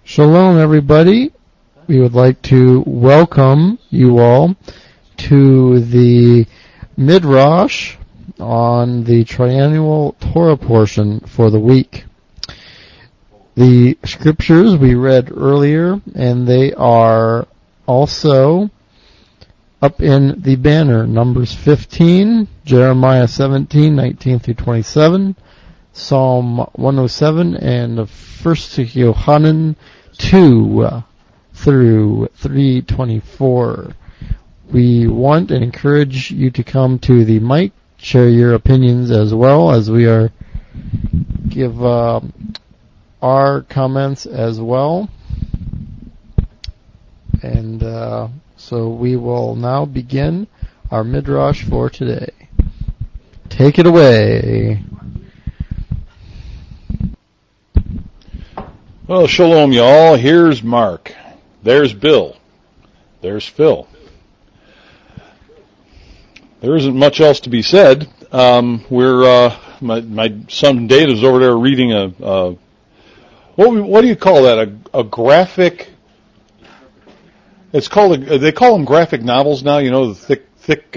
Shalom, everybody. We would like to welcome you all to the Midrash on the triannual Torah portion for the week. The scriptures we read earlier, and they are also up in the banner. Numbers 15, Jeremiah 17, 19 through 27, Psalm 107, and 1 Yohanan 2 through 324. We want and encourage you to come to the mic, share your opinions as well as we are give our comments as well. And so we will now begin our midrash for today. Take it away. Well, shalom, y'all. Here's Mark. There's Bill. There's Phil. There isn't much else to be said. My son Dave is over there reading what do you call that? A graphic. It's called. They call them graphic novels now. You know, the thick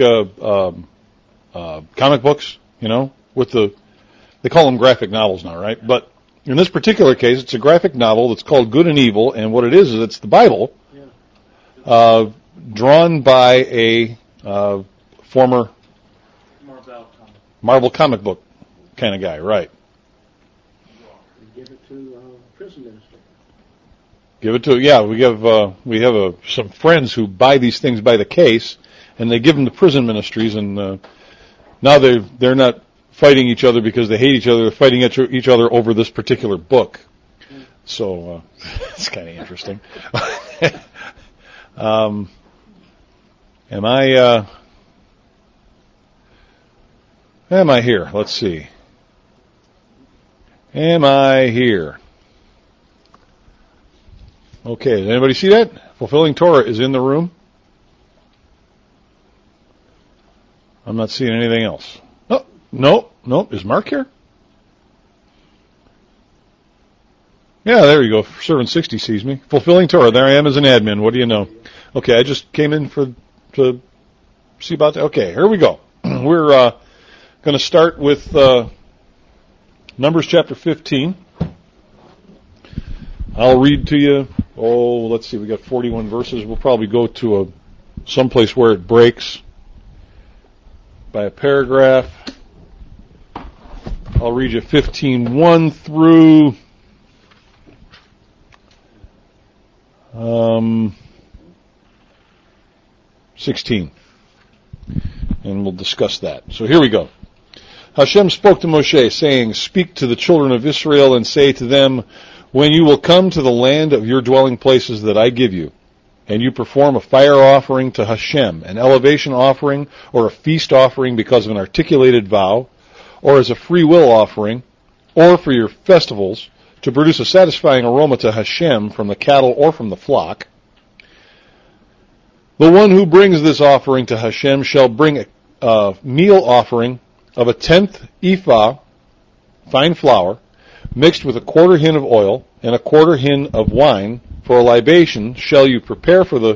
comic books. You know, they call them graphic novels now, right? But in this particular case, it's a graphic novel that's called Good and Evil, and what it is it's the Bible, drawn by a former Marvel comic book kind of guy, right? Give it to prison minister. Give it to we have some friends who buy these things by the case, and they give them to prison ministries, and now they're not fighting each other because they hate each other. They're fighting each other over this particular book. So it's kind of interesting. Am I here? Let's see. Am I here? Okay, does anybody see that? Fulfilling Torah is in the room. I'm not seeing anything else. No. Is Mark here? Yeah, there you go. Servant 60 sees me. Fulfilling Torah. There I am as an admin. What do you know? Okay, I just came in to see about that. Okay, here we go. We're going to start with Numbers chapter 15. I'll read to you. Let's see. We got 41 verses. We'll probably go to someplace where it breaks by a paragraph. I'll read you 15:1 through 16. And we'll discuss that. So here we go. Hashem spoke to Moshe, saying, "Speak to the children of Israel and say to them, when you will come to the land of your dwelling places that I give you, and you perform a fire offering to Hashem, an elevation offering or a feast offering because of an articulated vow, or as a free will offering, or for your festivals, to produce a satisfying aroma to Hashem from the cattle or from the flock, the one who brings this offering to Hashem shall bring a meal offering of a 10th ephah fine flour, mixed with a quarter hin of oil and a quarter hin of wine. For a libation shall you prepare where'd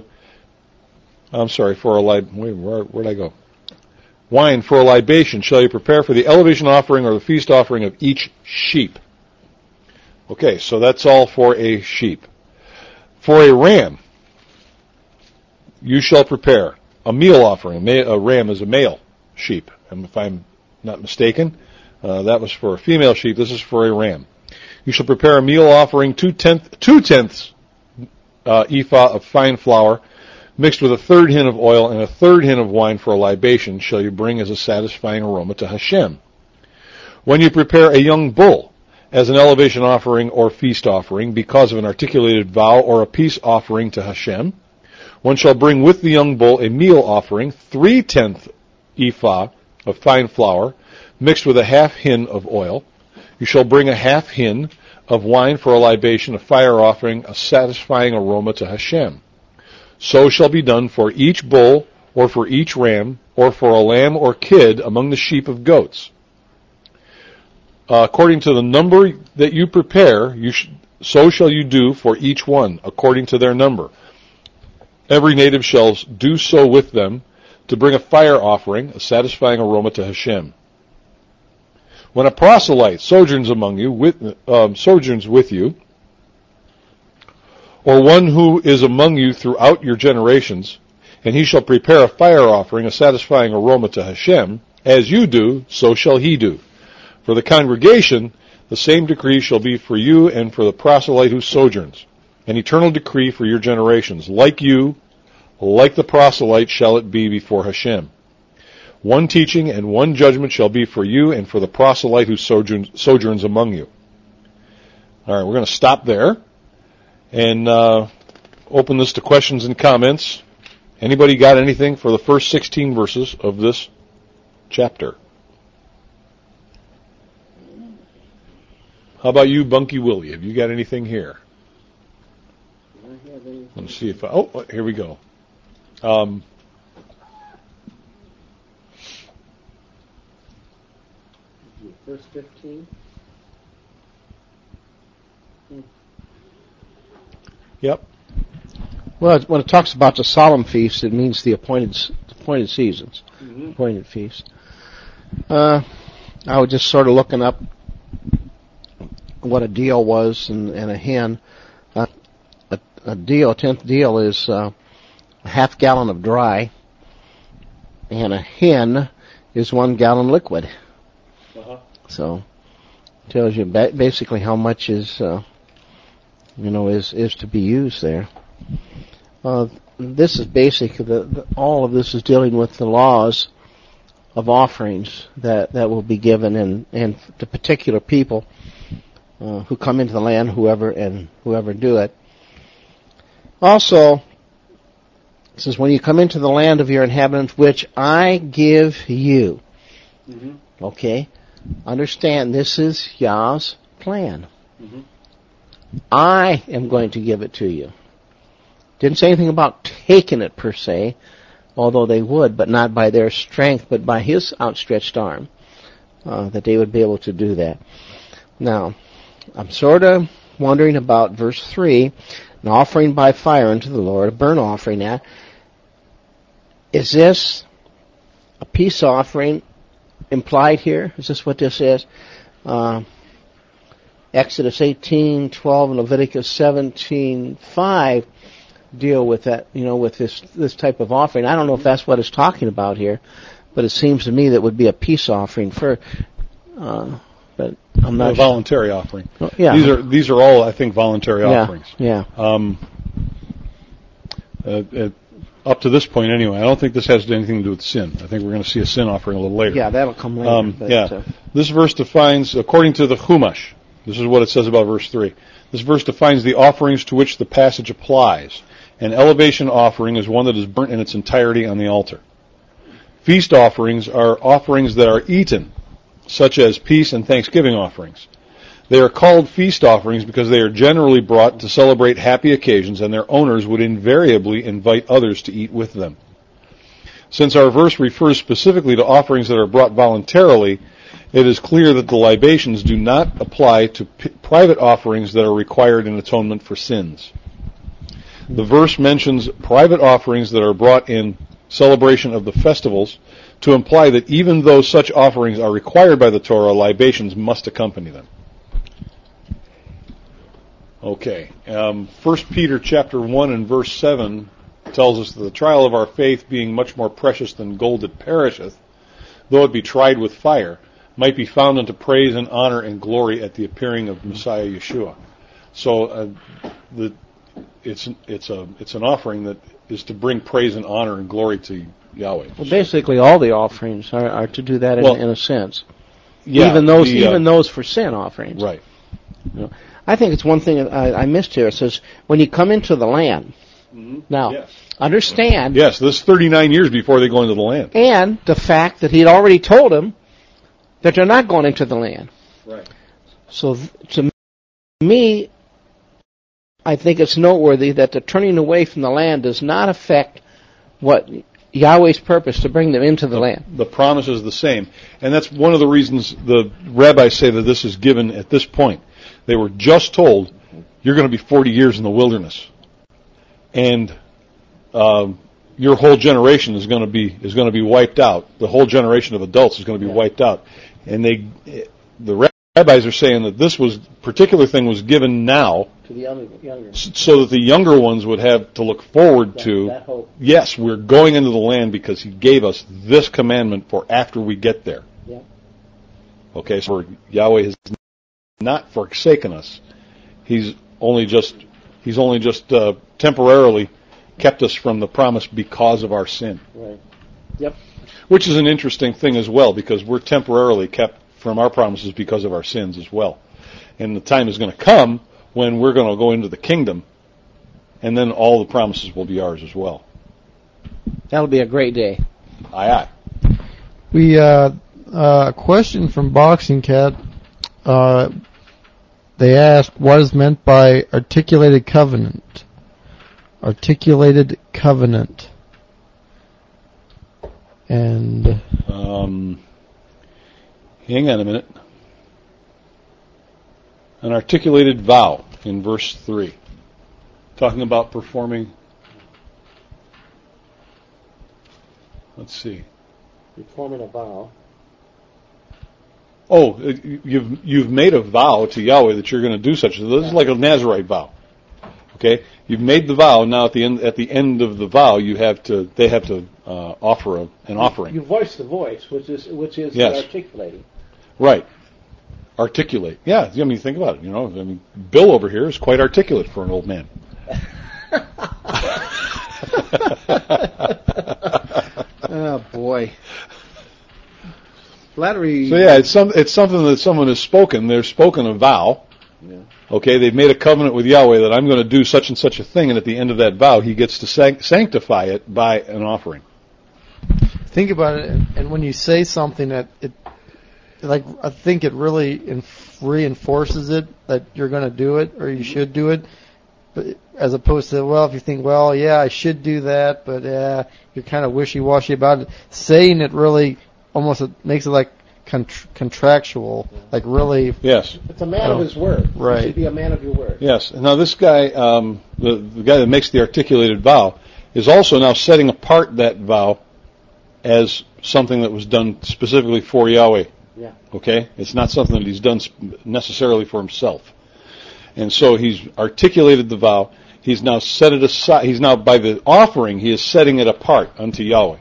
I go? Wine for a libation shall you prepare for the elevation offering or the feast offering of each sheep." Okay, so that's all for a sheep. For a ram, you shall prepare a meal offering. A ram is a male sheep, and if I'm not mistaken, that was for a female sheep. This is for a ram. You shall prepare a meal offering, two tenths ephah of fine flour, mixed with a third hin of oil and a third hin of wine for a libation shall you bring as a satisfying aroma to Hashem. When you prepare a young bull as an elevation offering or feast offering because of an articulated vow or a peace offering to Hashem, one shall bring with the young bull a meal offering, 3/10 ephah of fine flour, mixed with a half hin of oil. You shall bring a half hin of wine for a libation, a fire offering, a satisfying aroma to Hashem. So shall be done for each bull, or for each ram, or for a lamb or kid among the sheep of goats. According to the number that you prepare, so shall you do for each one, according to their number. Every native shall do so with them, to bring a fire offering, a satisfying aroma to Hashem. When a proselyte sojourns among you, sojourns with you, or one who is among you throughout your generations, and he shall prepare a fire offering, a satisfying aroma to Hashem, as you do, so shall he do. For the congregation, the same decree shall be for you and for the proselyte who sojourns, an eternal decree for your generations. Like you, like the proselyte, shall it be before Hashem. One teaching and one judgment shall be for you and for the proselyte who sojourns among you. All right, we're going to stop there and open this to questions and comments. Anybody got anything for the first 16 verses of this chapter? How about you, Bunky Willie? Have you got anything here? Let's see if here we go. Verse 15. Yep. Well, when it talks about the solemn feast, it means the appointed seasons, appointed feast. I was just sort of looking up what a deal was and a hen. A deal, a tenth deal is a half gallon of dry, and a hen is 1 gallon liquid. So, tells you basically how much is to be used there. This is basic. All of this is dealing with the laws of offerings that will be given and to particular people who come into the land, whoever do it. Also, it says, when you come into the land of your inhabitants, which I give you. Mm-hmm. Okay? Understand, this is Yah's plan. Mm-hmm. I am going to give it to you. Didn't say anything about taking it per se, although they would, but not by their strength, but by His outstretched arm, that they would be able to do that. Now, I'm sort of wondering about verse 3, an offering by fire unto the Lord, a burnt offering. Now, is this a peace offering implied here? Is this what this is? Exodus 18:12 and Leviticus 17:5 deal with that, with this type of offering. I don't know if that's what it's talking about here, but it seems to me that would be a peace offering but I'm not a voluntary offering. Oh, yeah. These are all, I think, voluntary offerings. Yeah. Up to this point, anyway, I don't think this has anything to do with sin. I think we're going to see a sin offering a little later. Yeah, that'll come later. This verse defines, according to the Chumash, this is what it says about verse 3. This verse defines the offerings to which the passage applies. An elevation offering is one that is burnt in its entirety on the altar. Feast offerings are offerings that are eaten, such as peace and thanksgiving offerings. They are called feast offerings because they are generally brought to celebrate happy occasions, and their owners would invariably invite others to eat with them. Since our verse refers specifically to offerings that are brought voluntarily, it is clear that the libations do not apply to private offerings that are required in atonement for sins. The verse mentions private offerings that are brought in celebration of the festivals to imply that even though such offerings are required by the Torah, libations must accompany them. Okay, 1 Peter chapter 1 and verse 7 tells us that the trial of our faith, being much more precious than gold that perisheth, though it be tried with fire, might be found unto praise and honor and glory at the appearing of Messiah Yeshua. So it's an offering that is to bring praise and honor and glory to Yahweh. Well, basically, all the offerings are to do that in a sense. Yeah, even those for sin offerings. Right. I think it's one thing I missed here. It says, when you come into the land. Mm-hmm. Now, understand. Yes, this is 39 years before they go into the land. And the fact that He'd already told them that they're not going into the land. Right. So to me, I think it's noteworthy that the turning away from the land does not affect what Yahweh's purpose to bring them into the land. The promise is the same. And that's one of the reasons the rabbis say that this is given at this point. They were just told, you're going to be 40 years in the wilderness, and your whole generation is going to be wiped out. The whole generation of adults is going to be wiped out, and the rabbis are saying that this particular thing was given now To the younger. so that the younger ones would have to look forward to. That hope. Yes, we're going into the land because He gave us this commandment for after we get there. Yeah. Okay, so Yahweh has not forsaken us. He's only just temporarily kept us from the promise because of our sin. Right. Yep. Which is an interesting thing as well, because we're temporarily kept from our promises because of our sins as well. And the time is going to come when we're going to go into the kingdom, and then all the promises will be ours as well. That'll be a great day. Aye, aye. We a question from Boxing Cat. They asked what is meant by articulated covenant. Articulated covenant. And hang on a minute. An articulated vow in verse 3. Talking about performing. Let's see. Performing a vow. Oh, you've made a vow to Yahweh that you're going to do such. This is like a Nazirite vow. Okay, you've made the vow. Now at the end of the vow, they have to offer an offering. You voice the voice, which is Yes. articulating. Right. Articulate. Yeah. I mean, think about it. Bill over here is quite articulate for an old man. Oh boy. Flattery. So yeah, it's something that someone has spoken. They've spoken a vow. Yeah. Okay, they've made a covenant with Yahweh that I'm going to do such and such a thing, and at the end of that vow, He gets to sanctify it by an offering. think about it, and when you say something that I think it really reinforces it that you're going to do it or you should do it, but as opposed to, well, if you think, well, yeah, I should do that, but you're kind of wishy-washy about it. Saying it really almost makes it like contractual, like really. Yes. It's a man of his word. Right. You should be a man of your word. Yes. Now this guy, the guy that makes the articulated vow, is also now setting apart that vow as something that was done specifically for Yahweh. Yeah. Okay? It's not something that he's done necessarily for himself. And so he's articulated the vow. He's now set it aside. He's now, by the offering, he is setting it apart unto Yahweh.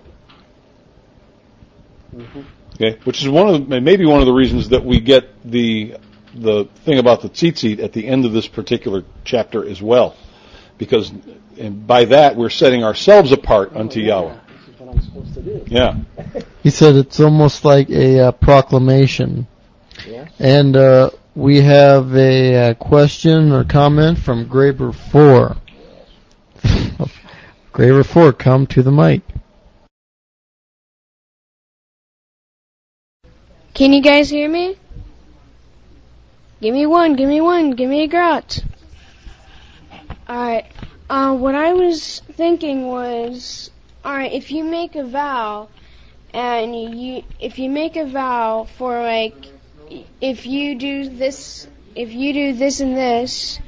Mm-hmm. Okay? Which is maybe one of the reasons that we get the thing about the tzitzit at the end of this particular chapter as well. Because by that we're setting ourselves apart unto Yahweh. This is what I'm supposed to do. Yeah. He said it's almost like a proclamation. Yeah. And we have a question or comment from Graber 4. Graber 4, come to the mic. Can you guys hear me? Give me one, give me a grot. Alright, what I was thinking was, alright, if you make a vow, and if you make a vow for like, if you do this and this,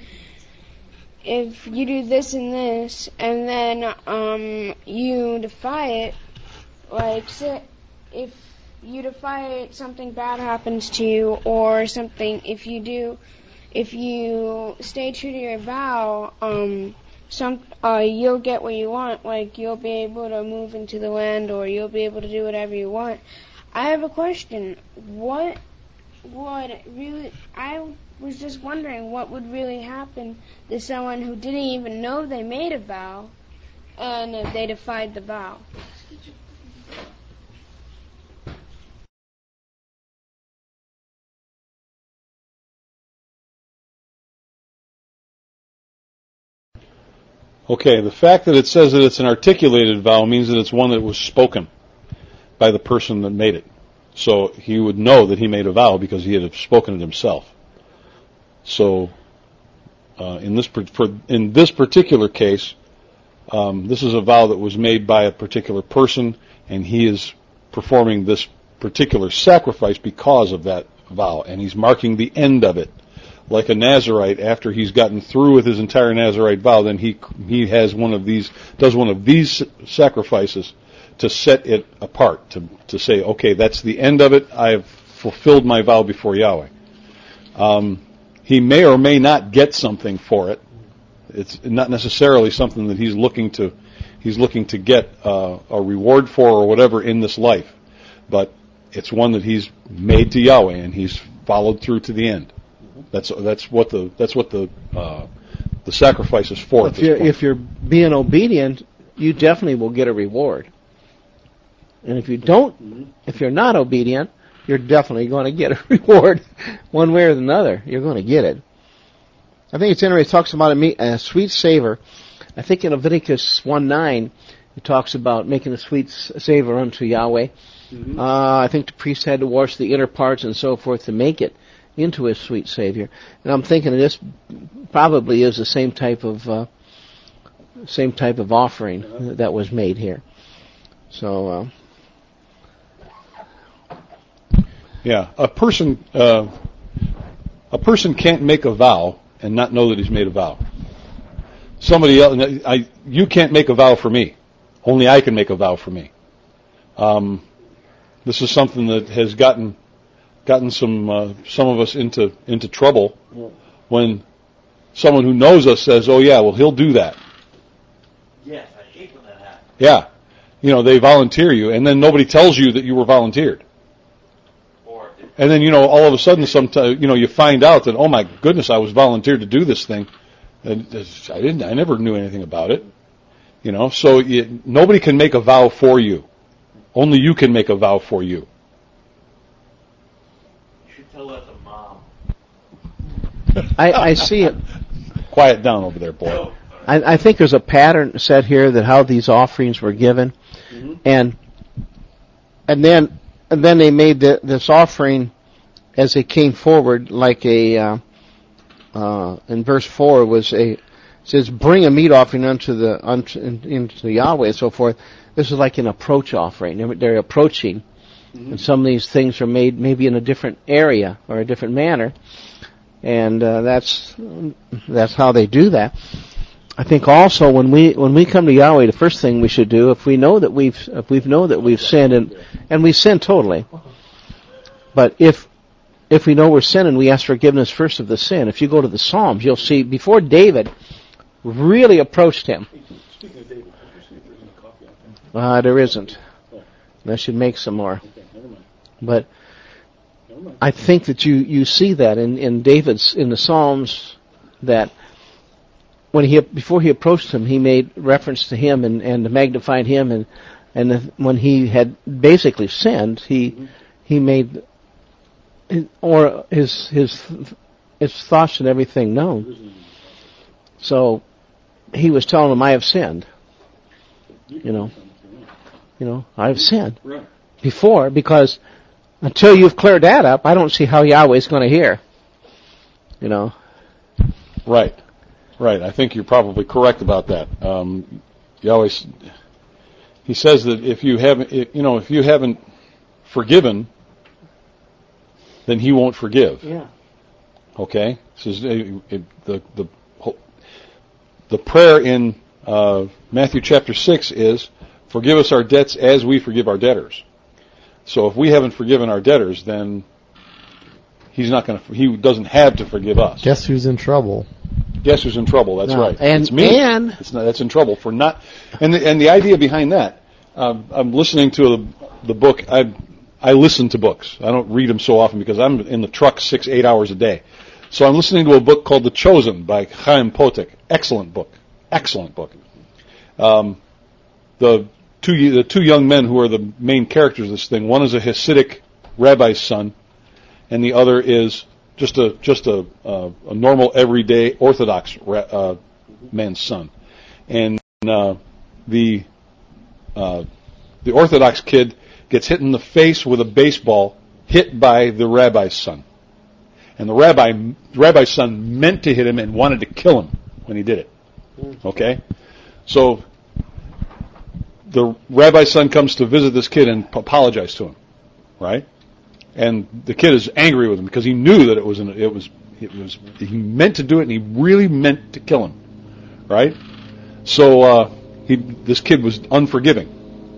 and then you defy it, like say, if you defy it, something bad happens to you, or something. If you stay true to your vow, you'll get what you want. Like you'll be able to move into the land, or you'll be able to do whatever you want. I have a question. I was just wondering what would really happen to someone who didn't even know they made a vow, and they defied the vow. Okay, the fact that it says that it's an articulated vow means that it's one that was spoken by the person that made it. So he would know that he made a vow because he had spoken it himself. So in this particular case, this is a vow that was made by a particular person, and he is performing this particular sacrifice because of that vow, and he's marking the end of it. like a Nazirite, after he's gotten through with his entire Nazirite vow, then he has does one of these sacrifices to set it apart, to say, okay, that's the end of it. I've fulfilled my vow before Yahweh. He may or may not get something for it. It's not necessarily something that he's looking to get a reward for or whatever in this life, but it's one that he's made to Yahweh and he's followed through to the end. That's what the sacrifice is for. If you're being obedient, you definitely will get a reward. And if you're not obedient, you're definitely going to get a reward, one way or another. You're going to get it. I think it's interesting. It talks about a sweet savor. I think in Leviticus 1:9, it talks about making a sweet savor unto Yahweh. Mm-hmm. I think the priest had to wash the inner parts and so forth to make it into a sweet Savior. And I'm thinking this probably is the same type of offering that was made here. So, yeah, a person can't make a vow and not know that he's made a vow. Somebody else, you can't make a vow for me. Only I can make a vow for me. This is something that has gotten some of us into trouble when someone who knows us says, "Oh yeah, well he'll do that." Yes, I hate when that happens. Yeah, they volunteer you, and then nobody tells you that you were volunteered. And then all of a sudden, sometimes you find out that, oh my goodness, I was volunteered to do this thing. And I never knew anything about it. So nobody can make a vow for you. Only you can make a vow for you. You should tell that to Mom. I see it. Quiet down over there, boy. I think there's a pattern set here that how these offerings were given, mm-hmm. and then they made this offering as they came forward, like in verse 4 says bring a meat offering unto Yahweh and so forth. This is like an approach offering. They're approaching, mm-hmm. and some of these things are made maybe in a different area or a different manner, and that's how they do that. I think also when we come to Yahweh, the first thing we should do, if we know that we've sinned and we sin totally, but if we know we're sinning, we ask forgiveness first of the sin. If you go to the Psalms, you'll see before David really approached him. Speaking of David, did you see if there's any coffee out there? There isn't. I should make some more. Okay, never mind. But I think that you see that in David's in the Psalms that. Before he approached him, he made reference to him and magnified him, and when he had basically sinned, he made his thoughts and everything known. So he was telling him, "I have sinned." I have sinned before, because until you've cleared that up, I don't see how Yahweh's going to hear. Right. Right, I think you're probably correct about that. Yahweh, he says that if you haven't forgiven, then he won't forgive. Yeah. Okay. Says the prayer in Matthew chapter 6 is, "Forgive us our debts as we forgive our debtors." So if we haven't forgiven our debtors, then he doesn't have to forgive us. Guess who's in trouble? Guess who's in trouble? That's right. And it's me. That's in trouble for not. And the idea behind that, I'm listening to the book. I listen to books. I don't read them so often because I'm in the truck 6-8 hours a day. So I'm listening to a book called The Chosen by Chaim Potok. Excellent book. Excellent book. The two young men who are the main characters of this thing. One is a Hasidic rabbi's son, and the other is just a normal, everyday Orthodox man's son. And the Orthodox kid gets hit in the face with a baseball, hit by the rabbi's son. And the rabbi's son meant to hit him and wanted to kill him when he did it. Okay? So the rabbi's son comes to visit this kid and apologize to him. Right? And the kid is angry with him because he knew that it was he meant to do it, and he really meant to kill him, right? So this kid was unforgiving.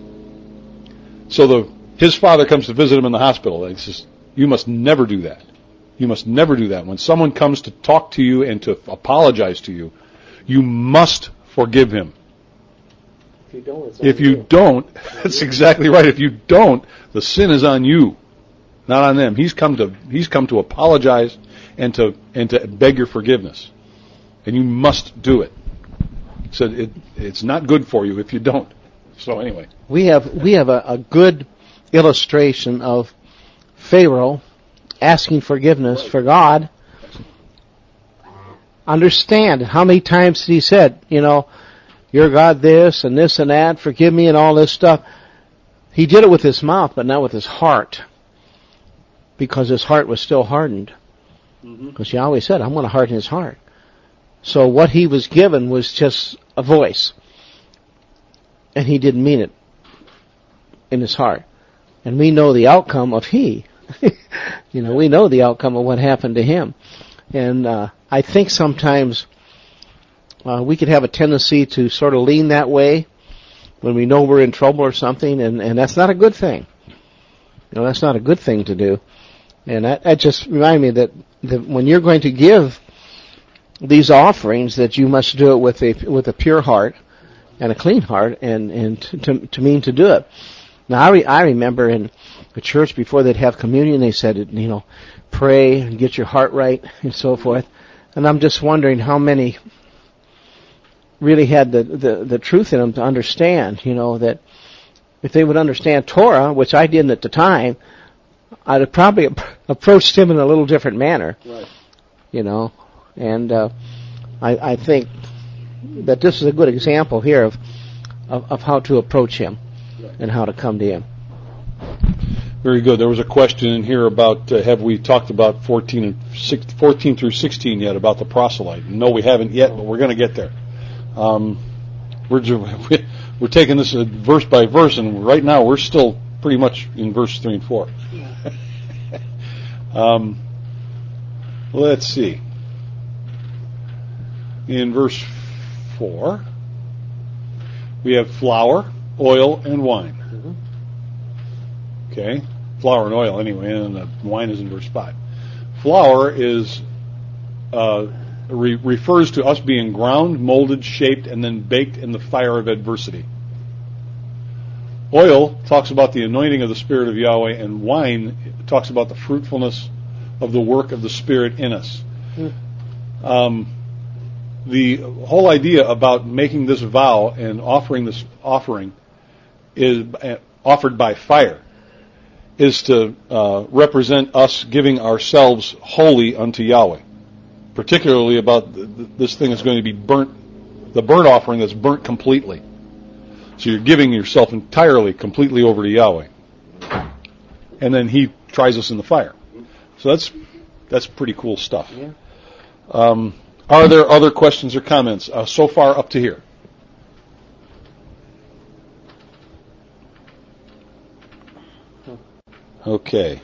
So his father comes to visit him in the hospital, and he says, "You must never do that. You must never do that. When someone comes to talk to you and to apologize to you, you must forgive him. If you don't, that's exactly right. If you don't, the sin is on you, not on them. He's come to apologize and to beg your forgiveness, and you must do it. So it's not good for you if you don't." So anyway, we have a good illustration of Pharaoh asking forgiveness for God. Understand how many times he said, "Your God this and this and that, forgive me," and all this stuff. He did it with his mouth, but not with his heart, because his heart was still hardened. Because Yahweh said, "I'm going to harden his heart." So what he was given was just a voice, and he didn't mean it in his heart. And we know the outcome of we know the outcome of what happened to him. And I think sometimes we could have a tendency to sort of lean that way when we know we're in trouble or something, and that's not a good thing. That's not a good thing to do. And that just reminded me that when you're going to give these offerings, that you must do it with a pure heart and a clean heart, and to mean to do it. Now I remember in the church before they'd have communion, they said, pray and get your heart right and so forth. And I'm just wondering how many really had the truth in them to understand, that if they would understand Torah, which I didn't at the time, I'd have probably approached him in a little different manner. Right. And I think that this is a good example here of how to approach him and how to come to him. Very good. There was a question in here about have we talked about 14 through 16 yet about the proselyte? No, we haven't yet, but we're going to get there. We're taking this verse by verse, and right now we're still pretty much in verse 3 and 4. Let's see. In verse 4, we have flour, oil, and wine. Okay? Flour and oil, anyway, and the wine is in verse 5. Flour is refers to us being ground, molded, shaped, and then baked in the fire of adversity. Oil talks about the anointing of the Spirit of Yahweh, and wine talks about the fruitfulness of the work of the Spirit in us. The whole idea about making this vow and offering this offering is offered by fire is to represent us giving ourselves wholly unto Yahweh. Particularly about this thing is going to be burnt, the burnt offering that's burnt completely. So you're giving yourself entirely, completely over to Yahweh. And then He tries us in the fire. So that's pretty cool stuff. Yeah. Are there other questions or comments so far up to here? Okay.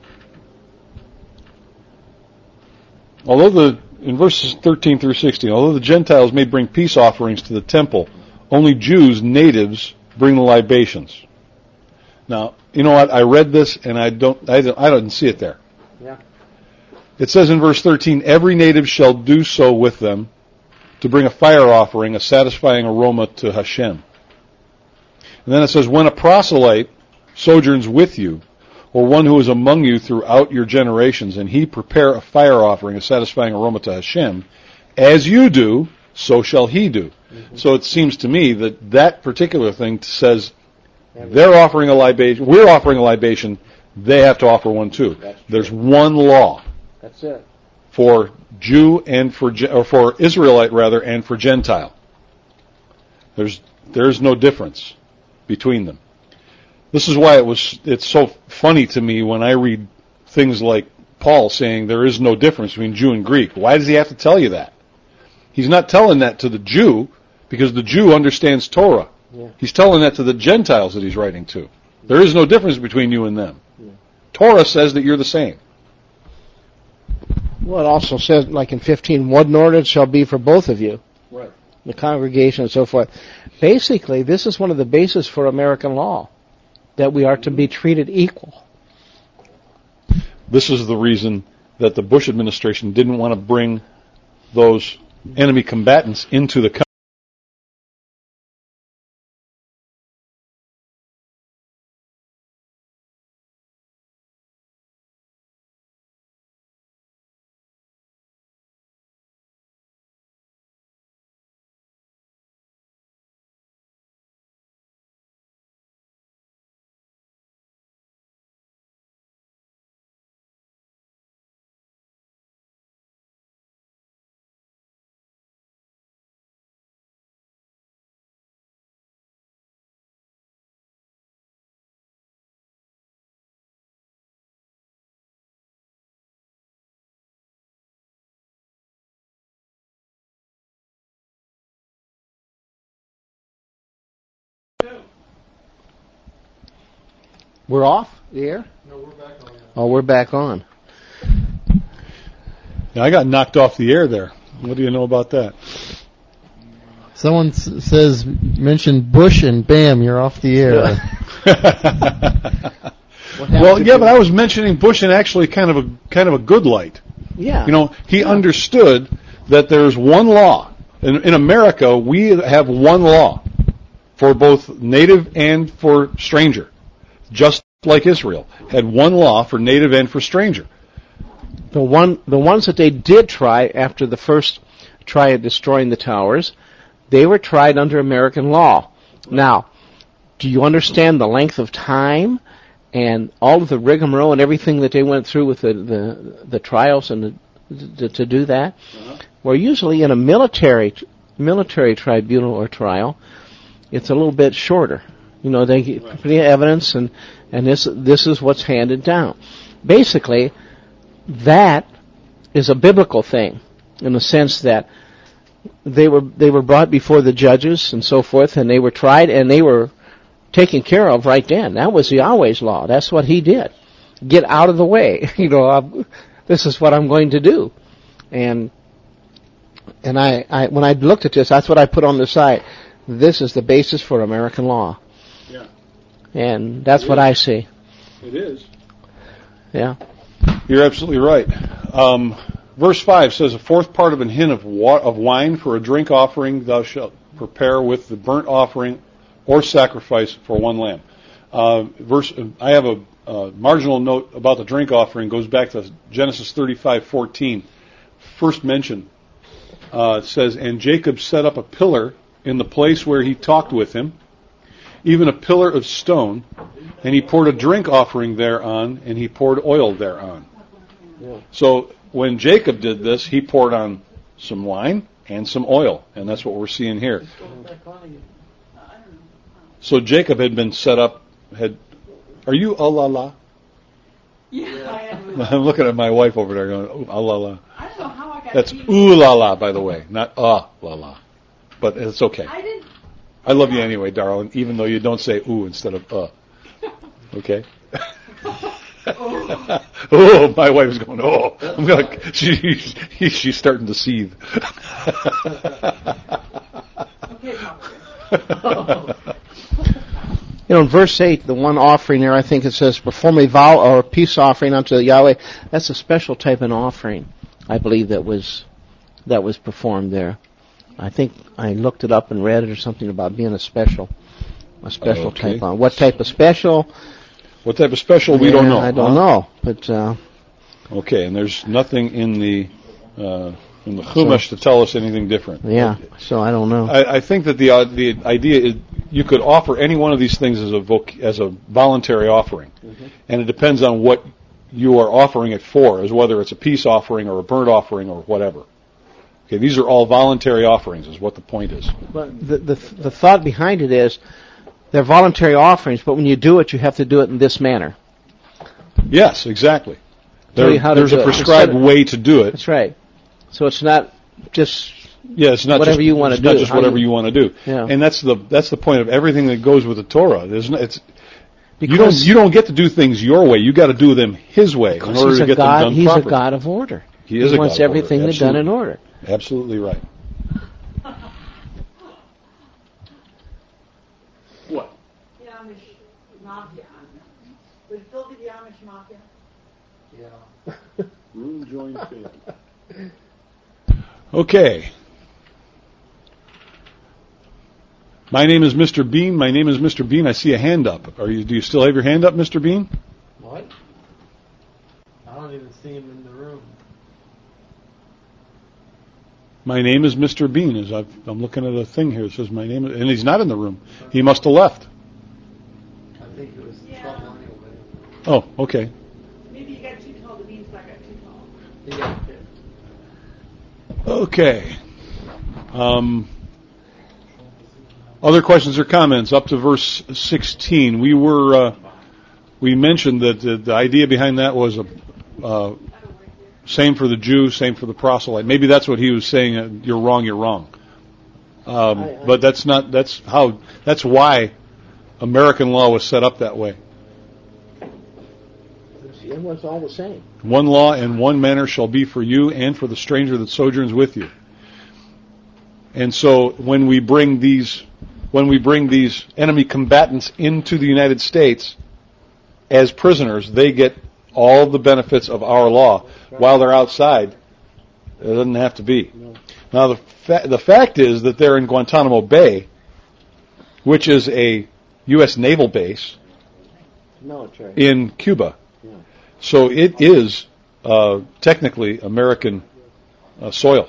In verses 13 through 16, although the Gentiles may bring peace offerings to the temple, only Jews, natives, bring the libations. Now, you know what? I read this and I didn't see it there. Yeah. It says in verse 13, every native shall do so with them to bring a fire offering, a satisfying aroma to Hashem. And then it says, when a proselyte sojourns with you, or one who is among you throughout your generations, and he prepare a fire offering, a satisfying aroma to Hashem, as you do, so shall he do. Mm-hmm. So it seems to me that particular thing says they're offering a libation, we're offering a libation, they have to offer one too. There's one law. That's it. For Jew and for Israelite rather, and for Gentile. There's no difference between them. This is why it's so funny to me when I read things like Paul saying there is no difference between Jew and Greek. Why does he have to tell you that? He's not telling that to the Jew because the Jew understands Torah. Yeah. He's telling that to the Gentiles that he's writing to. There is no difference between you and them. Yeah. Torah says that you're the same. Well, it also says, like in 15, one ordinance shall be for both of you. Right. The congregation and so forth. Basically, this is one of the bases for American law, that we are to be treated equal. This is the reason that the Bush administration didn't want to bring those enemy combatants into the country. We're off the air? No, we're back on. Oh, we're back on. Now, I got knocked off the air there. What do you know about that? Someone says, mention Bush, and bam, you're off the air. Well, yeah, but I was mentioning Bush in actually kind of a good light. Yeah. You know, he understood that there's one law. In America, we have one law for both native and for stranger. Just like Israel had one law for native and for stranger. The ones that they did try after the first try at destroying the towers, they were tried under American law. Now, do you understand the length of time and all of the rigmarole and everything that they went through with the trials and to do that? Uh-huh. Well, usually in a military tribunal or trial, it's a little bit shorter. You know, they get plenty of evidence, and this is what's handed down. Basically, that is a biblical thing, in the sense that they were brought before the judges and so forth, and they were tried, and they were taken care of right then. That was Yahweh's law. That's what He did. Get out of the way. You know, this is what I'm going to do. And I when I looked at this, that's what I put on the site. This is the basis for American law. Yeah. And that's what I see. It is. Yeah. You're absolutely right. Verse 5 says, a fourth part of an hin of wine for a drink offering thou shalt prepare with the burnt offering or sacrifice for one lamb. I have a marginal note about the drink offering, goes back to Genesis 35:14. First mention says, and Jacob set up a pillar in the place where he talked with him, even a pillar of stone, and he poured a drink offering thereon, and he poured oil thereon. Yeah. So when Jacob did this, he poured on some wine and some oil, and that's what we're seeing here. So Jacob had been set up. Are you la? Yeah, I am. I'm looking at my wife over there going, ooh, la. I don't know how I got That's cheated. ooh la, by the way, not la. But it's okay. I didn't. I love you anyway, darling, even though you don't say ooh instead of Okay? Oh, my wife's going, oh. I'm gonna, she's starting to seethe. Okay, Papa. You know, in verse 8, the one offering there, I think it says, perform a vow or a peace offering unto Yahweh. That's a special type of offering, I believe, that was performed there. I think I looked it up and read it or something about being a special Okay. type on. What type of special? What type of special, we don't know. I don't know, but Okay, and there's nothing in the Chumash to tell us anything different. yeah. So I don't know. I think that the idea is you could offer any one of these things as a voluntary offering, and it depends on what you are offering it for, as whether it's a peace offering or a burnt offering or whatever. Okay, these are all voluntary offerings, is what the point is. But the thought behind it is they're voluntary offerings, but when you do it, you have to do it in this manner. Yes, exactly. Tell you how to There's do a it. prescribed way to do it. That's right. So it's not just Yeah, it's not whatever just, you want to it's do. not just How whatever you- you want to do. Yeah. And that's the point of everything that goes with the Torah. You because don't get to do things your way. You got to do them His way in because order he's to a get God. them done He's properly. a God of order. He is He a wants God of order. everything done Absolutely. in order. Absolutely right. What? The Amish mafia. Would Phil be the Amish mafia? Yeah. Room joined family. Okay. My name is Mr. Bean. My name is Mr. Bean. I see a hand up. Do you still have your hand up, Mr. Bean? What? I don't even see him in the room. My name is Mr. Bean. I'm looking at a thing here that says my name, and he's not in the room. He must have left. I think it was trouble anyway. Oh, okay. Maybe you got too tall. The beans got too tall. Yeah. Okay. Other questions or comments up to verse 16. We mentioned that the idea behind that was same for the Jew, same for the proselyte. Maybe that's what he was saying. You're wrong. You're wrong. But that's why American law was set up that way. It was all the same. One law and one manner shall be for you and for the stranger that sojourns with you. And so when we bring these enemy combatants into the United States as prisoners, they get all the benefits of our law. While they're outside, it doesn't have to be. No. Now the fact is that they're in Guantanamo Bay, which is a U.S. naval base Military. in Cuba. Yeah. So it is technically American soil.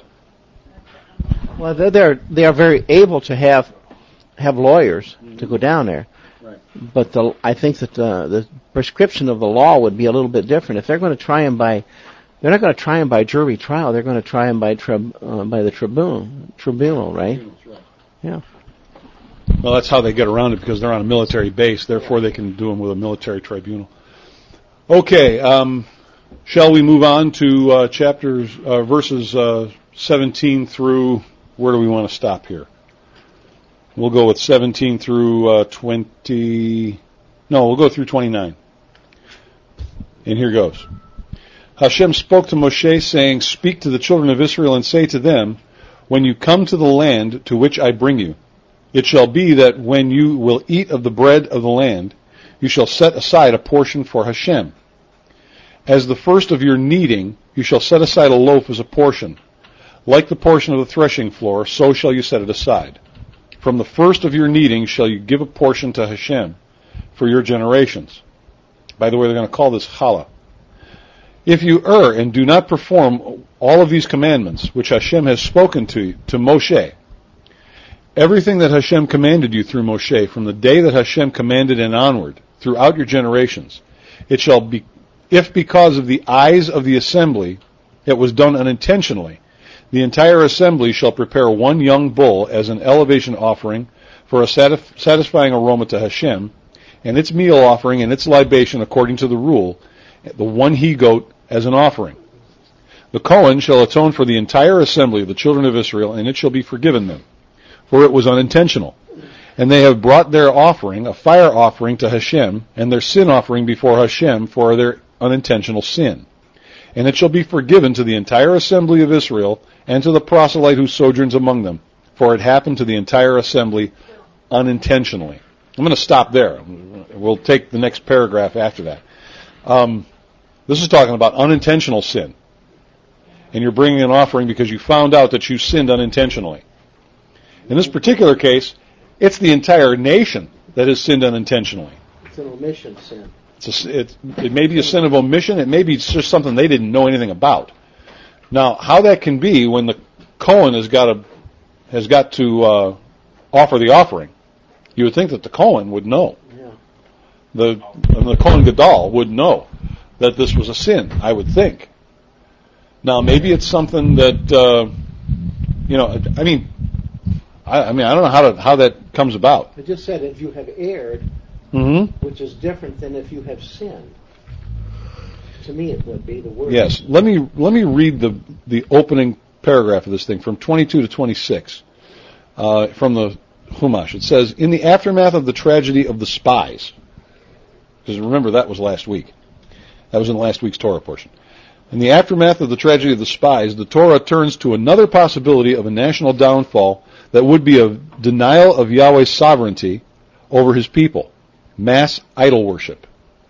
Well, they are very able to have lawyers to go down there. Right. But I think that the prescription of the law would be a little bit different. If they're going to try him they're not going to try him by jury trial. They're going to try him by the tribunal, right? Yeah. Well, that's how they get around it, because they're on a military base. Therefore, they can do them with a military tribunal. Okay. Shall we move on to verses 17 through, where do we want to stop here? We'll go with 17 through 20. No, we'll go through 29. And here goes. Hashem spoke to Moshe, saying, "Speak to the children of Israel and say to them, when you come to the land to which I bring you, it shall be that when you will eat of the bread of the land, you shall set aside a portion for Hashem. As the first of your kneading, you shall set aside a loaf as a portion. Like the portion of the threshing floor, so shall you set it aside. From the first of your kneading shall you give a portion to Hashem for your generations." By the way, they're going to call this challah. "If you err and do not perform all of these commandments, which Hashem has spoken to Moshe, everything that Hashem commanded you through Moshe, from the day that Hashem commanded and onward, throughout your generations, it shall be, if because of the eyes of the assembly it was done unintentionally, the entire assembly shall prepare one young bull as an elevation offering for a satisfying aroma to Hashem, and its meal offering and its libation according to the rule, the one he-goat as an offering. The Kohen shall atone for the entire assembly of the children of Israel, and it shall be forgiven them, for it was unintentional. And they have brought their offering, a fire offering to Hashem, and their sin offering before Hashem for their unintentional sin. And it shall be forgiven to the entire assembly of Israel and to the proselyte who sojourns among them, for it happened to the entire assembly unintentionally." I'm going to stop there. We'll take the next paragraph after that. This is talking about unintentional sin. And you're bringing an offering because you found out that you sinned unintentionally. In this particular case, it's the entire nation that has sinned unintentionally. It's an omission sin. It may be a sin of omission. It may be just something they didn't know anything about. Now, how that can be when the Kohen has got to offer the offering, you would think that the Kohen would know. Yeah. The Kohen Gadol would know that this was a sin, I would think. Now, maybe it's something that I don't know how that comes about. It just said if you have erred, which is different than if you have sinned. To me, it would be the word. Yes. Let me read the opening paragraph of this thing from 22 to 26 from the Chumash. It says, "In the aftermath of the tragedy of the spies," because remember that was last week. That was in last week's Torah portion. In the aftermath of the tragedy of the spies, the Torah turns to another possibility of a national downfall that would be a denial of Yahweh's sovereignty over his people, mass idol worship.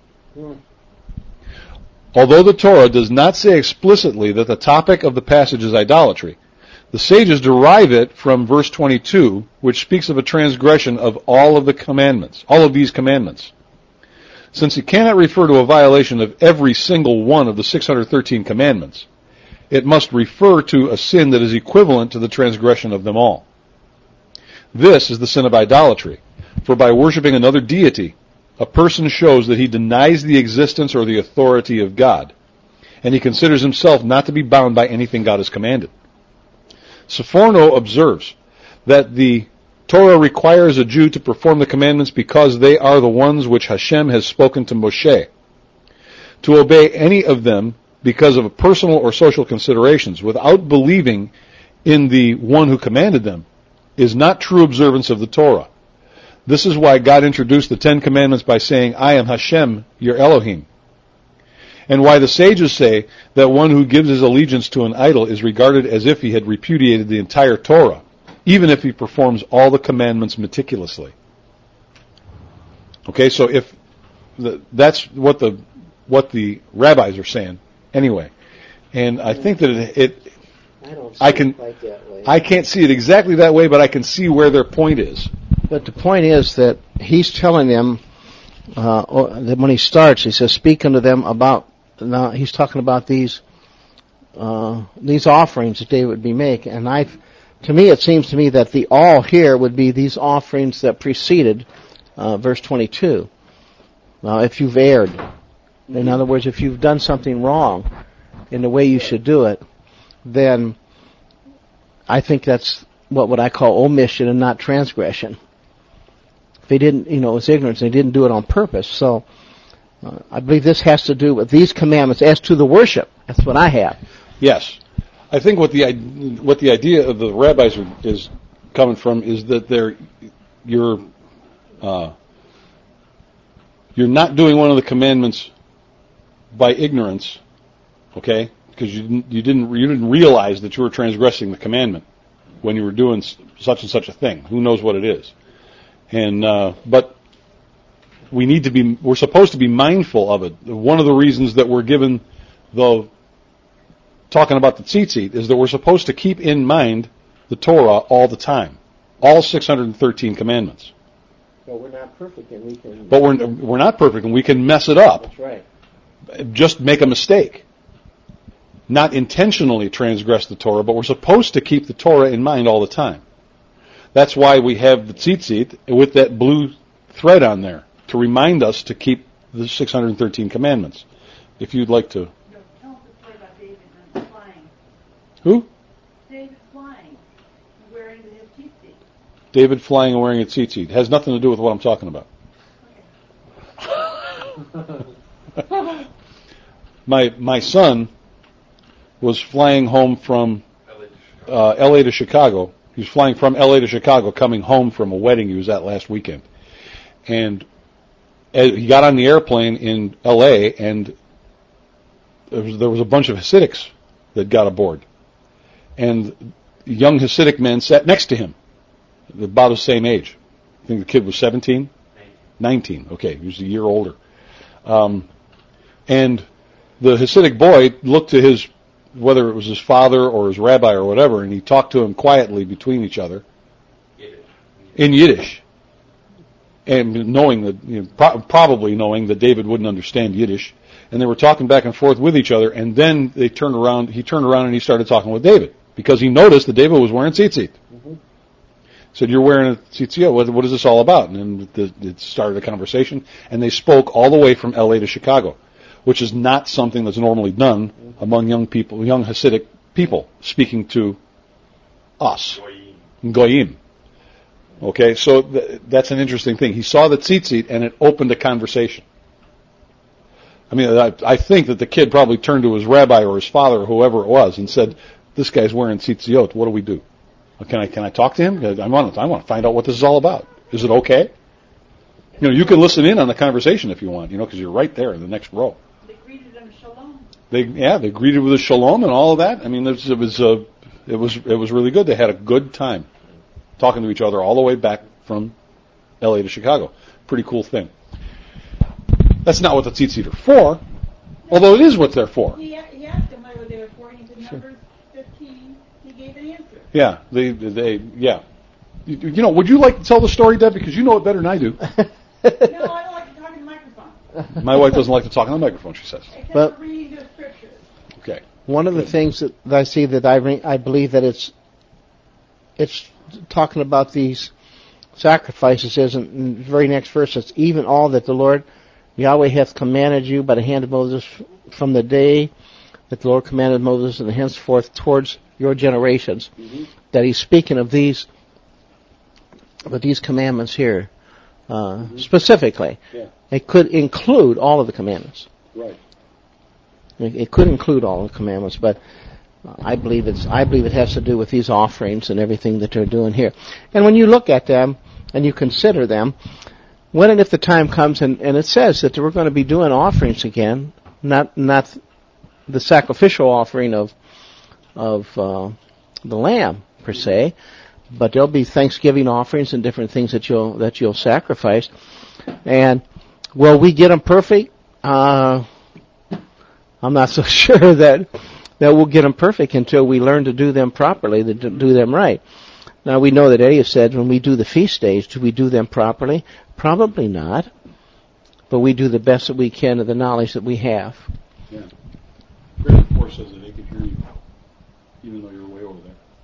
Although the Torah does not say explicitly that the topic of the passage is idolatry, the sages derive it from verse 22, which speaks of a transgression of all of these commandments. Since it cannot refer to a violation of every single one of the 613 commandments, it must refer to a sin that is equivalent to the transgression of them all. This is the sin of idolatry, for by worshiping another deity, a person shows that he denies the existence or the authority of God, and he considers himself not to be bound by anything God has commanded. Sforno observes that the Torah requires a Jew to perform the commandments because they are the ones which Hashem has spoken to Moshe. To obey any of them because of personal or social considerations without believing in the one who commanded them is not true observance of the Torah. This is why God introduced the 10 Commandments by saying, I am Hashem, your Elohim. And why the sages say that one who gives his allegiance to an idol is regarded as if he had repudiated the entire Torah, even if he performs all the commandments meticulously. Okay, so that's what the rabbis are saying anyway. And I think that I can't see it exactly that way, but I can see where their point is. But the point is that he's telling them, that when he starts, he says, speak unto them about, now he's talking about these offerings that they would be making. And to me, it seems to me that the all here would be these offerings that preceded verse 22. Now, if you've erred, in other words, if you've done something wrong in the way you should do it, then I think that's what I call omission and not transgression. If they didn't, it was ignorance, they didn't do it on purpose. So I believe this has to do with these commandments as to the worship. That's what I have. Yes. I think what the idea of the rabbis is coming from is that you're not doing one of the commandments by ignorance, okay? Because you didn't realize that you were transgressing the commandment when you were doing such and such a thing. Who knows what it is? And but we're supposed to be mindful of it. One of the reasons that we're given, though, talking about the tzitzit, is that we're supposed to keep in mind the Torah all the time, all 613 commandments. But we're not perfect, and we can. But we're not perfect, and we can mess it up. That's right. Just make a mistake. Not intentionally transgress the Torah, but we're supposed to keep the Torah in mind all the time. That's why we have the tzitzit with that blue thread on there, to remind us to keep the 613 commandments. If you'd like to. Tell us the story about David and flying. Who? David flying, wearing his tzitzit. David flying and wearing a tzitzit. Has nothing to do with what I'm talking about. Okay. My son was flying home from L.A. to Chicago. He was flying from L.A. to Chicago, coming home from a wedding he was at last weekend. And he got on the airplane in L.A., and there was a bunch of Hasidics that got aboard. And young Hasidic men sat next to him, about the same age. I think the kid was 17? 19. Okay, he was a year older. And the Hasidic boy looked to whether it was his father or his rabbi or whatever, and he talked to him quietly between each other in Yiddish, and knowing that, probably knowing that David wouldn't understand Yiddish, and they were talking back and forth with each other, and then he turned around and he started talking with David, because he noticed that David was wearing tzitzit. Mm-hmm. Said, you're wearing a tzitzit, what is this all about? And then it started a conversation, and they spoke all the way from L.A. to Chicago, which is not something that's normally done among young people, young Hasidic people, speaking to us. Goyim. Okay, so that's an interesting thing. He saw the tzitzit, and it opened a conversation. I mean, I think that the kid probably turned to his rabbi or his father or whoever it was and said, this guy's wearing tzitziot, what do we do? Can I talk to him? I want to find out what this is all about. Is it okay? You can listen in on the conversation if you want, because you're right there in the next row. They greeted him shalom. They greeted with a shalom and all of that. I mean, it was really good. They had a good time talking to each other all the way back from L.A. to Chicago. Pretty cool thing. That's not what the tzitzit are for, although it is what they're for. He asked him what they were for, and he said Numbers 15. He gave an answer. Yeah, yeah. You know, would you like to tell the story, Deb? Because you know it better than I do. No, I don't like to talk in the microphone. My wife doesn't like to talk on the microphone, she says. Except But- for reading the scriptures. Okay. One of the things that I see that I believe that it's talking about these sacrifices is in the very next verse. It's even all that the Lord Yahweh hath commanded you by the hand of Moses from the day that the Lord commanded Moses and henceforth towards your generations. Mm-hmm. That he's speaking of these commandments here specifically. Yeah. It could include all of the commandments. Right. It could include all the commandments, but I believe it has to do with these offerings and everything that they're doing here. And when you look at them and you consider them, when and if the time comes, and it says that we're going to be doing offerings again, not the sacrificial offering of the lamb per se, but there'll be Thanksgiving offerings and different things that you'll sacrifice. And will we get them perfect? I'm not so sure that we'll get them perfect until we learn to do them properly, to do them right. Now we know that Eddie has said when we do the feast days, do we do them properly? Probably not. But we do the best that we can of the knowledge that we have. Yeah. Grade 4 says that they can hear you, even though you're way over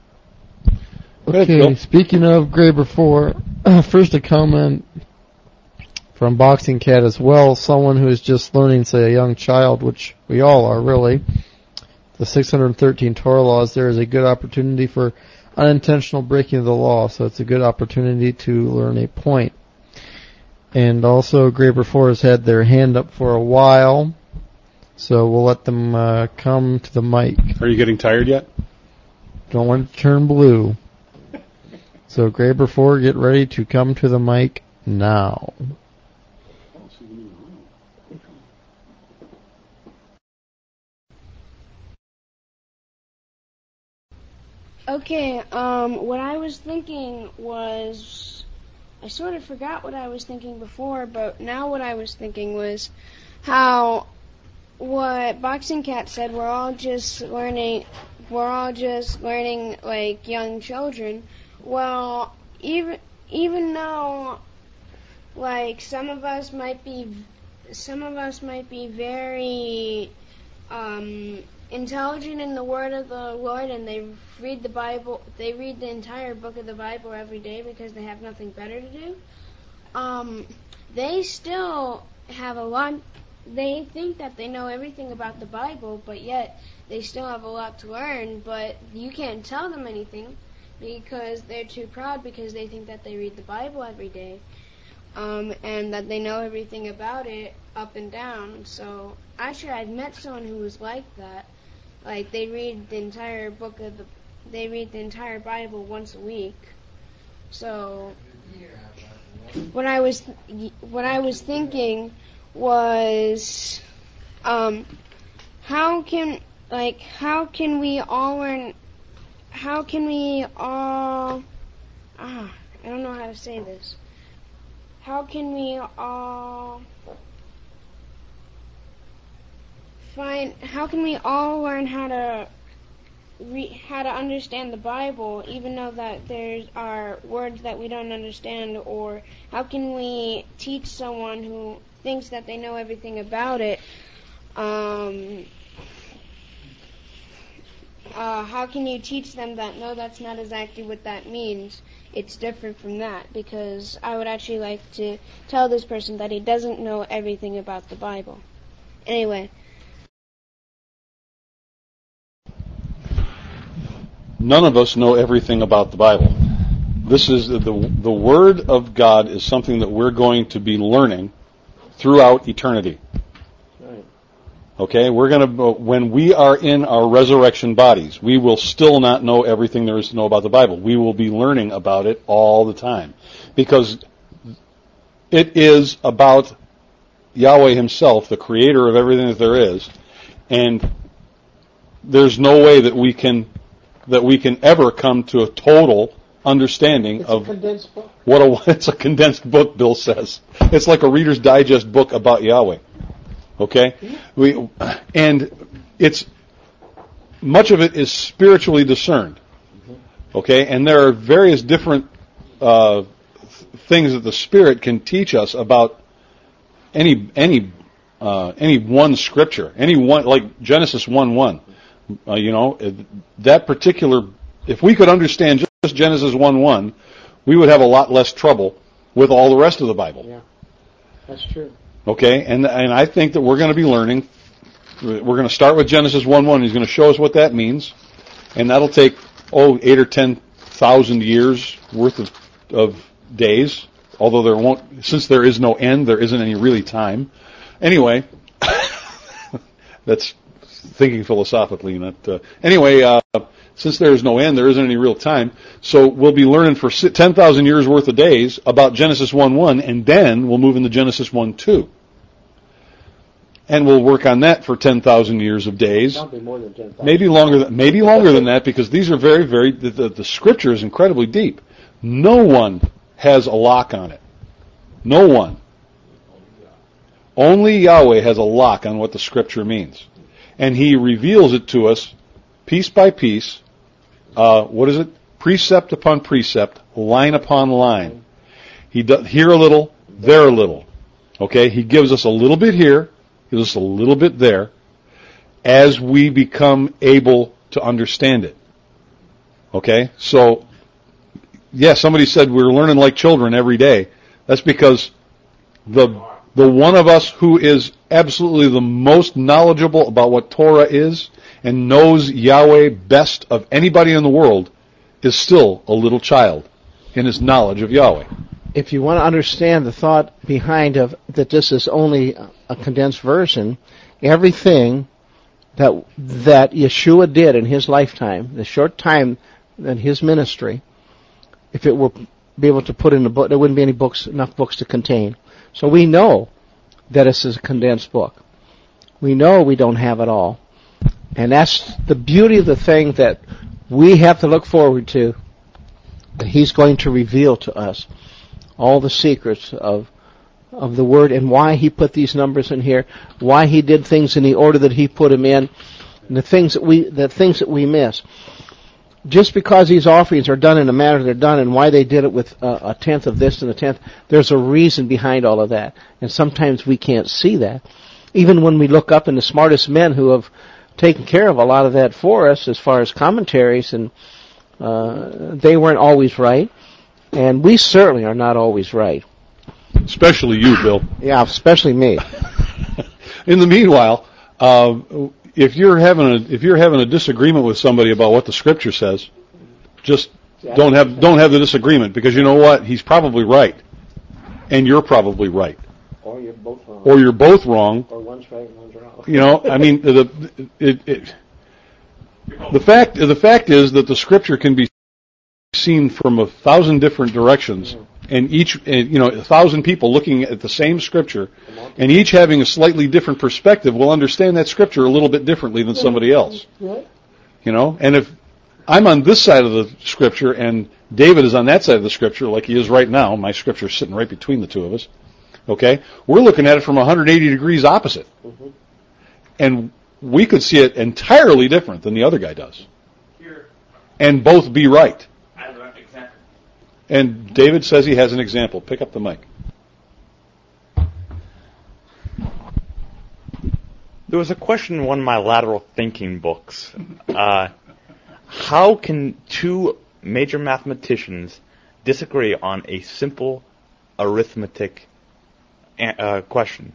there. Okay, Bill. speaking of Graber 4, first a comment from Boxing Cat as well, someone who is just learning, say a young child, which we all are really, the 613 Torah laws, there is a good opportunity for unintentional breaking of the law, so it's a good opportunity to learn a point. And also, Graber 4 has had their hand up for a while, so we'll let them come to the mic. Are you getting tired yet? Don't want it to turn blue. So, Graber 4, get ready to come to the mic now. Okay, what I was thinking was, I sort of forgot what I was thinking before, but now what I was thinking was how what Boxing Cat said, we're all just learning like young children. Well, even though like some of us might be very intelligent in the word of the Lord, and they read the Bible, they read the entire book of the Bible every day because they have nothing better to do. They still have a lot. They think that they know everything about the Bible, but yet they still have a lot to learn. But you can't tell them anything because they're too proud, because they think that they read the Bible every day, and that they know everything about it up and down. So actually, I've met someone who was like that. Like they read the entire Bible once a week. So what I was thinking was, how can we all learn? How can we all? I don't know how to say this. How can we all learn how to understand the Bible, even though that there are words that we don't understand? Or how can we teach someone who thinks that they know everything about it? How can you teach them that no, that's not exactly what that means? It's different from that, because I would actually like to tell this person that he doesn't know everything about the Bible. Anyway. None of us know everything about the Bible. This is the Word of God is something that we're going to be learning throughout eternity. Right. Okay, when we are in our resurrection bodies, we will still not know everything there is to know about the Bible. We will be learning about it all the time, because it is about Yahweh Himself, the Creator of everything that there is, and there's no way that we can ever come to a total understanding It's of a condensed book. it's a condensed book. Bill says it's like a Reader's Digest book about Yahweh. Okay, and it's much of it is spiritually discerned. Okay, and there are various different things that the Spirit can teach us about any one scripture, any one, like Genesis 1:1. That particular, if we could understand just Genesis 1:1, we would have a lot less trouble with all the rest of the Bible. Yeah, that's true. Okay, and I think that we're going to be learning. We're going to start with Genesis 1:1. He's going to show us what that means, and that'll take 8,000 or 10,000 years worth of days. Although there won't, since there is no end, there isn't any really time. Anyway, that's thinking philosophically. Since there is no end, there isn't any real time. So we'll be learning for 10,000 years worth of days about Genesis 1:1, and then we'll move into Genesis 1:2. And we'll work on that for 10,000 years of days. Probably more than 10,000. Maybe longer than that, because these are very, very, the Scripture is incredibly deep. No one has a lock on it. No one. Only Yahweh has a lock on what the Scripture means. And He reveals it to us piece by piece. What is it? Precept upon precept, line upon line. He does here a little, there a little. Okay? He gives us a little bit here, gives us a little bit there, as we become able to understand it. Okay? So, yeah, somebody said we're learning like children every day. That's because the one of us who is absolutely the most knowledgeable about what Torah is and knows Yahweh best of anybody in the world is still a little child in his knowledge of Yahweh. If you want to understand the thought behind that this is only a condensed version, everything that Yeshua did in his lifetime, the short time in his ministry, if it were be able to put in a book, there wouldn't be enough books to contain. So we know that this is a condensed book. We know we don't have it all. And that's the beauty of the thing that we have to look forward to, that He's going to reveal to us all the secrets of the Word and why He put these numbers in here, why He did things in the order that He put them in, and the things that we miss. Just because these offerings are done in the manner they're done and why they did it with a tenth of this and a tenth, there's a reason behind all of that. And sometimes we can't see that. Even when we look up in the smartest men who have taken care of a lot of that for us as far as commentaries, and they weren't always right. And we certainly are not always right. Especially you, Bill. Yeah, especially me. In the meanwhile, if you're having a disagreement with somebody about what the Scripture says, just don't have the disagreement, because you know what? He's probably right, and you're probably right. Or you're both wrong. Or you're both wrong. Or one's right and one's wrong. I mean, the fact is that the Scripture can be seen from 1,000 different directions, and 1,000 people looking at the same Scripture, and each having a slightly different perspective will understand that Scripture a little bit differently than somebody else. And if I'm on this side of the Scripture and David is on that side of the Scripture, like he is right now, my Scripture's sitting right between the two of us, okay, we're looking at it from 180 degrees opposite. And we could see it entirely different than the other guy does. And both be right. And David says he has an example. Pick up the mic. There was a question in one of my lateral thinking books. How can two major mathematicians disagree on a simple arithmetic question?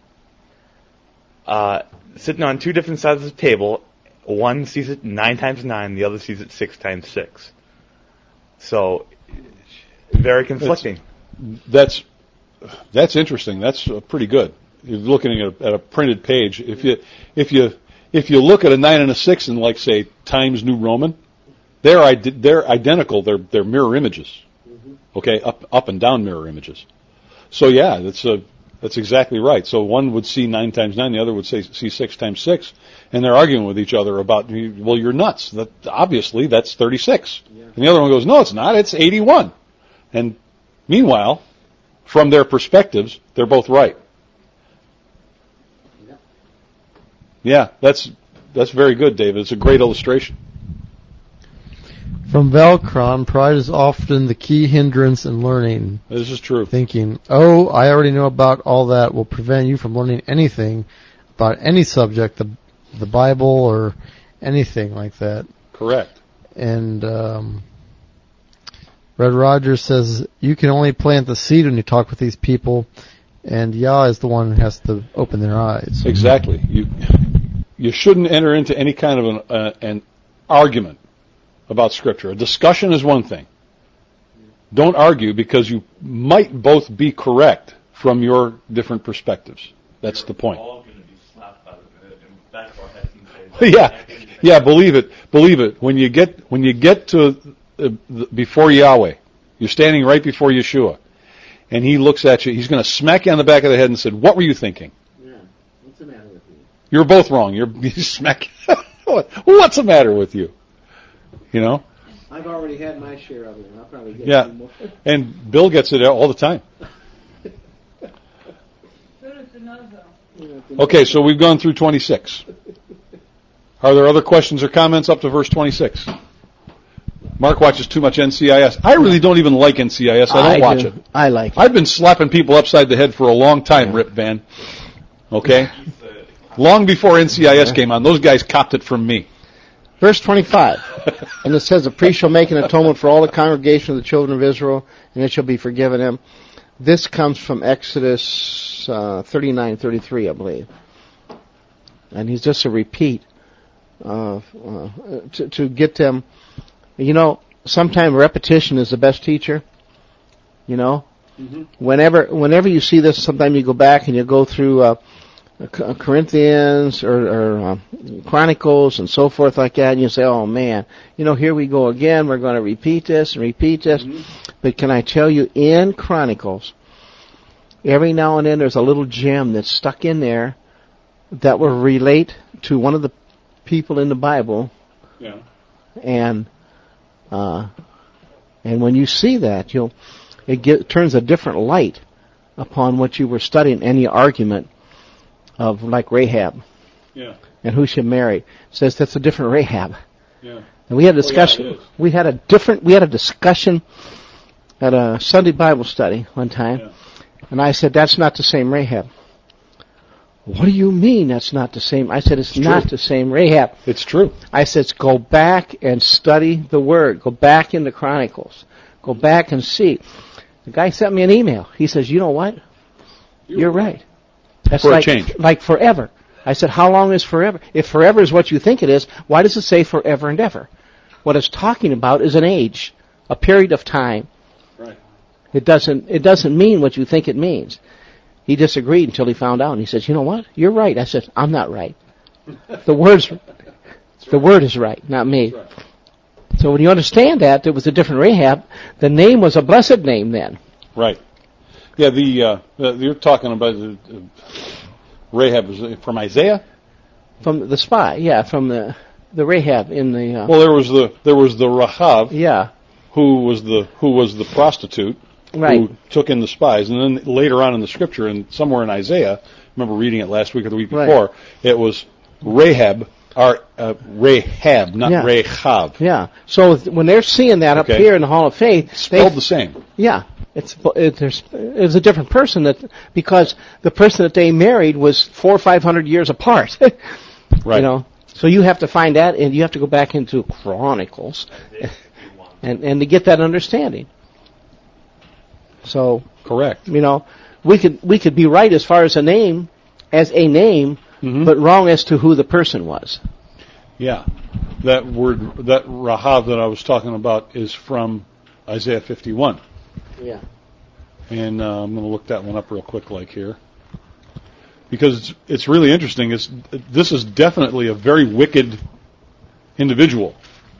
Sitting on two different sides of the table, one sees it 9 times 9, the other sees it 6 times 6. So, very conflicting. That's interesting. That's pretty good. You're looking at a printed page. If you look at a 9 and a 6 and, like, say, Times New Roman, they're identical. They're mirror images. Okay, up and down mirror images. So yeah, that's That's exactly right. So one would see 9 times 9, the other would see 6 times 6, and they're arguing with each other about, well, you're nuts. Obviously, that's 36. Yeah. And the other one goes, no, it's not. It's 81. And meanwhile, from their perspectives, they're both right. Yeah, that's very good, David. It's a great illustration. From Velcron, pride is often the key hindrance in learning. This is true. Thinking, oh, I already know about all that will prevent you from learning anything about any subject, the Bible or anything like that. Correct. And Red Rogers says, you can only plant the seed when you talk with these people, and Yah is the one who has to open their eyes. Exactly. You shouldn't enter into any kind of an argument about Scripture. A discussion is one thing. Don't argue because you might both be correct from your different perspectives. That's the point. All going to be slapped by the back of our heads and say, Yeah, believe it. When you get to before Yahweh, you're standing right before Yeshua, and he looks at you, he's going to smack you on the back of the head and say, what were you thinking? Yeah, what's the matter with you? You're both wrong. You smack. What's the matter with you? You know? I've already had my share of it, and I'll probably get Yeah. some more. And Bill gets it all the time. Okay, so we've gone through 26. Are there other questions or comments up to verse 26? Mark watches too much NCIS. I really don't even like NCIS. I don't watch it. I like it. I've been slapping people upside the head for a long time, Rip Van. Okay? Long before NCIS came on, those guys copped it from me. Verse 25, and it says, the priest shall make an atonement for all the congregation of the children of Israel, and it shall be forgiven him. This comes from Exodus 39:33, I believe. And he's just a repeat to get them. You know, sometimes repetition is the best teacher. You know, whenever you see this, sometimes you go back and you go through Corinthians or Chronicles and so forth like that, and you say, oh man, you know, here we go again, we're going to repeat this and repeat this. But can I tell you, in Chronicles, every now and then there's a little gem that's stuck in there that will relate to one of the people in the Bible. Yeah. And when you see that, it turns a different light upon what you were studying, any argument of like Rahab. Yeah. And who she married. It says that's a different Rahab. Yeah. And we had a discussion. Oh, yeah, it is. We had a discussion at a Sunday Bible study one time. Yeah. And I said, that's not the same Rahab. What do you mean that's not the same? I said, it's not the same Rahab. It's true. I said, go back and study the Word. Go back into Chronicles. Go back and see. The guy sent me an email. He says, you know what? You're right. That's For a like, change. like forever. I said, how long is forever? If forever is what you think it is, why does it say forever and ever? What it's talking about is an age, a period of time. Right. It doesn't mean what you think it means. He disagreed until he found out, and he says, you know what? You're right. I said, I'm not right. The Word is right, not me. Right. So when you understand that, there was a different Rahab. The name was a blessed name then. Right. Yeah, you're talking about Rahab from Isaiah? From the spy, yeah, from the Rahab in the... Well, there was the Rahab, yeah, who was the prostitute, right. who took in the spies, and then later on in the Scripture, and somewhere in Isaiah, I remember reading it last week or the week before, it was Rahab, Rahab, not Yeah. Rahab. Yeah. So when they're seeing that up Okay. here in the Hall of Faith, Spelled the same. yeah, it's a different person because the person that they married was 400 or 500 years apart. Right. You know, so you have to find that, and you have to go back into Chronicles, and to get that understanding. So Correct. you know, we could be right as far as a name, but wrong as to who the person was. Yeah. That word, that Rahab that I was talking about is from Isaiah 51. Yeah. And I'm going to look that one up real quick like here. Because it's really interesting. This is definitely a very wicked individual.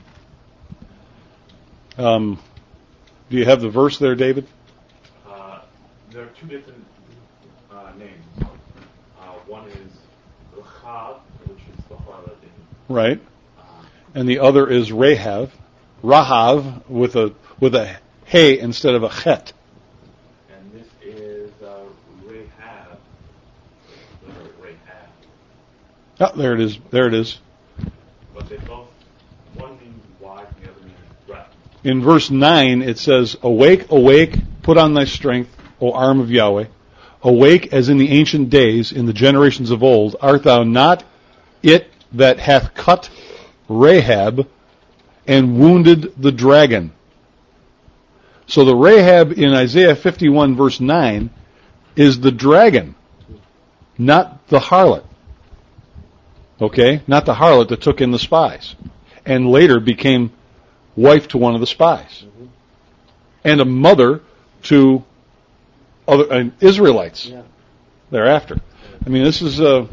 Do you have the verse there, David? there are two different names. One is Rachav, which is the harlot in Right. And the other is Rahav with a hey instead of a chet. and this is Rahab. Rahab. Oh, there it is. There it is. But they both, one means wise and the other means breath. In verse 9, it says, Awake, awake, put on thy strength, O arm of Yahweh. Awake as in the ancient days, in the generations of old. Art thou not it that hath cut Rahab and wounded the dragon? So the Rahab in Isaiah 51 verse 9 is the dragon, not the harlot. Okay? Not the harlot that took in the spies and later became wife to one of the spies and a mother to other Israelites thereafter. I mean, this is don't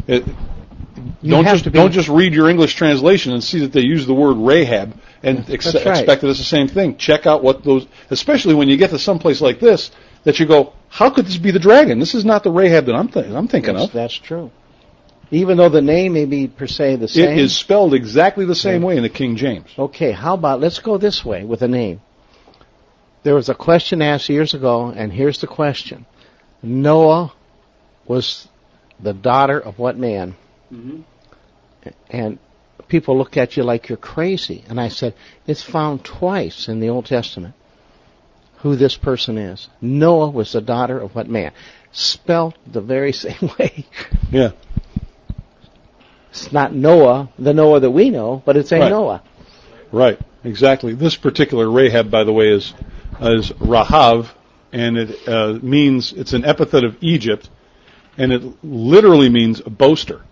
just read your English translation and see that they use the word Rahab and expect that it's the same thing. Check out what those, especially when you get to some place like this, that you go, how could this be the dragon? This is not the Rahab that I'm thinking of. That's true. Even though the name may be per se the same. It is spelled exactly the same way in the King James. Okay, how about, let's go this way with a name. There was a question asked years ago, and here's the question. Noah was the daughter of what man? Mm-hmm. And people look at you like you're crazy. And I said, it's found twice in the Old Testament who this person is. Noah was the daughter of what man? Spelled the very same way. Yeah. It's not Noah, the Noah that we know, but it's a Noah. Right, exactly. This particular Rahab, by the way, is Rahav, and it means, it's an epithet of Egypt, and it literally means a boaster.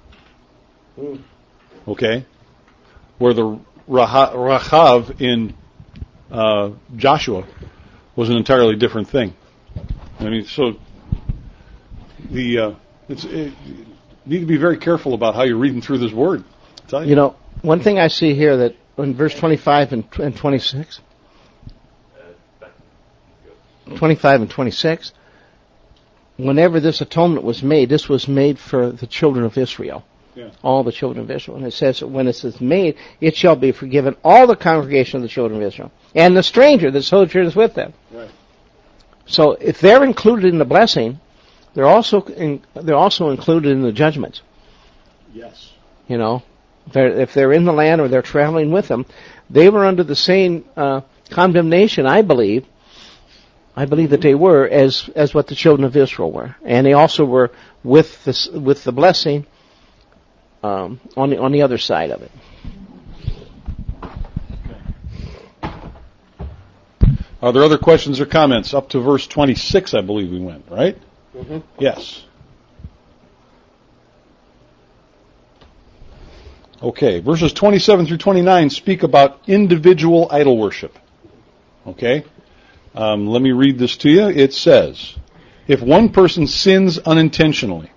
Okay? Where the Rahav in Joshua was an entirely different thing. I mean, so you need to be very careful about how you're reading through this word. I'll tell you. You know, one thing I see here that in verse 25 and 26, 25 and 26, whenever this atonement was made, this was made for the children of Israel. Yeah. All the children of Israel. And it says, when it is made, it shall be forgiven all the congregation of the children of Israel, and the stranger that sojourns with them. Right. So if they're included in the blessing, they're also included in the judgments. Yes. You know, if they're in the land or they're traveling with them, they were under the same condemnation, I believe that they were as what the children of Israel were, and they also were with the blessing on the other side of it. Are there other questions or comments? Up to verse 26, I believe we went, right? Mm-hmm. Yes. Okay, verses 27 through 29 speak about individual idol worship. Okay? Let me read this to you. It says, if one person sins unintentionally,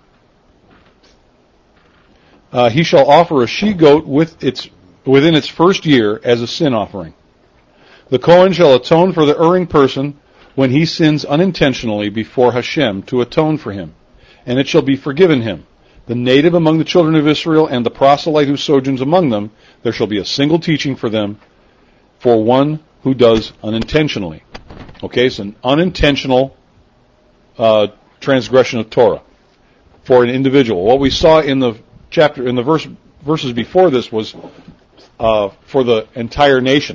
he shall offer a she-goat within its first year as a sin offering. The Kohen shall atone for the erring person when he sins unintentionally before Hashem to atone for him, and it shall be forgiven him. The native among the children of Israel and the proselyte who sojourns among them, there shall be a single teaching for them, for one who does unintentionally. Okay, it's an unintentional transgression of Torah for an individual. What we saw in the chapter, in the verses before this, was for the entire nation.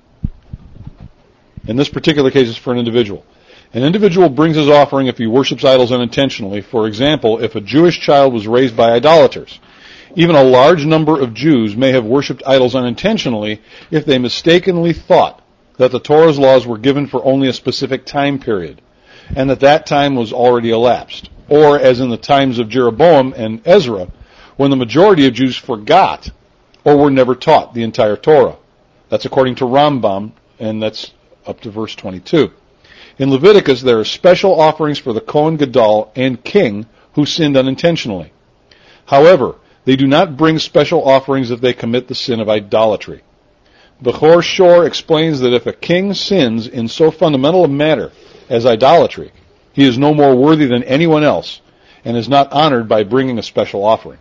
In this particular case, it's for an individual. An individual brings his offering if he worships idols unintentionally. For example, if a Jewish child was raised by idolaters. Even a large number of Jews may have worshipped idols unintentionally if they mistakenly thought that the Torah's laws were given for only a specific time period, and that time was already elapsed. Or, as in the times of Jeroboam and Ezra, when the majority of Jews forgot or were never taught the entire Torah. That's according to Rambam, and that's up to verse 22. In Leviticus, there are special offerings for the Kohen Gadol and king who sinned unintentionally. However, they do not bring special offerings if they commit the sin of idolatry. Bechor Shor explains that if a king sins in so fundamental a matter as idolatry, He is no more worthy than anyone else, and is not honored by bringing a special offering.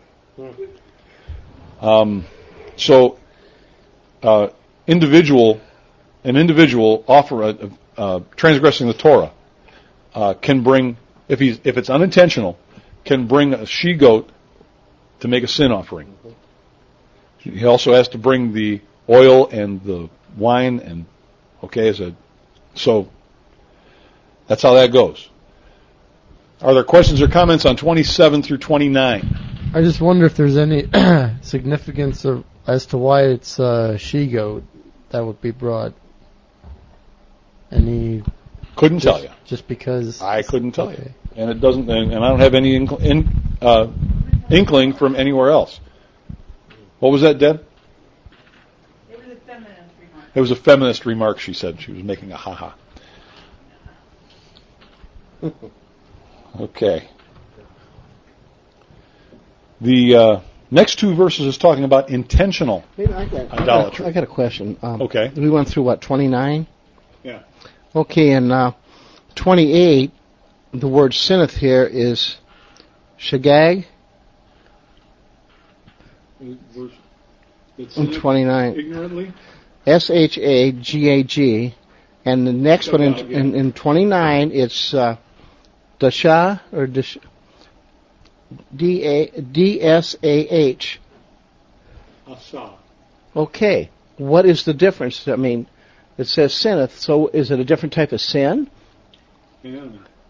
An individual transgressing the Torah can bring, if it's unintentional, can bring a she-goat to make a sin offering. He also has to bring the oil and the wine, and so that's how that goes. Are there questions or comments on 27 through 29? I just wonder if there's any significance as to why it's she-goat that would be brought. Any? Couldn't tell you. Just because I couldn't tell you, and it doesn't, and I don't have any inkling from anywhere else. What was that, Deb? It was a feminist remark. It was a feminist remark. She said she was making a ha-ha. Okay. The next two verses is talking about intentional idolatry. I got a question. Okay. We went through, 29? Yeah. Okay, in 28, the word sinneth here is shagag. In 29. Ignorantly? S-H-A-G-A-G. And the next one in 29, it's dasha or D-S-A-H. Asa. Okay. What is the difference? I mean, it says sinneth, so is it a different type of sin? Yeah.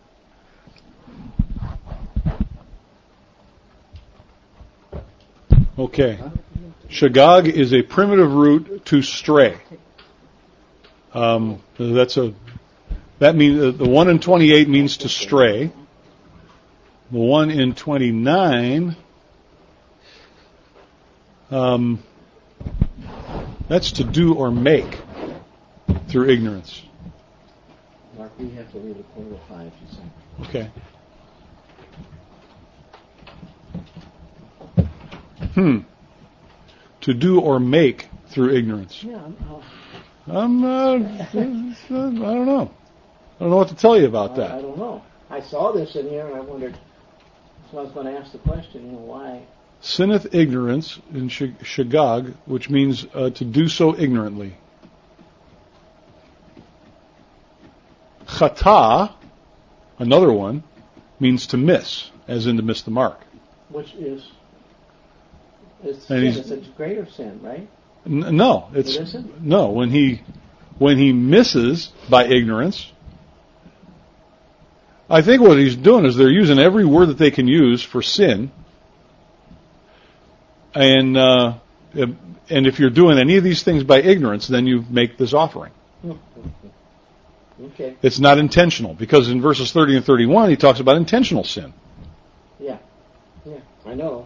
Okay. Shagag is a primitive root to stray. That means the one in 28 means to stray. The one in 29, that's to do or make through ignorance. Mark, we have to read a quarter to 5, you say. Okay. To do or make through ignorance. Yeah. I don't know. I don't know what to tell you about that. I don't know. I saw this in here and I wondered, so I was going to ask the question, why? Sinneth ignorance in Shagag, which means to do so ignorantly. Chata, another one, means to miss, as in to miss the mark. Which is it's a greater sin, right? No, It isn't? no. When he misses by ignorance, I think what he's doing is they're using every word that they can use for sin, and if you're doing any of these things by ignorance, then you make this offering. Okay. It's not intentional, because in verses 30 and 31 he talks about intentional sin. Yeah, I know.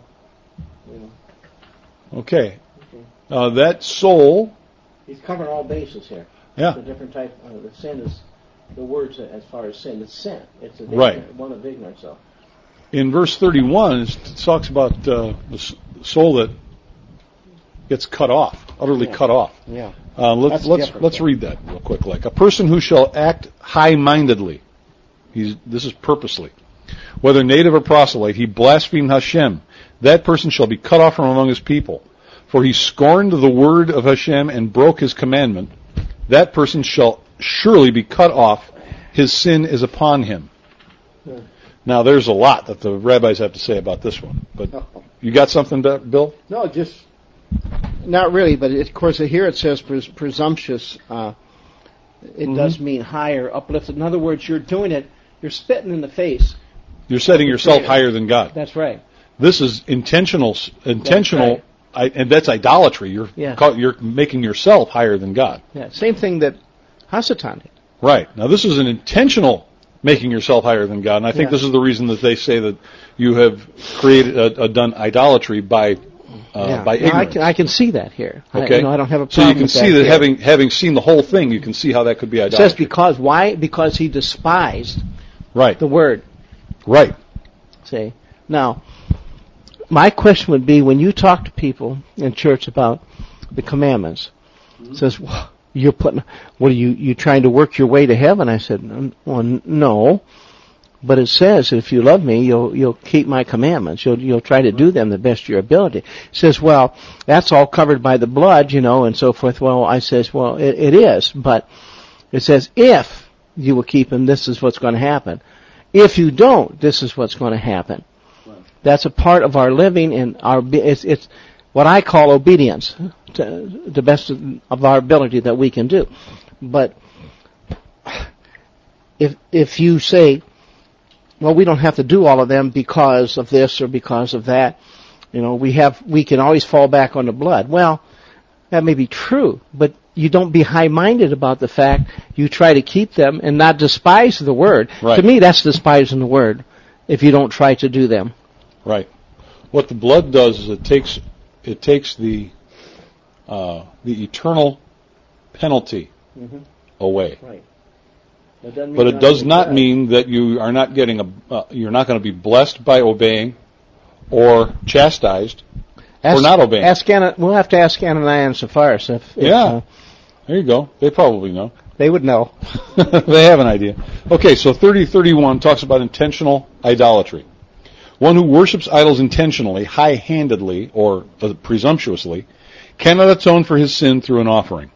Okay. That soul. He's covering all bases here. Yeah. The different type. The sin is the words as far as sin. It's sin. It's a one of ignorance. So. In verse 31, it talks about the soul that gets cut off, utterly cut off. Yeah. Let's read that real quick. Like a person who shall act high-mindedly. This is purposely. Whether native or proselyte, he blasphemed Hashem. That person shall be cut off from among his people. For he scorned the word of Hashem and broke his commandment. That person shall surely be cut off. His sin is upon him. Yeah. Now, there's a lot that the rabbis have to say about this one. But you got something, Bill? No, just not really. But of course, here it says presumptuous. It does mean higher, uplifted. In other words, you're doing it. You're spitting in the face. You're setting yourself higher than God. That's right. This is intentional, That's right. And that's idolatry. You're making yourself higher than God. Yeah, same thing that Hasatan did. Right. Now, this is an intentional making yourself higher than God, and I think this is the reason that they say that you have done idolatry by ignorance. I can see that here. Okay. I don't have a problem. So you can see that having seen the whole thing, you can see how that could be idolatry. It says because why? Because he despised the word. Right. See? Now, my question would be, when you talk to people in church about the commandments, it says, well, you're trying to work your way to heaven? I said, well, no. But it says, if you love me, you'll keep my commandments. You'll try to do them the best of your ability. It says, well, that's all covered by the blood, and so forth. Well, I says, well, it is, but it says, if you will keep them, this is what's going to happen. If you don't, this is what's going to happen. That's a part of our living, and it's what I call obedience, to the best of our ability that we can do. But if you say, well, we don't have to do all of them because of this or because of that, we can always fall back on the blood. Well, that may be true, but you don't be high-minded about the fact you try to keep them and not despise the word. Right. To me, that's despising the word if you don't try to do them. Right. What the blood does is it takes the eternal penalty away. Right. But it does not mean that you are not you're not going to be blessed by obeying or chastised for not obeying. We'll have to ask Ananias and Sapphira. There you go. They probably know. They would know. They have an idea. Okay, so 30:31 talks about intentional idolatry. One who worships idols intentionally, high-handedly, or presumptuously, cannot atone for his sin through an offering.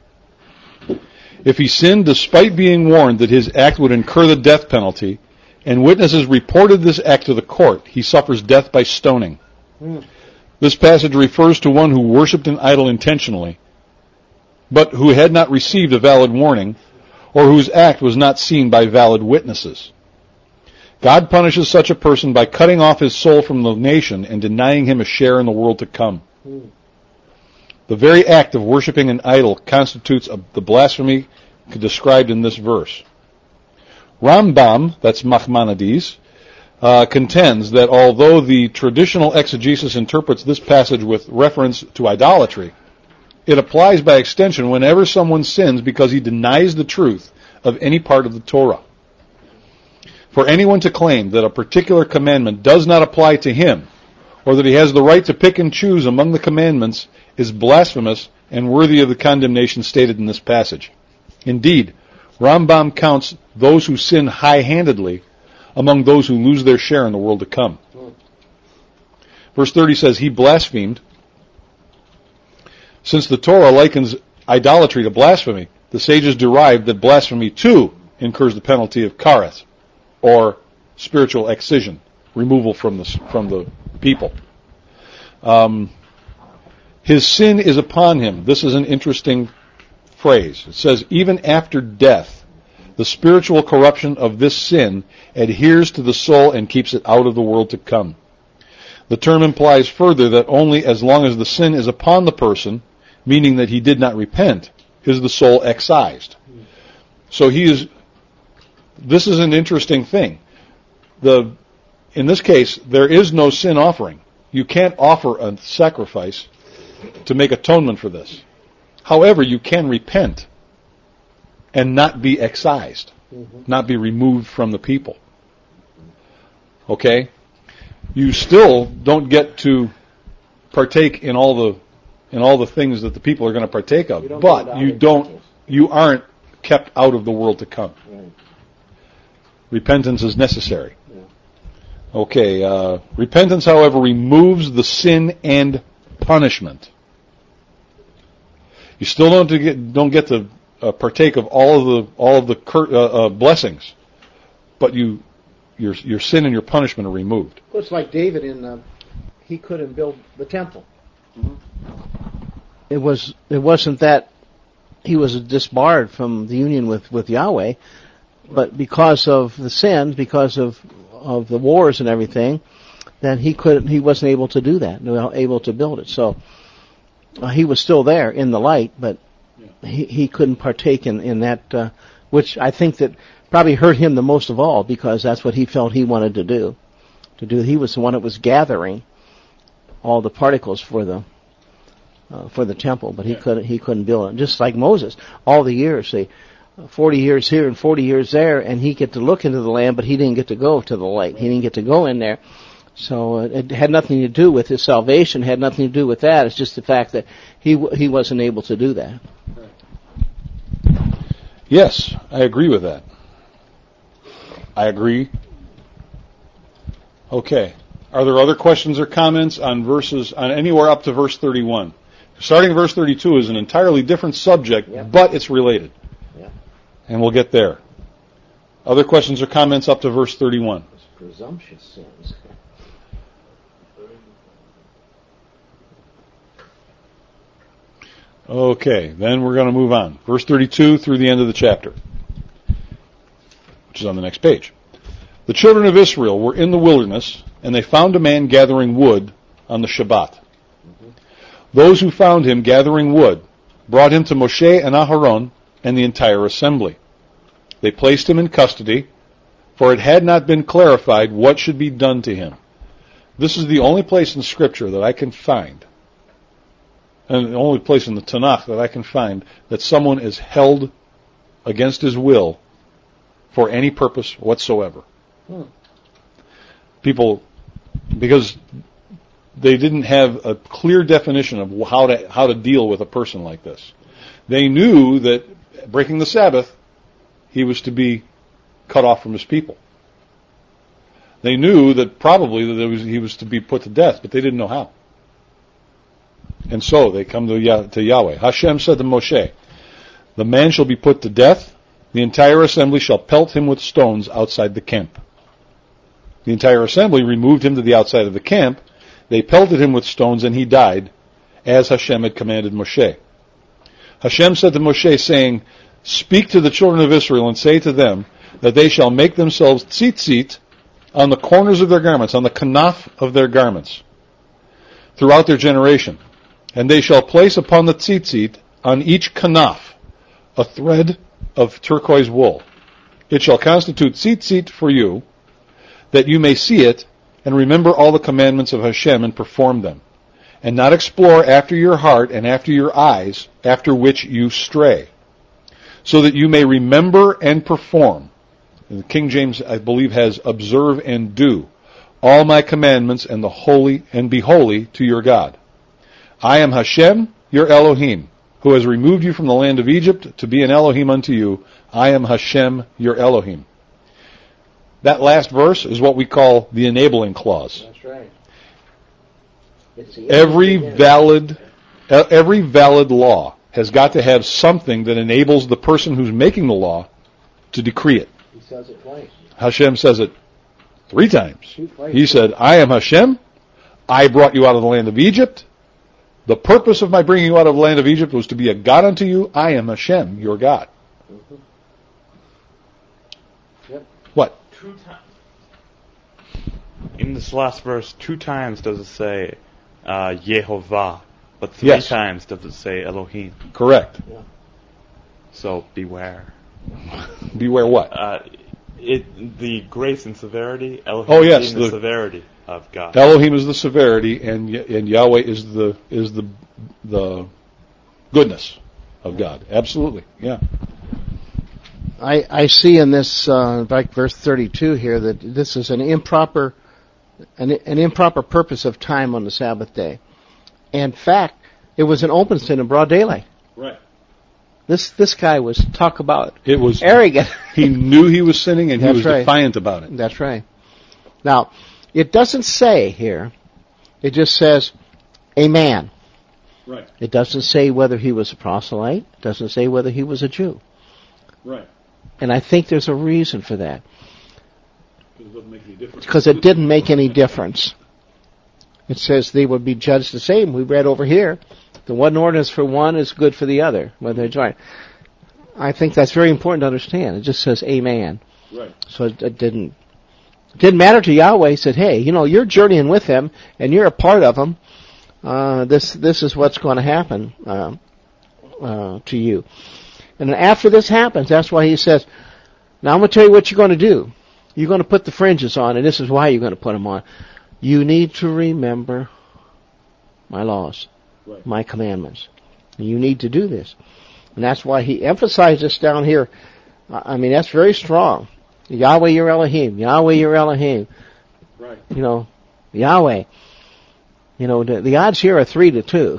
If he sinned despite being warned that his act would incur the death penalty, and witnesses reported this act to the court, he suffers death by stoning. This passage refers to one who worshipped an idol intentionally, but who had not received a valid warning, or whose act was not seen by valid witnesses. God punishes such a person by cutting off his soul from the nation and denying him a share in the world to come. The very act of worshiping an idol constitutes the blasphemy described in this verse. Rambam, that's Maimonides, contends that although the traditional exegesis interprets this passage with reference to idolatry, it applies by extension whenever someone sins because he denies the truth of any part of the Torah. For anyone to claim that a particular commandment does not apply to him, or that he has the right to pick and choose among the commandments, is blasphemous and worthy of the condemnation stated in this passage. Indeed, Rambam counts those who sin high-handedly among those who lose their share in the world to come. Verse 30 says, he blasphemed. Since the Torah likens idolatry to blasphemy, the sages derived that blasphemy too incurs the penalty of kareth, or spiritual excision, removal from the people. His sin is upon him. This is an interesting phrase. It says, even after death, the spiritual corruption of this sin adheres to the soul and keeps it out of the world to come. The term implies further that only as long as the sin is upon the person, meaning that he did not repent, is the soul excised. So this is an interesting thing. In this case, there is no sin offering. You can't offer a sacrifice to make atonement for this. However, you can repent and not be excised, not be removed from the people. Okay? You still don't get to partake in all the things that the people are going to partake of, but you aren't kept out of the world to come. Right. Repentance is necessary. Yeah. Okay, repentance, however, removes the sin and punishment. You still don't get to partake of all of the blessings, but your sin and your punishment are removed. Well, it's like David he couldn't build the temple. It wasn't that he was disbarred from the union with Yahweh, but because of the sins, because of the wars and everything, then he wasn't able to do that, able to build it. So he was still there in the light, but he couldn't partake in that, which I think that probably hurt him the most of all, because that's what he felt he wanted to do. He was the one that was gathering all the particles for the temple, but he couldn't build it. Just like Moses, all the years, 40 years here and 40 years there, and he get to look into the land, but he didn't get to go to the light. He didn't get to go in there. So it had nothing to do with his salvation, had nothing to do with that. It's just the fact that he wasn't able to do that. Yes, I agree with that. I agree Okay. Are there other questions or comments on anywhere up to verse 31? Starting at verse 32 is an entirely different subject, but it's related. Yeah. And we'll get there. Other questions or comments up to verse 31? It's presumptuous sins. Okay, then we're going to move on. Verse 32 through the end of the chapter, which is on the next page. The children of Israel were in the wilderness, and they found a man gathering wood on the Shabbat. Those who found him gathering wood brought him to Moshe and Aharon and the entire assembly. They placed him in custody, for it had not been clarified what should be done to him. This is the only place in Scripture that I can find, and the only place in the Tanakh that I can find, that someone is held against his will for any purpose whatsoever. People, because they didn't have a clear definition of how to deal with a person like this. They knew that breaking the Sabbath, he was to be cut off from his people. They knew that probably that he was to be put to death, but they didn't know how. And so they come to Yahweh. Hashem said to Moshe, "The man shall be put to death. The entire assembly shall pelt him with stones outside the camp." The entire assembly removed him to the outside of the camp. They pelted him with stones, and he died, as Hashem had commanded Moshe. Hashem said to Moshe, saying, "Speak to the children of Israel and say to them that they shall make themselves tzitzit on the corners of their garments, on the kanaf of their garments, throughout their generation. And they shall place upon the tzitzit, on each kanaf, a thread of turquoise wool. It shall constitute tzitzit for you, that you may see it, and remember all the commandments of Hashem and perform them, and not explore after your heart and after your eyes, after which you stray, so that you may remember and perform." And the King James, I believe, has "observe and do all my commandments and be holy to your God. I am Hashem, your Elohim, who has removed you from the land of Egypt to be an Elohim unto you. I am Hashem, your Elohim." That last verse is what we call the enabling clause. That's right. Every valid law has got to have something that enables the person who's making the law to decree it. He says it twice. Hashem says it 3 times. He said, "I am Hashem. I brought you out of the land of Egypt. The purpose of my bringing you out of the land of Egypt was to be a God unto you. I am Hashem, your God." Mm-hmm. Yep. What? 2 times. In this last verse, 2 times does it say Yehovah, but 3 times does it say Elohim. Correct. Yeah. So beware. Beware what? The grace and severity, Elohim yes, being the severity of God. Elohim is the severity, and Yahweh is the goodness of God. Absolutely, yeah. I see in this, like verse 32 here, that this is an improper purpose of time on the Sabbath day. In fact, it was an open sin in broad daylight. Right. This guy was talk about it was arrogant. He knew he was sinning, and he was right. defiant about it. That's right. Now, it doesn't say here. It just says a man. Right. It doesn't say whether he was a proselyte. It doesn't say whether he was a Jew. Right. And I think there's a reason for that. Because it doesn't make any difference. Because it didn't make any difference. It says they would be judged the same. We read over here, the one ordinance for one is good for the other, whether they're joined. I think that's very important to understand. It just says a man. Right. So it didn't matter to Yahweh. He said, "Hey, you're journeying with him, and you're a part of him. This is what's going to happen to you." And then after this happens, that's why he says, "Now I'm going to tell you what you're going to do. You're going to put the fringes on, and this is why you're going to put them on. You need to remember my laws, right. my commandments. And you need to do this." And that's why he emphasized this down here. I mean, that's very strong. Yahweh, your Elohim. Yahweh, your Elohim. Right. Yahweh. The odds here are 3-2.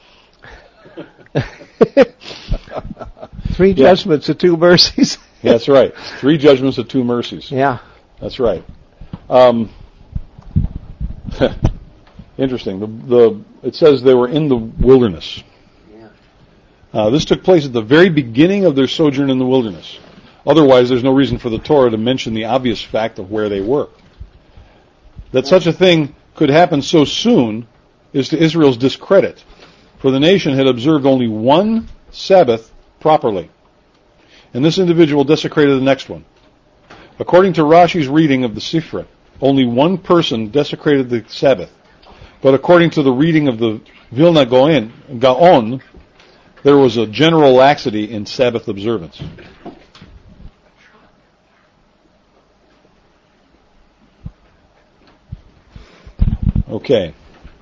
3 judgments and 2 mercies. That's right. 3 judgments and 2 mercies. Yeah. That's right. Interesting. It says they were in the wilderness. This took place at the very beginning of their sojourn in the wilderness. Otherwise, there's no reason for the Torah to mention the obvious fact of where they were. That such a thing could happen so soon is to Israel's discredit, for the nation had observed only one Sabbath properly, and this individual desecrated the next one. According to Rashi's reading of the Sifra, only one person desecrated the Sabbath, but according to the reading of the Vilna Gaon, there was a general laxity in Sabbath observance. Okay.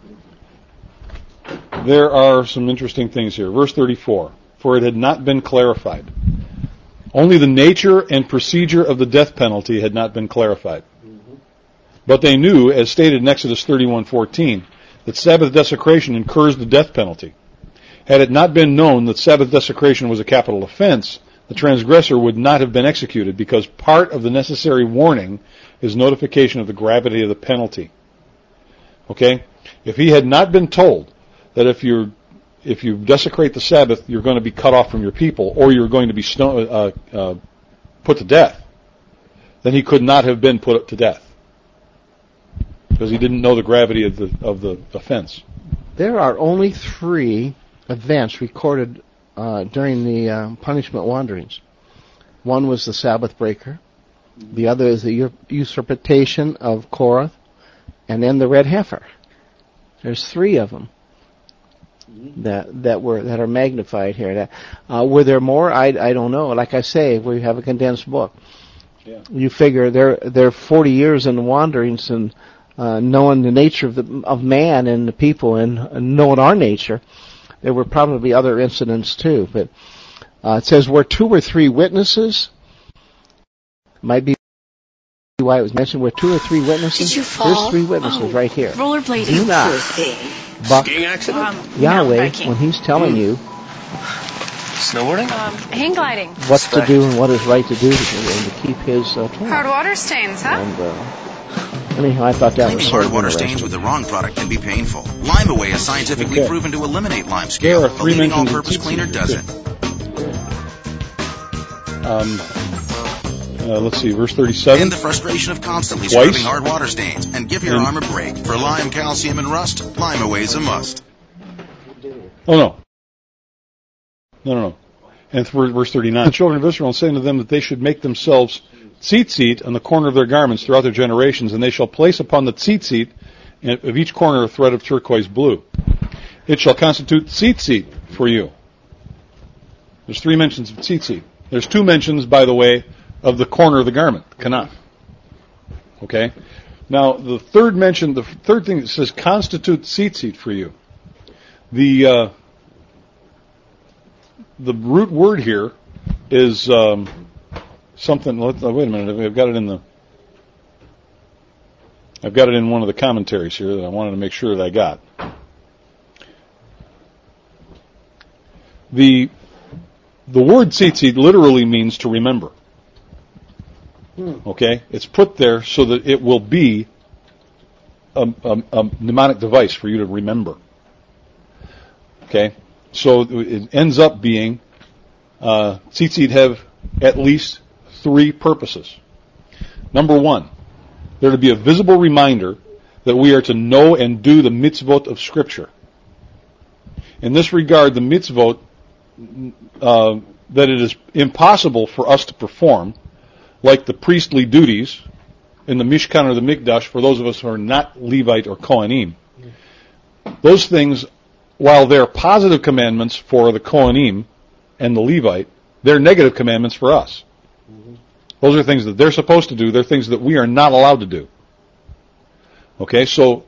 There are some interesting things here. Verse 34. For it had not been clarified. Only the nature and procedure of the death penalty had not been clarified. But they knew, as stated in Exodus 31:14, that Sabbath desecration incurs the death penalty. Had it not been known that Sabbath desecration was a capital offense, the transgressor would not have been executed, because part of the necessary warning is notification of the gravity of the penalty. Okay? If he had not been told that if you desecrate the Sabbath, you're going to be cut off from your people, or you're going to be put to death, then he could not have been put to death, because he didn't know the gravity of the offense. There are only 3 events recorded during the punishment wanderings. One was the Sabbath breaker. The other is the usurpation of Korah, and then the red heifer. There's 3 of them that are magnified here. Were there more? I don't know. Like I say, we have a condensed book. Yeah. You figure they're 40 years in the wanderings and knowing the nature of man and the people and knowing our nature. There were probably other incidents too, but it says where 2 or 3 witnesses, might be why it was mentioned, where 2 or 3 witnesses. Did you fall? There's 3 witnesses right here. Rollerblading. Do not buck Skiing accident? Yahweh when He's telling you Snowboarding? Hang gliding. what to do and what is right to do and to keep His Torah. Hard water stains, huh? And anyhow, I thought that was Cleaning sort hard of water stains with the wrong product can be painful. Lime Away is scientifically proven to eliminate lime scale. There are The 3 leading mentions all-purpose of cleaner doesn't. Let's see, verse 37. And the frustration of constantly scrubbing hard water stains. And give your arm a break. For lime, calcium, and rust, Lime Away's a must. Oh, no. And verse 39. The children of Israel, saying to them that they should make themselves tzitzit on the corner of their garments throughout their generations, and they shall place upon the tzitzit of each corner a thread of turquoise blue. It shall constitute tzitzit for you. There's 3 mentions of tzitzit. There's 2 mentions, by the way, of the corner of the garment, kanaf. Okay? Now, the third thing that says constitute tzitzit for you. The root word here is something. Wait a minute. I've got it in one of the commentaries here that I wanted to make sure that I got. The word tzitzit literally means to remember. Okay? It's put there so that it will be a mnemonic device for you to remember. Okay? So it ends up being, tzitzit have at least 3 purposes. Number 1, there to be a visible reminder that we are to know and do the mitzvot of Scripture. In this regard, the mitzvot that it is impossible for us to perform, like the priestly duties in the Mishkan or the Mikdash, for those of us who are not Levite or Kohanim. Those things, while they're positive commandments for the Kohanim and the Levite, they're negative commandments for us. Those are things that they're supposed to do. They're things that we are not allowed to do. Okay, so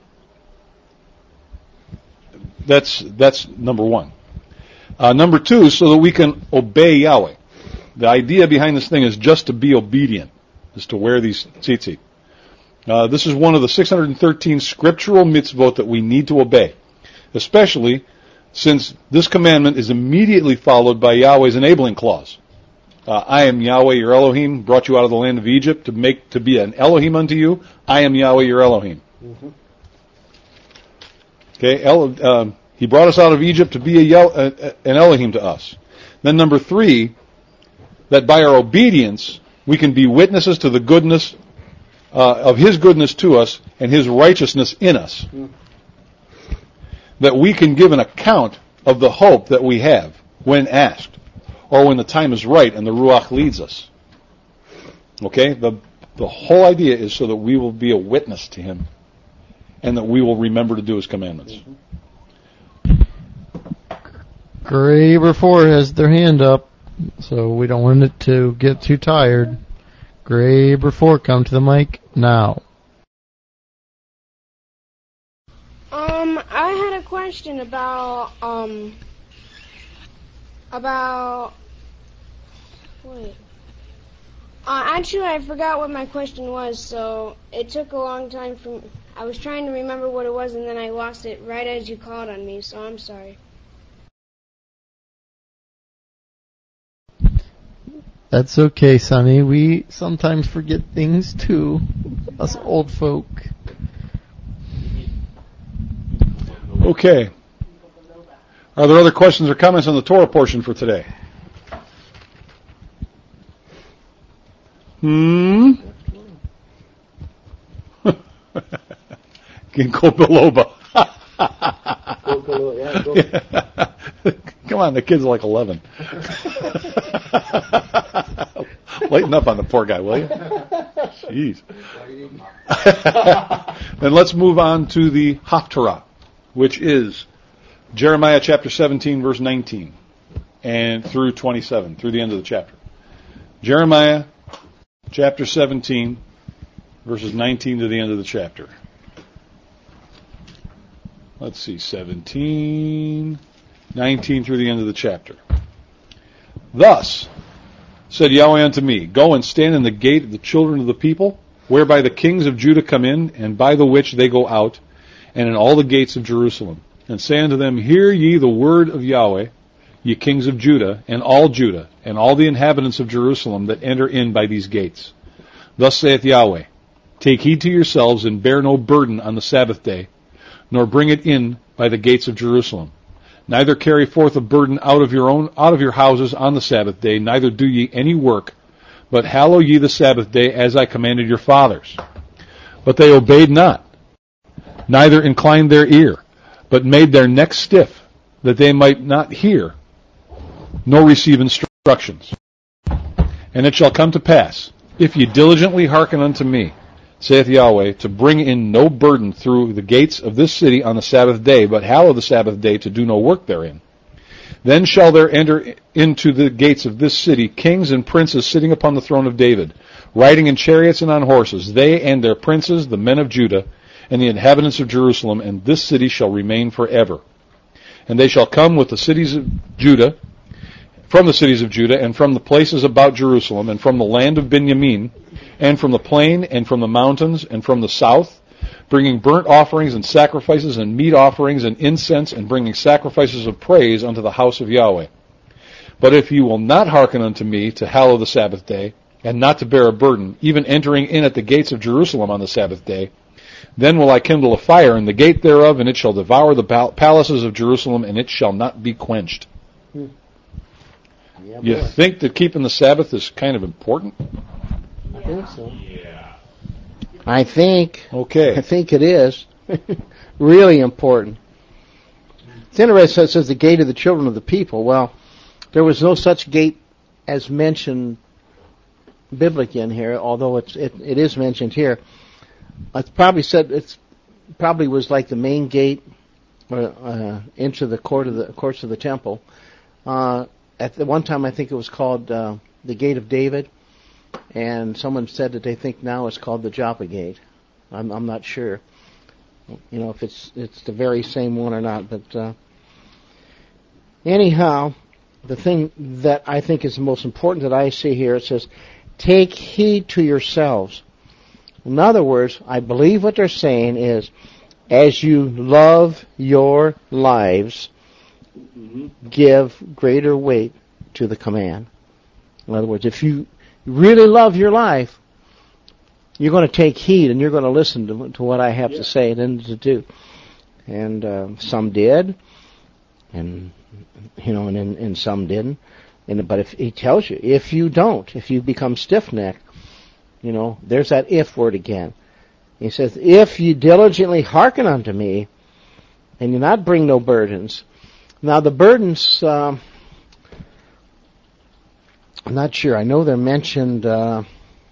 that's number 1. Number 2 is so that we can obey Yahweh. The idea behind this thing is just to be obedient, is to wear these tzitzit. This is one of the 613 scriptural mitzvot that we need to obey, especially since this commandment is immediately followed by Yahweh's enabling clause. I am Yahweh your Elohim, brought you out of the land of Egypt to be an Elohim unto you. I am Yahweh your Elohim. Okay, He brought us out of Egypt to be an Elohim to us. Then number 3, that by our obedience we can be witnesses to the goodness of His goodness to us and His righteousness in us. That we can give an account of the hope that we have when asked, or when the time is right and the Ruach leads us. Okay? The whole idea is so that we will be a witness to Him and that we will remember to do His commandments. Graber 4 has their hand up, so we don't want it to get too tired. Graber 4, come to the mic now. I had a question about wait. Actually, I forgot what my question was, so it took a long time I was trying to remember what it was, and then I lost it right as you called on me, so I'm sorry. That's okay, Sonny. We sometimes forget things too, us old folk. Okay. Are there other questions or comments on the Torah portion for today? Ginkgo biloba. Come on, the kid's like 11. Lighten up on the poor guy, will you? Jeez. Then let's move on to the Haftarah, which is Jeremiah chapter 17, verse 19, and through 27, through the end of the chapter. Jeremiah chapter 17, verses 19 to the end of the chapter. Let's see, 17, 19 through the end of the chapter. Thus said Yahweh unto me, Go and stand in the gate of the children of the people, whereby the kings of Judah come in, and by the which they go out, and in all the gates of Jerusalem. And say unto them, Hear ye the word of Yahweh, ye kings of Judah, and all the inhabitants of Jerusalem that enter in by these gates. Thus saith Yahweh, Take heed to yourselves, and bear no burden on the Sabbath day, nor bring it in by the gates of Jerusalem. Neither carry forth a burden out of your houses on the Sabbath day, neither do ye any work, but hallow ye the Sabbath day as I commanded your fathers. But they obeyed not, neither inclined their ear, but made their necks stiff, that they might not hear, nor receive instructions. And it shall come to pass, if ye diligently hearken unto me, saith Yahweh, to bring in no burden through the gates of this city on the Sabbath day, but hallow the Sabbath day to do no work therein. Then shall there enter into the gates of this city kings and princes sitting upon the throne of David, riding in chariots and on horses, they and their princes, the men of Judah, and the inhabitants of Jerusalem, and this city shall remain forever. And they shall come with the cities of Judah, from the cities of Judah, and from the places about Jerusalem, and from the land of Benjamin, and from the plain, and from the mountains, and from the south, bringing burnt offerings and sacrifices and meat offerings and incense, and bringing sacrifices of praise unto the house of Yahweh. But if you will not hearken unto me to hallow the Sabbath day, and not to bear a burden, even entering in at the gates of Jerusalem on the Sabbath day, then will I kindle a fire in the gate thereof, and it shall devour the palaces of Jerusalem, and it shall not be quenched. Yeah, you think that keeping the Sabbath is kind of important? I think so. Yeah. I think it is. Really important. It's interesting, it says the gate of the children of the people. Well, there was no such gate as mentioned biblically in here, although it is mentioned here. It's probably was like the main gate into the courts of the temple. At the one time, I think it was called the Gate of David, and someone said that they think now it's called the Joppa Gate. I'm not sure, if it's the very same one or not. But anyhow, the thing that I think is the most important that I see here, it says, "Take heed to yourselves." In other words, I believe what they're saying is, as you love your lives, give greater weight to the command. In other words, if you really love your life, you're going to take heed and you're going to listen to what I have to say and to do. and some did, and and some didn't. But if he tells you, if you don't, if you become stiff-necked, there's that if word again. He says, if you diligently hearken unto me, and you not bring no burdens. Now the burdens, I'm not sure. I know they're mentioned, I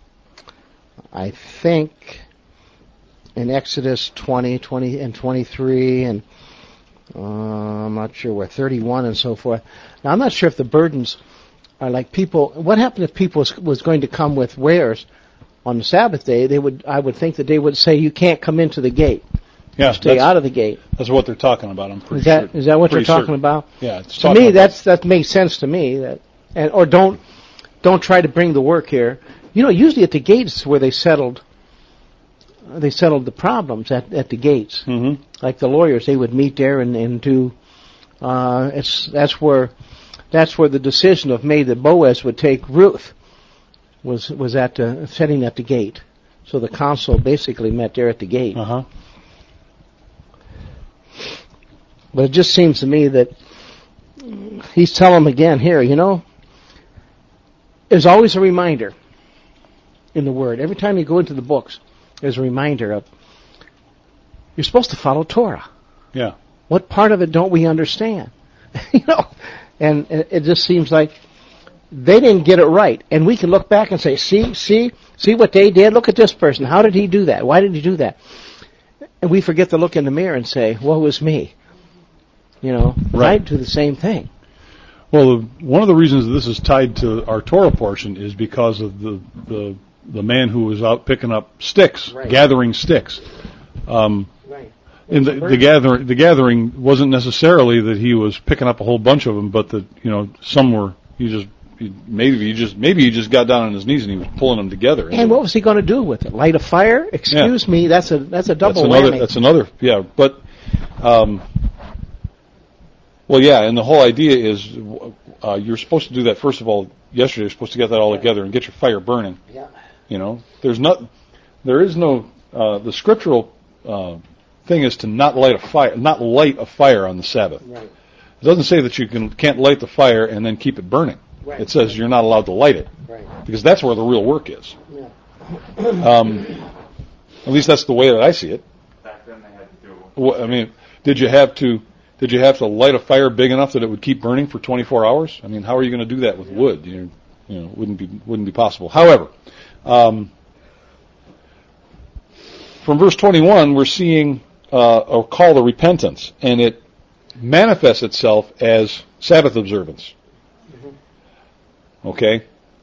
think, in Exodus 20 and 23, and I'm not sure where, 31 and so forth. Now I'm not sure if the burdens are like people. What happened if people was going to come with wares on the Sabbath day? I would think that they would say, you can't come into the gate. Yeah, stay out of the gate. That's what they're talking about. I'm pretty sure. Is that what they're talking certain. about? Yeah. To me, that makes sense to me. Or don't try to bring the work here. Usually at the gates where they settled the problems at the gates. Mm-hmm. Like the lawyers, they would meet there and do. That's where the decision of made that Boaz would take Ruth was at setting at the gate. So the council basically met there at the gate. Uh-huh. But it just seems to me that he's telling them again here, there's always a reminder in the Word. Every time you go into the books, there's a reminder of you're supposed to follow Torah. Yeah. What part of it don't we understand? And it just seems like they didn't get it right. And we can look back and say, see what they did? Look at this person. How did he do that? Why did he do that? And we forget to look in the mirror and say, woe is me. I do the same thing. Well, one of the reasons this is tied to our Torah portion is because of the man who was out picking up sticks, gathering sticks. Right. In the gathering wasn't necessarily that he was picking up a whole bunch of them, but that some were maybe he just got down on his knees and he was pulling them together. And what was he going to do with it? Light a fire? Excuse me, that's a double whammy. That's another, yeah. But well, yeah, and the whole idea is you're supposed to do that. First of all, yesterday you're supposed to get that all together and get your fire burning. Yeah. There is no the scriptural thing is to not light a fire on the Sabbath. Right. It doesn't say that you can't light the fire and then keep it burning. Right. It says you're not allowed to light it. Right. Because that's where the real work is. Yeah. At least that's the way that I see it. Back then they had to do it. Well, I mean, did you have to light a fire big enough that it would keep burning for 24 hours? I mean, how are you going to do that with wood? Wouldn't be possible. However, from verse 21, we're seeing a call to repentance, and it manifests itself as Sabbath observance. Okay,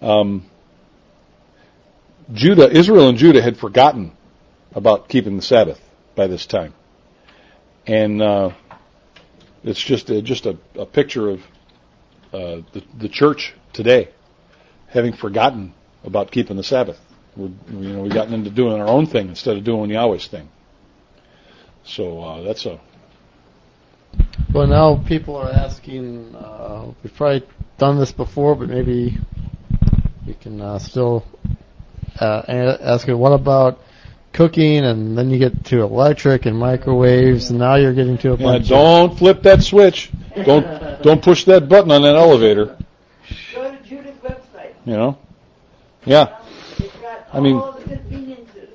Israel and Judah had forgotten about keeping the Sabbath by this time, and it's just a picture of the church today having forgotten about keeping the Sabbath. We've gotten into doing our own thing instead of doing Yahweh's thing. So that's a. Well, now people are asking. We've probably done this before, but maybe you can still ask it. What about cooking? And then you get to electric and microwaves, and now you're getting to a bunch. Don't flip that switch. Don't push that button on that elevator. Go to Judith's website. Yeah. It's got I mean, all the conveniences.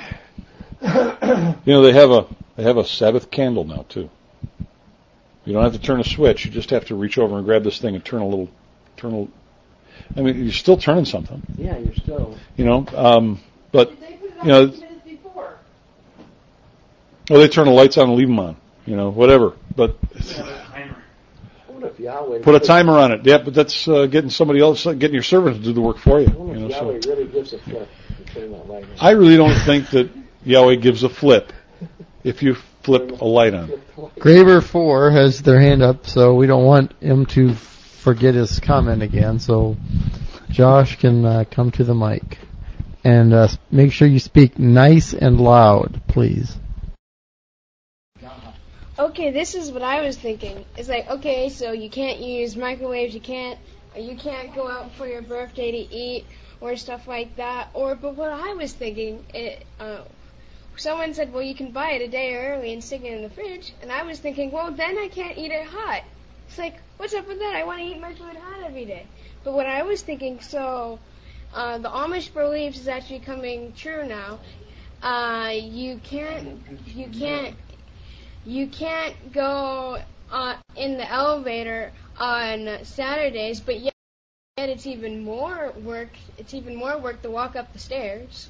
They have a Sabbath candle now too. You don't have to turn a switch. You just have to reach over and grab this thing and turn a little. I mean, you're still turning something. Yeah, you're still. But They put it on 15 minutes before. Well, they turn the lights on and leave them on. Whatever. But put a timer on it. Yeah, but that's getting your servant to do the work for you. Yahweh really gives a flip to turn that light on. I really don't think that Yahweh gives a flip if you flip a light on. Graver 4 has their hand up, so we don't want him to forget his comment again. So Josh can come to the mic. And make sure you speak nice and loud, please. Okay, this is what I was thinking. It's like, okay, so you can't use microwaves, you can't go out for your birthday to eat or stuff like that. But what I was thinking, someone said, well, you can buy it a day early and stick it in the fridge. And I was thinking, well, then I can't eat it hot. It's like, what's up with that? I want to eat my food hot every day. But what I was thinking, the Amish beliefs is actually coming true now. You can't go in the elevator on Saturdays, but yet it's even more work. It's even more work to walk up the stairs.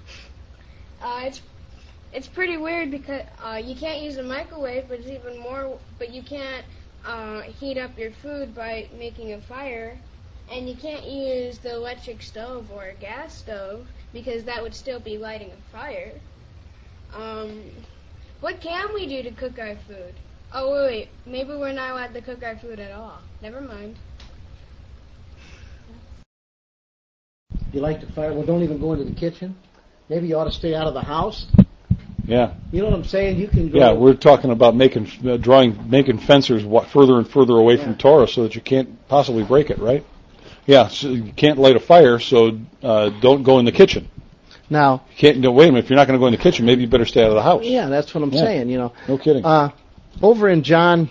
It's pretty weird because you can't use a microwave, but it's even more. But you can't heat up your food by making a fire, and you can't use the electric stove or a gas stove because that would still be lighting a fire. What can we do to cook our food? Oh wait, maybe we're not allowed to cook our food at all. Never mind. You like to fire? Well, don't even go into the kitchen. Maybe you ought to stay out of the house. Yeah. You know what I'm saying? You can go. Yeah, we're talking about making fencers further and further away from Torah so that you can't possibly break it, right? Yeah, so you can't light a fire, so don't go in the kitchen. Now, wait a minute. If you're not going to go in the kitchen, maybe you better stay out of the house. Yeah, that's what I'm saying. You know. No kidding. Over in John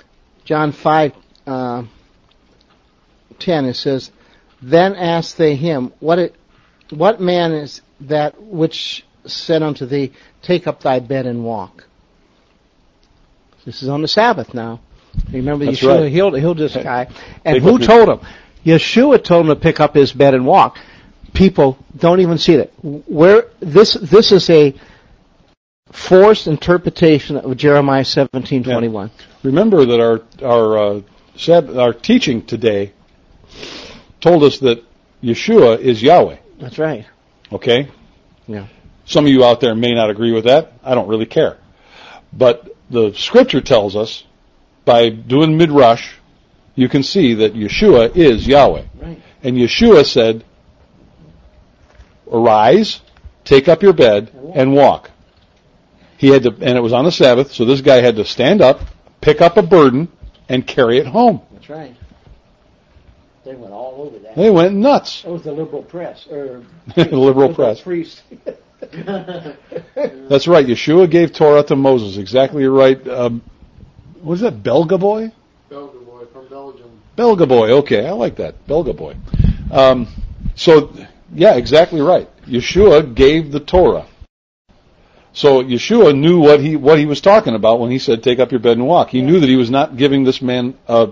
5:10, it says, "Then asked they him, what man is that which said unto thee, take up thy bed and walk?" This is on the Sabbath now. Remember, That's Yeshua right. healed this guy. And who told him? Yeshua told him to pick up his bed and walk. People don't even see that. This is a forced interpretation of Jeremiah 17:21. Yeah. Remember that our teaching today told us that Yeshua is Yahweh. That's right. Okay? Yeah. Some of you out there may not agree with that. I don't really care. But the Scripture tells us, by doing Midrash, you can see that Yeshua is Yahweh. Right. And Yeshua said, arise, take up your bed, and walk. He had to, and it was on the Sabbath, so this guy had to stand up, pick up a burden, and carry it home. That's right. They went all over that. They went nuts. That was the liberal press. The liberal press. Priest. That's right. Yeshua gave Torah to Moses. Exactly right. What is that, Belga Boy? Belga Boy from Belgium. Belga Boy. Okay, I like that. Belga Boy. Yeah, exactly right. Yeshua gave the Torah. So Yeshua knew what he was talking about when he said, take up your bed and walk. He knew that he was not giving this man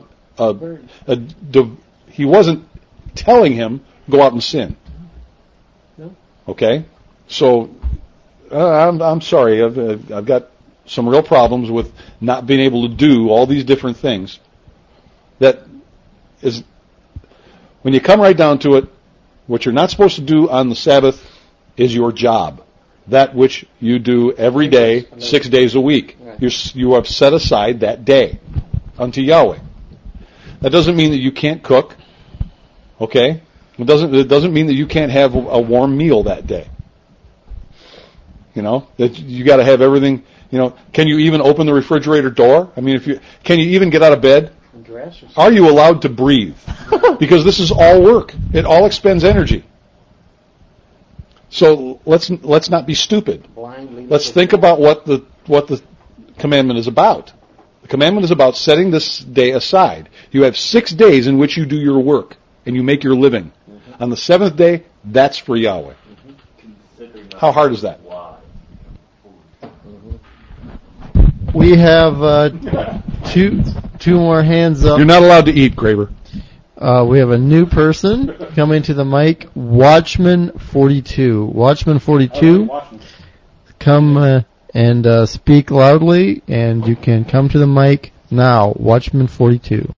he wasn't telling him, go out and sin. No. Okay? So, I'm sorry. I've got some real problems with not being able to do all these different things. That is, when you come right down to it, what you're not supposed to do on the Sabbath is your job. That which you do every day, 6 days a week. You have set aside that day unto Yahweh. That doesn't mean that you can't cook. Okay? It doesn't mean that you can't have a warm meal that day. You know, that you got to have everything. You know, can you even open the refrigerator door? I mean, can you even get out of bed? Are you allowed to breathe? Because this is all work. It all expends energy. So let's not be stupid. Let's think about what the commandment is about. The commandment is about setting this day aside. You have 6 days in which you do your work and you make your living. Mm-hmm. On the seventh day, that's for Yahweh. Mm-hmm. How hard is that? We have two more hands up. You're not allowed to eat, Graber. We have a new person coming to the mic, Watchman 42. Watchman 42, come and speak loudly, and you can come to the mic now. Watchman 42.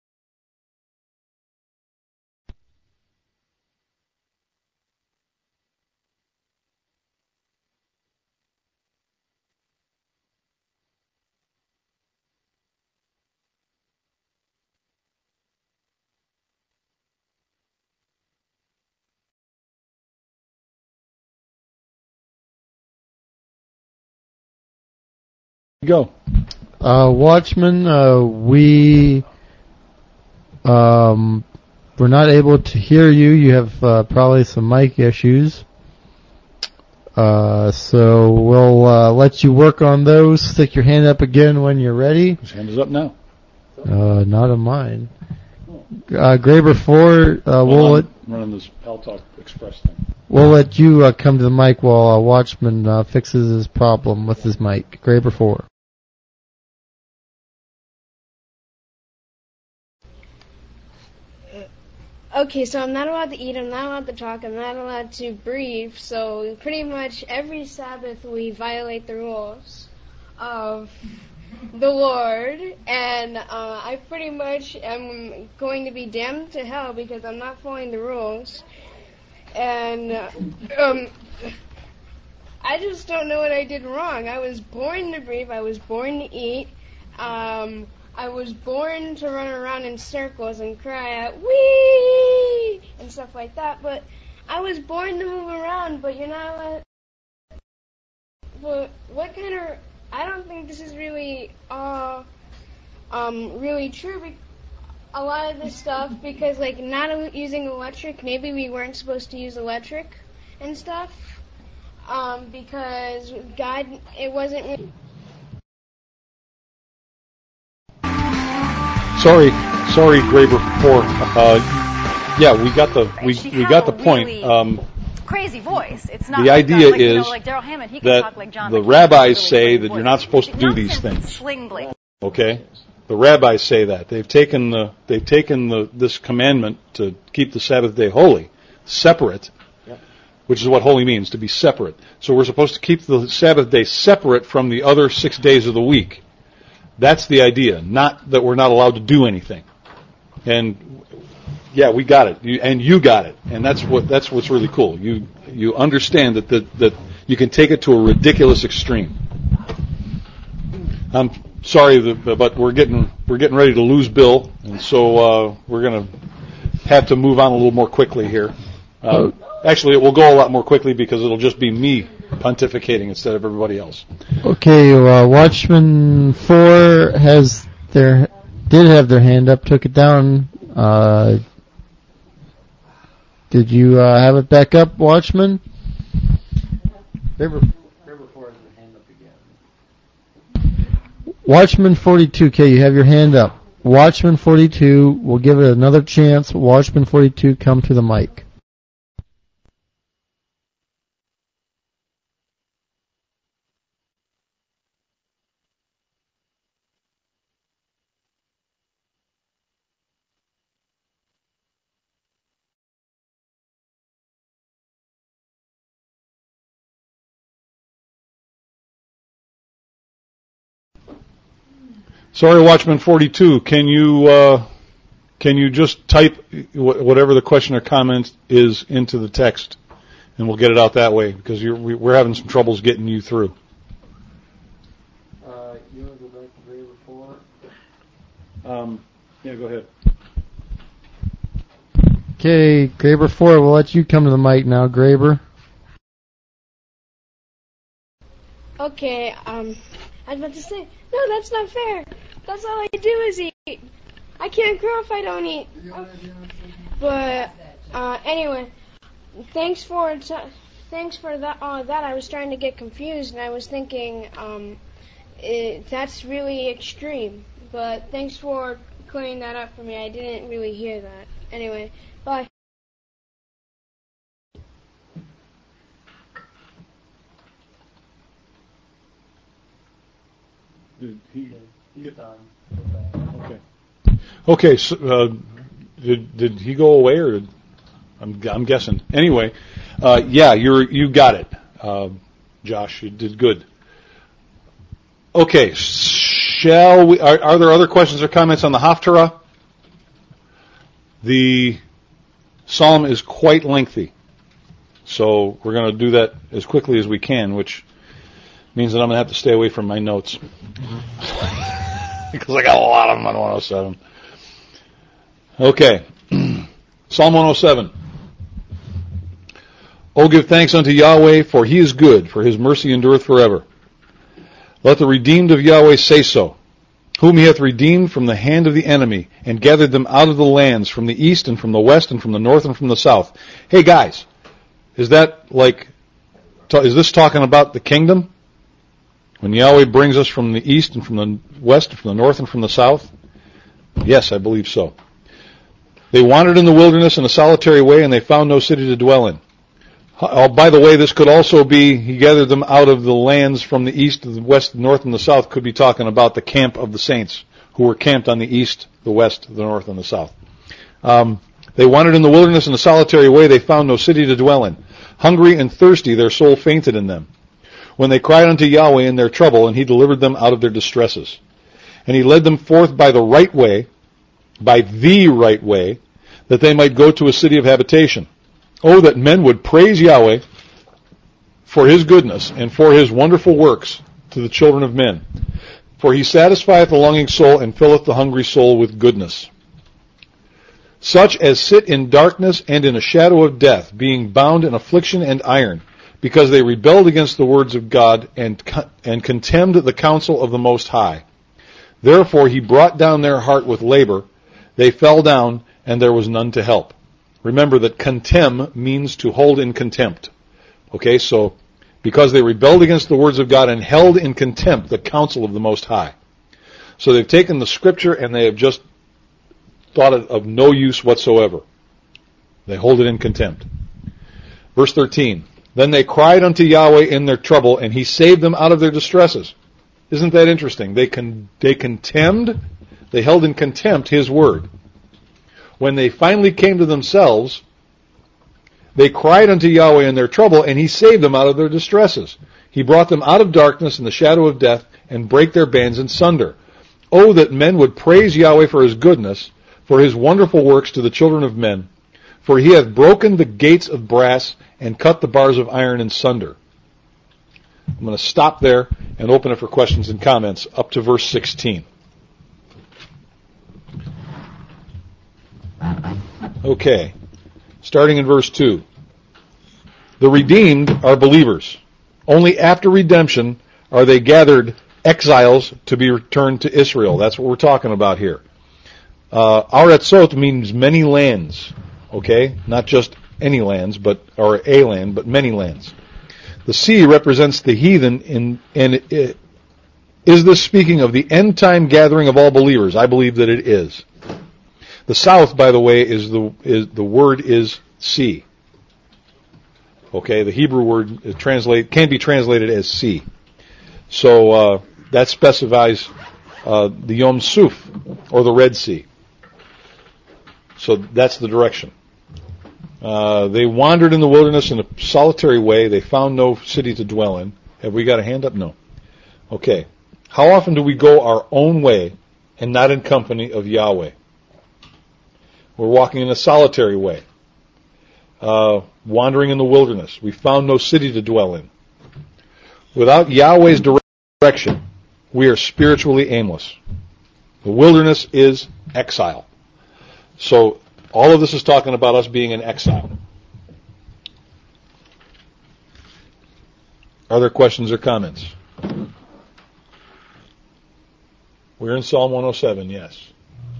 Go. Watchman, we were not able to hear you. You have probably some mic issues. So we'll let you work on those. Stick your hand up again when you're ready. His hand is up now. Not on mine. Graber 4, I'm running this Paltalk Express thing. We'll let you come to the mic while Watchman fixes his problem with his mic. Graber 4. Okay, so I'm not allowed to eat, I'm not allowed to talk, I'm not allowed to breathe, so pretty much every Sabbath we violate the rules of the Lord, and I pretty much am going to be damned to hell because I'm not following the rules, and I just don't know what I did wrong. I was born to breathe, I was born to eat, I was born to run around in circles and cry out, wee, and stuff like that, but I was born to move around, but you're not allowed. But what kind of, I don't think this is really, really true, a lot of this stuff, because, like, not using electric, maybe we weren't supposed to use electric and stuff, because God, it wasn't really. Sorry, Graber 4. Yeah, we got the point. Crazy voice. It's not the idea like, is like Daryl Hammond. He can that talk like John the McCain, rabbis really say crazy that voice. you're not supposed to do these things. Sling blade. Okay, the rabbis say that they've taken this commandment to keep the Sabbath day holy, separate, which is what holy means, to be separate. So we're supposed to keep the Sabbath day separate from the other 6 days of the week. That's the idea, not that we're not allowed to do anything. And yeah, we got it, you got it, and that's what's really cool. You understand that you can take it to a ridiculous extreme. I'm sorry, but we're getting ready to lose Bill, and so we're going to have to move on a little more quickly here. Actually, it will go a lot more quickly because it'll just be me pontificating instead of everybody else. Okay, Watchman 4 did have their hand up, took it down. Did you have it back up, Watchman? Graber 4 has their hand up again. Watchman 42, okay, you have your hand up. Watchman 42, we'll give it another chance. Watchman 42, come to the mic. Sorry, Watchman 42. Can you just type whatever the question or comment is into the text, and we'll get it out that way because we're having some troubles getting you through. You want to go back to Graber 4? Yeah, go ahead. Okay, Graber 4. We'll let you come to the mic now, Graber. Okay, I was about to say, no, that's not fair. That's all I do is eat. I can't grow if I don't eat. But anyway, thanks for that. I was trying to get confused, and I was thinking that's really extreme. But thanks for clearing that up for me. I didn't really hear that. Anyway, bye. Did he get on? Okay. Okay. So, did he go away, or I'm guessing. Anyway, yeah, you got it, Josh. You did good. Okay. Shall we? Are there other questions or comments on the Haftarah? The psalm is quite lengthy, so we're going to do that as quickly as we can, which means that I'm going to have to stay away from my notes because I got a lot of them on 107. Okay, Psalm 107. Oh, give thanks unto Yahweh, for He is good, for His mercy endureth forever. Let the redeemed of Yahweh say so, whom He hath redeemed from the hand of the enemy, and gathered them out of the lands, from the east and from the west and from the north and from the south. Hey guys, is that like is this talking about the kingdom? When Yahweh brings us from the east and from the west, and from the north and from the south? Yes, I believe so. They wandered in the wilderness in a solitary way, and they found no city to dwell in. By the way, this could also be, he gathered them out of the lands from the east, the west, the north, and the south. Could be talking about the camp of the saints, who were camped on the east, the west, the north, and the south. They wandered in the wilderness in a solitary way. They found no city to dwell in. Hungry and thirsty, their soul fainted in them. When they cried unto Yahweh in their trouble, and he delivered them out of their distresses. And he led them forth by the right way, that they might go to a city of habitation. Oh, that men would praise Yahweh for his goodness and for his wonderful works to the children of men. For he satisfieth the longing soul and filleth the hungry soul with goodness. Such as sit in darkness and in a shadow of death, being bound in affliction and iron, because they rebelled against the words of God and contemned the counsel of the Most High. Therefore he brought down their heart with labor. They fell down, and there was none to help. Remember that contemn means to hold in contempt. Okay, so because they rebelled against the words of God and held in contempt the counsel of the Most High. So they've taken the scripture and they have just thought it of no use whatsoever. They hold it in contempt. Verse 13. Then they cried unto Yahweh in their trouble, and he saved them out of their distresses. Isn't that interesting? They contemned, they held in contempt his word. When they finally came to themselves, they cried unto Yahweh in their trouble, and he saved them out of their distresses. He brought them out of darkness and the shadow of death, and brake their bands in sunder. Oh, that men would praise Yahweh for his goodness, for his wonderful works to the children of men. For he hath broken the gates of brass, and cut the bars of iron in sunder. I'm going to stop there and open it for questions and comments up to verse 16. Okay, starting in verse 2. The redeemed are believers. Only after redemption are they gathered exiles to be returned to Israel. That's what we're talking about here. Aratzot means many lands, okay? Not just any lands, or a land, but many lands. The sea represents the heathen, is this speaking of the end time gathering of all believers? I believe that it is. The south, by the way, the word is sea. Okay, the Hebrew word can be translated as sea. So that specifies the Yom Suf, or the Red Sea. So that's the direction. They wandered in the wilderness in a solitary way. They found no city to dwell in. Have we got a hand up? No. Okay. How often do we go our own way and not in company of Yahweh? We're walking in a solitary way. Wandering in the wilderness. We found no city to dwell in. Without Yahweh's direction, we are spiritually aimless. The wilderness is exile. So, all of this is talking about us being in exile. Are there questions or comments? We're in Psalm 107, yes.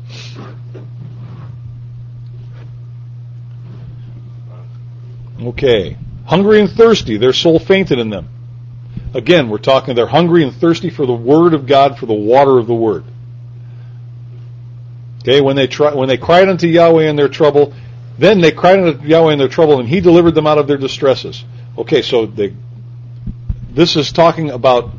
Okay. Hungry and thirsty, their soul fainted in them. Again, we're talking they're hungry and thirsty for the Word of God, for the water of the Word. Okay, when they cried unto Yahweh in their trouble, then they cried unto Yahweh in their trouble, and he delivered them out of their distresses. Okay, so this is talking about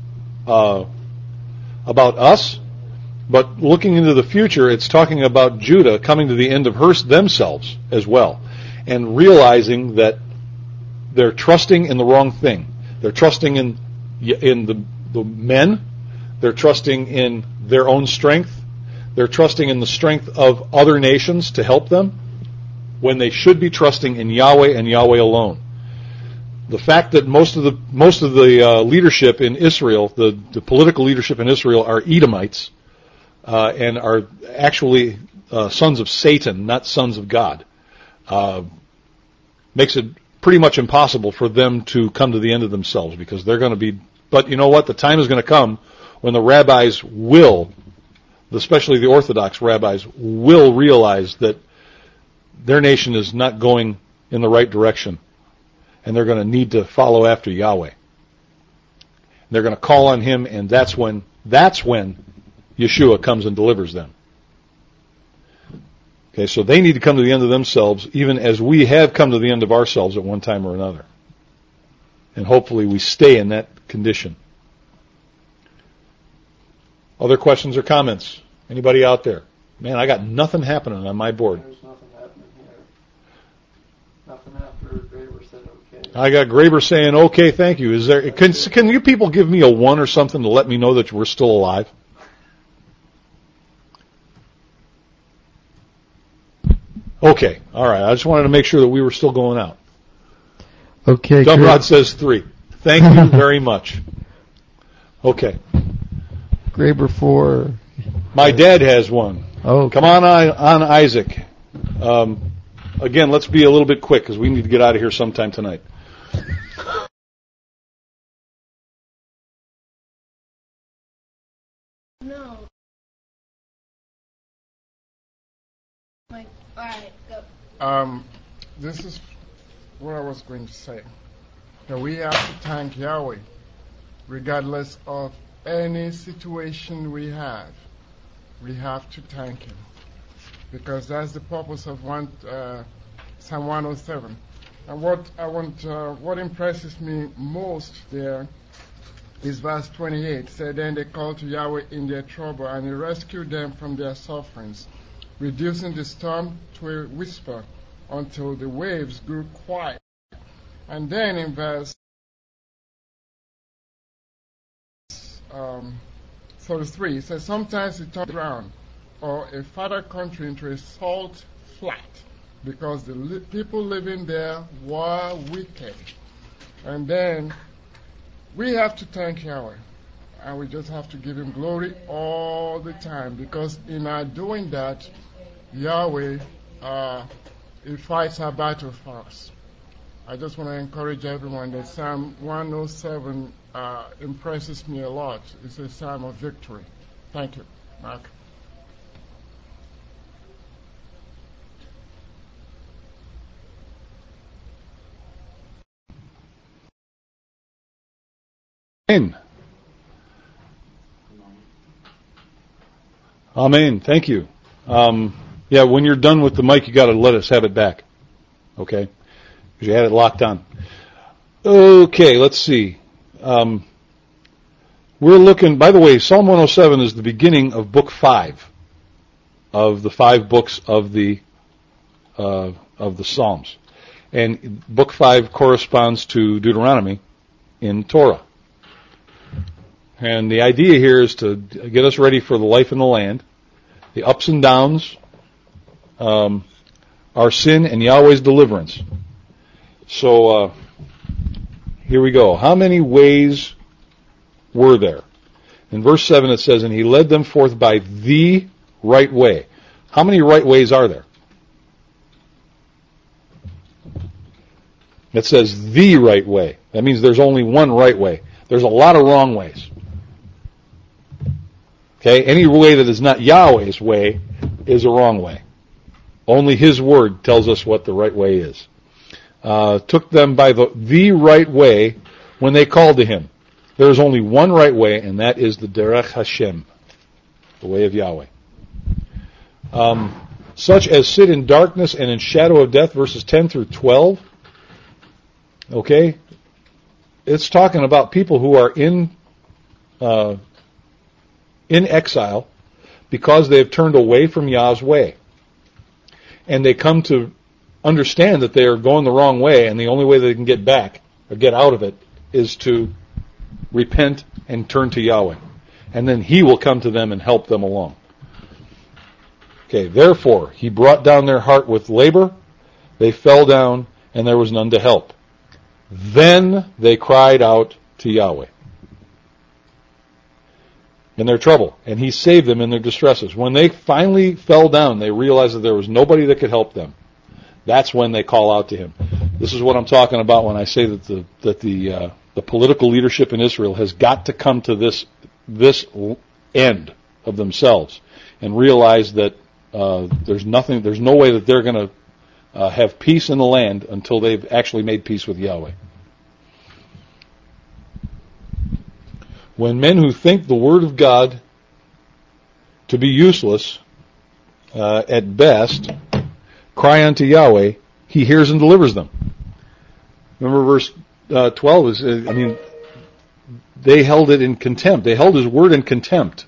us, but looking into the future, it's talking about Judah coming to the end of themselves as well, and realizing that they're trusting in the wrong thing. They're trusting in the men. They're trusting in their own strength. They're trusting in the strength of other nations to help them when they should be trusting in Yahweh and Yahweh alone. The fact that most of the leadership in Israel, the political leadership in Israel, are Edomites and are actually sons of Satan, not sons of God, makes it pretty much impossible for them to come to the end of themselves, because they're going to be. But you know what? The time is going to come when the rabbis will, especially the Orthodox rabbis, will realize that their nation is not going in the right direction. and they're going to need to follow after Yahweh. They're going to call on Him, and that's when Yeshua comes and delivers them. Okay, so they need to come to the end of themselves, even as we have come to the end of ourselves at one time or another. And hopefully we stay in that condition. Other questions or comments? Anybody out there? Man, I got nothing happening on my board. There's nothing happening here. Nothing after Graber said okay. I got Graber saying, okay, thank you. Is there? Can you people give me a 1 or something to let me know that we're still alive? Okay, all right. I just wanted to make sure that we were still going out. Okay. Dumbrod says 3. Thank you very much. Okay. Graber 4. My dad has one. Oh. Come on, Isaac. Again, let's be a little bit quick because we need to get out of here sometime tonight. No. Alright, go. This is what I was going to say. That we have to thank Yahweh, regardless of any situation we have. We have to thank Him, because that's the purpose of Psalm 107. And what impresses me most there is verse 28. Said, then they called to Yahweh in their trouble, and He rescued them from their sufferings, reducing the storm to a whisper until the waves grew quiet. And then in verse 33, it says, sometimes He turned around or a farther country into a salt flat, because the people living there were wicked. And then we have to thank Yahweh, and we just have to give Him glory all the time, because in our doing that, Yahweh, He fights our battle for us. I just want to encourage everyone that Psalm 107 impresses me a lot. It's a psalm of victory. Thank you, Mark. Amen. Thank you. Yeah, when you're done with the mic, you got to let us have it back. Okay? Because you had it locked on. Okay, let's see. We're looking, by the way, Psalm 107 is the beginning of book 5 of the 5 books of the Psalms. And book 5 corresponds to Deuteronomy in Torah. And the idea here is to get us ready for the life in the land, the ups and downs, our sin, and Yahweh's deliverance. So, here we go. How many ways were there? In verse 7 it says, and He led them forth by the right way. How many right ways are there? It says the right way. That means there's only one right way. There's a lot of wrong ways. Okay, any way that is not Yahweh's way is a wrong way. Only His word tells us what the right way is. Took them by the right way when they called to Him. There is only one right way, and that is the Derech Hashem, the way of Yahweh. Such as sit in darkness and in shadow of death, verses 10 through 12. Okay, it's talking about people who are in exile because they have turned away from Yah's way. And they come to understand that they are going the wrong way, and the only way they can get back, or get out of it, is to repent and turn to Yahweh. And then He will come to them and help them along. Okay, therefore, He brought down their heart with labor, they fell down, and there was none to help. Then they cried out to Yahweh in their trouble, and He saved them in their distresses. When they finally fell down, they realized that there was nobody that could help them. That's when they call out to Him. This is what I'm talking about when I say that the political leadership in Israel has got to come to this end of themselves and realize that there's no way that they're going to have peace in the land until they've actually made peace with Yahweh. When men who think the word of God to be useless, at best, cry unto Yahweh, He hears and delivers them. Remember verse 12 is, they held it in contempt. They held His word in contempt.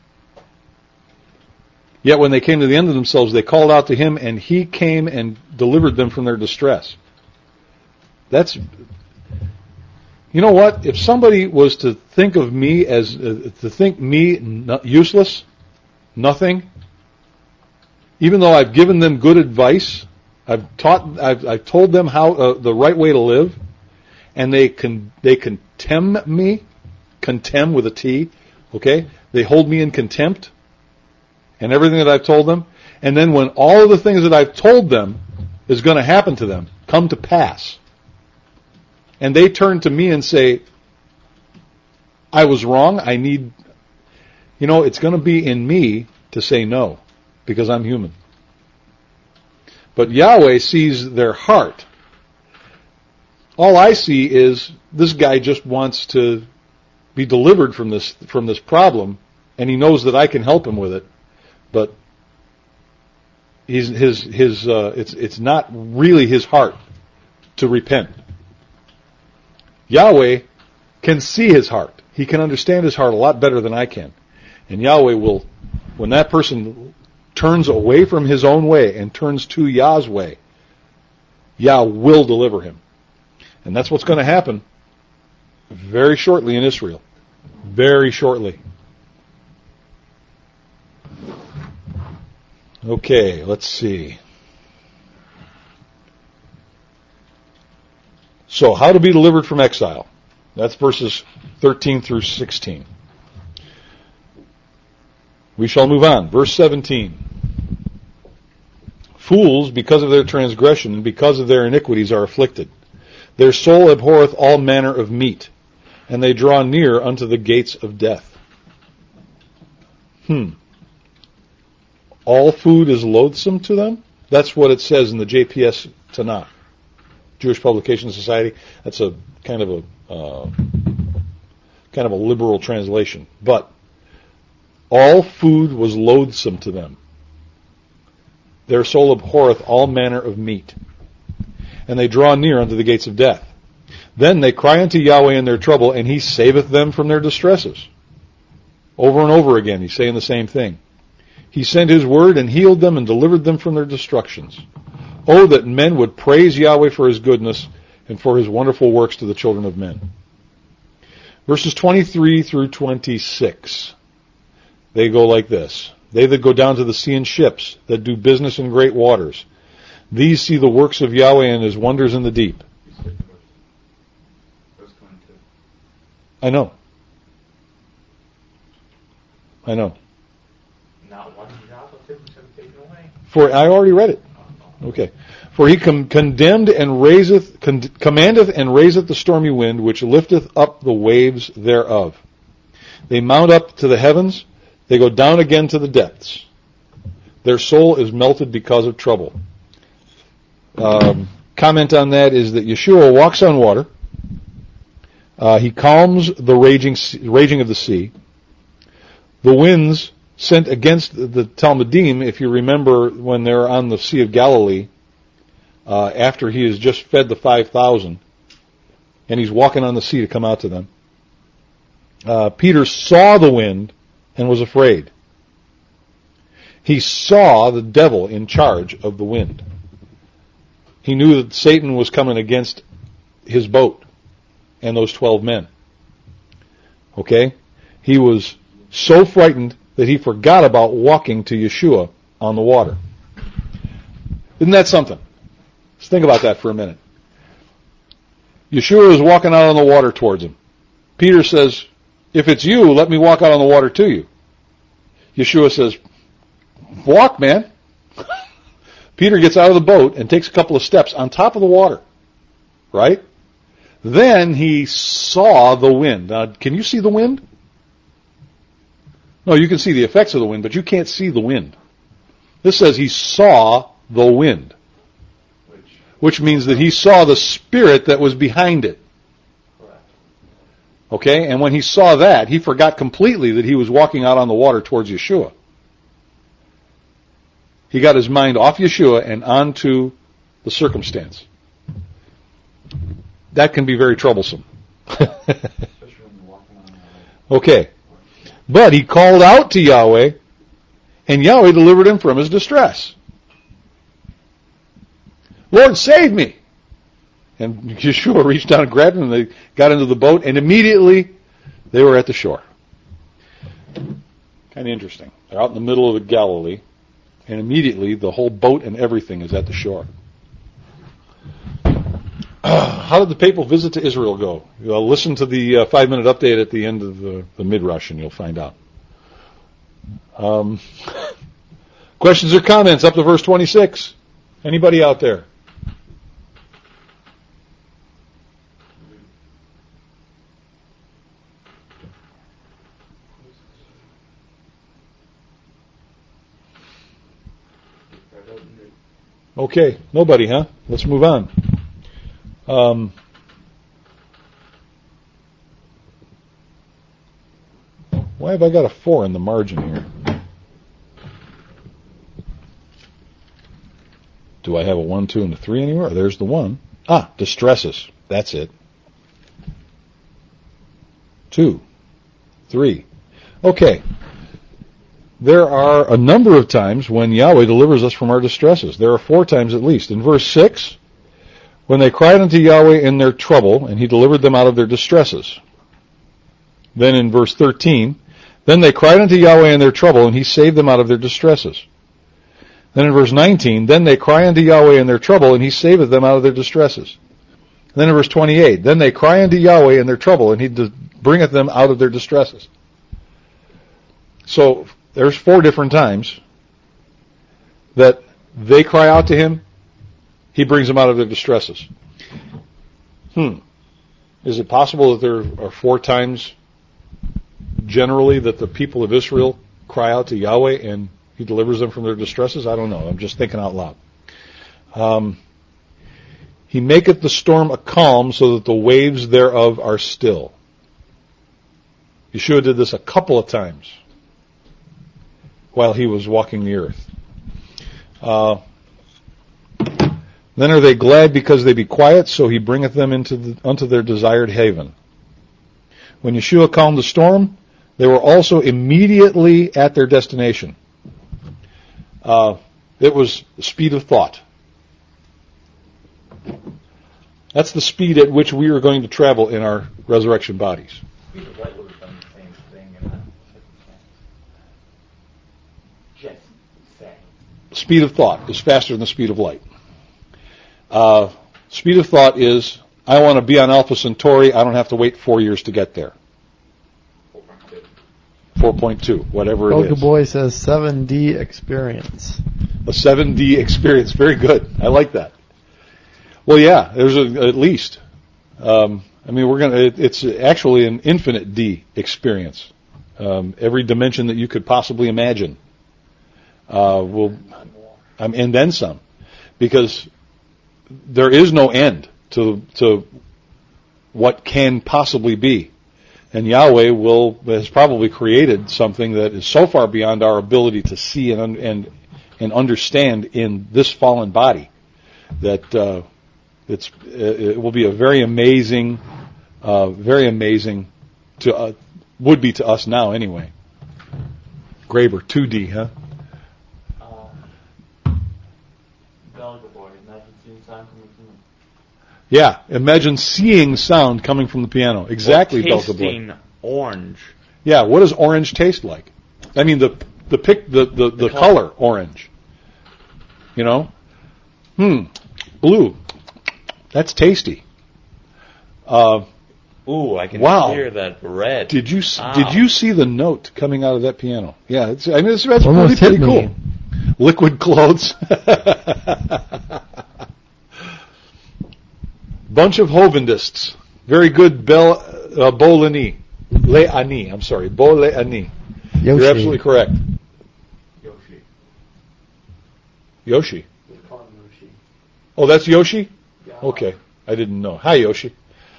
Yet when they came to the end of themselves, they called out to Him, and He came and delivered them from their distress. That's, you know what? If somebody was to think of me as, to think me useless, nothing, even though I've given them good advice, I've told them how, the right way to live, and they contemn me, contemn with a T, okay? They hold me in contempt, and everything that I've told them, and then when all of the things that I've told them is going to happen to them come to pass, and they turn to me and say, I was wrong, I need, it's going to be in me to say no, because I'm human. But Yahweh sees their heart. All I see is this guy just wants to be delivered from this problem, and he knows that I can help him with it. But it's not really his heart to repent. Yahweh can see his heart. He can understand his heart a lot better than I can. And Yahweh will, when that person turns away from his own way and turns to Yah's way, Yah will deliver him. And that's what's going to happen very shortly in Israel. Very shortly. Okay, let's see. So, how to be delivered from exile. That's verses 13 through 16. We shall move on. Verse 17. Fools, because of their transgression and because of their iniquities, are afflicted. Their soul abhorreth all manner of meat, and they draw near unto the gates of death. All food is loathsome to them? That's what it says in the JPS Tanakh, Jewish Publication Society. That's a kind of a liberal translation. But all food was loathsome to them. Their soul abhorreth all manner of meat, and they draw near unto the gates of death. Then they cry unto Yahweh in their trouble, and He saveth them from their distresses. Over and over again, He's saying the same thing. He sent His word and healed them and delivered them from their destructions. Oh, that men would praise Yahweh for His goodness and for His wonderful works to the children of men. Verses 23 through 26. They go like this. They that go down to the sea in ships, that do business in great waters, these see the works of Yahweh and His wonders in the deep. I know. Not one jot of it was taken away. For I already read it. Okay. For He commandeth and raiseth the stormy wind, which lifteth up the waves thereof. They mount up to the heavens, they go down again to the depths. Their soul is melted because of trouble. Comment on that is that Yeshua walks on water. He calms the raging of the sea. The winds sent against the Talmudim, if you remember when they're on the Sea of Galilee, after He has just fed the 5,000, and He's walking on the sea to come out to them. Peter saw the wind and was afraid. He saw the devil in charge of the wind. He knew that Satan was coming against his boat and those 12 men. Okay? He was so frightened that he forgot about walking to Yeshua on the water. Isn't that something? Let's think about that for a minute. Yeshua is walking out on the water towards him. Peter says, if it's you, let me walk out on the water to you. Yeshua says, walk, man. Peter gets out of the boat and takes a couple of steps on top of the water. Right? Then he saw the wind. Now, can you see the wind? No, you can see the effects of the wind, but you can't see the wind. This says he saw the wind. Which which means that he saw the spirit that was behind it. Okay, and when he saw that, he forgot completely that he was walking out on the water towards Yeshua. He got his mind off Yeshua and onto the circumstance. That can be very troublesome. Okay. But he called out to Yahweh, and Yahweh delivered him from his distress. Lord, save me! And Yeshua reached down and grabbed him, and they got into the boat, and immediately they were at the shore. Kind of interesting. They're out in the middle of the Galilee, and immediately the whole boat and everything is at the shore. How did the papal visit to Israel go? Listen to the 5-minute update at the end of the Midrash, and you'll find out. Questions or comments up to verse 26? Anybody out there? Okay, nobody, huh? Let's move on. Why have I got a 4 in the margin here? Do I have a 1, 2, and a 3 anywhere? There's the 1. Distresses. That's it. 2, 3. Okay. There are a number of times when Yahweh delivers us from our distresses. There are 4 times at least. In verse 6, when they cried unto Yahweh in their trouble, and he delivered them out of their distresses. Then in verse 13, then they cried unto Yahweh in their trouble, and he saved them out of their distresses. Then in verse 19, then they cry unto Yahweh in their trouble, and he saveth them out of their distresses. Then in verse 28, then they cry unto Yahweh in their trouble, and he bringeth them out of their distresses. So there's 4 different times that they cry out to him, he brings them out of their distresses. Is it possible that there are 4 times generally that the people of Israel cry out to Yahweh and he delivers them from their distresses? I don't know. I'm just thinking out loud. He maketh the storm a calm so that the waves thereof are still. Yeshua did this a couple of times while he was walking the earth. Then are they glad because they be quiet, so he bringeth them unto their desired haven. When Yeshua calmed the storm, they were also immediately at their destination. It was the speed of thought. That's the speed at which we are going to travel in our resurrection bodies. Speed of light would have done the same thing in that circumstance. Just saying. Speed of thought is faster than the speed of light. Speed of thought is, I want to be on Alpha Centauri, I don't have to wait 4 years to get there. 4.2, whatever it is. Belka Boy says 7D experience. A 7D experience, very good. I like that. Well, yeah, there's at least. It's actually an infinite D experience. Every dimension that you could possibly imagine. And then some. Because there is no end to what can possibly be. And Yahweh has probably created something that is so far beyond our ability to see and understand in this fallen body that it will be a very amazing would be to us now anyway. Graber, 2D, huh? Yeah, imagine seeing sound coming from the piano. Exactly, Belka Boy. Tasting orange. Yeah, what does orange taste like? I mean, the color orange. You know, blue. That's tasty. Ooh, I can hear that red. Did you see the note coming out of that piano? Yeah, that's Almost pretty hit cool. me. Liquid clothes. Bunch of Hovendists. Very good Bo-Le'ani. I'm sorry. Bo-Le'ani. You're absolutely correct. Yoshi. Yoshi. We call him Yoshi. Oh, that's Yoshi? Yeah. Okay. I didn't know. Hi, Yoshi.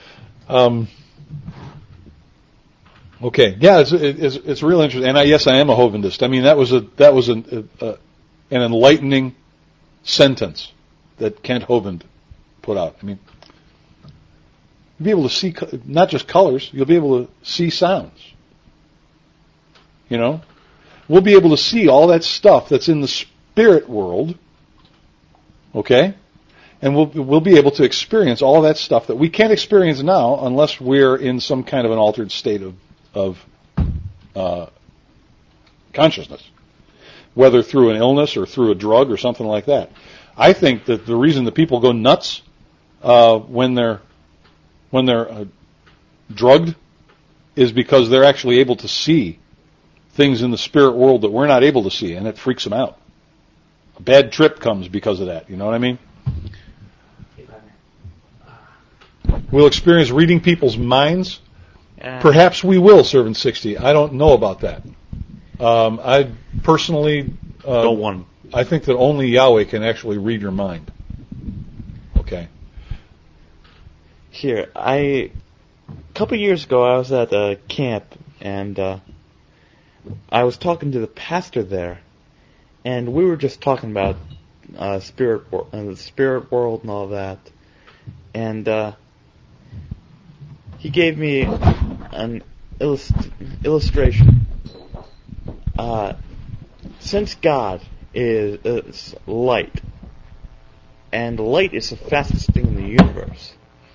Okay. Yeah, it's real interesting. And yes, I am a Hovindist. I mean, that was an enlightening sentence that Kent Hovind put out. I mean, you'll be able to see not just colors, you'll be able to see sounds. You know? We'll be able to see all that stuff that's in the spirit world, okay? And we'll be able to experience all that stuff that we can't experience now unless we're in some kind of an altered state of consciousness, whether through an illness or through a drug or something like that. I think that the reason that people go nuts when they're drugged is because they're actually able to see things in the spirit world that we're not able to see, and it freaks them out. A bad trip comes because of that. You know what I mean? We'll experience reading people's minds. Perhaps we will, Servant 60. I don't know about that. I personally don't want. I think that only Yahweh can actually read your mind. Okay. Here, a couple years ago, I was at a camp, and I was talking to the pastor there, and we were just talking about the spirit world and all that, and he gave me an illustration. Since God is light, and light is the fastest thing in the universe.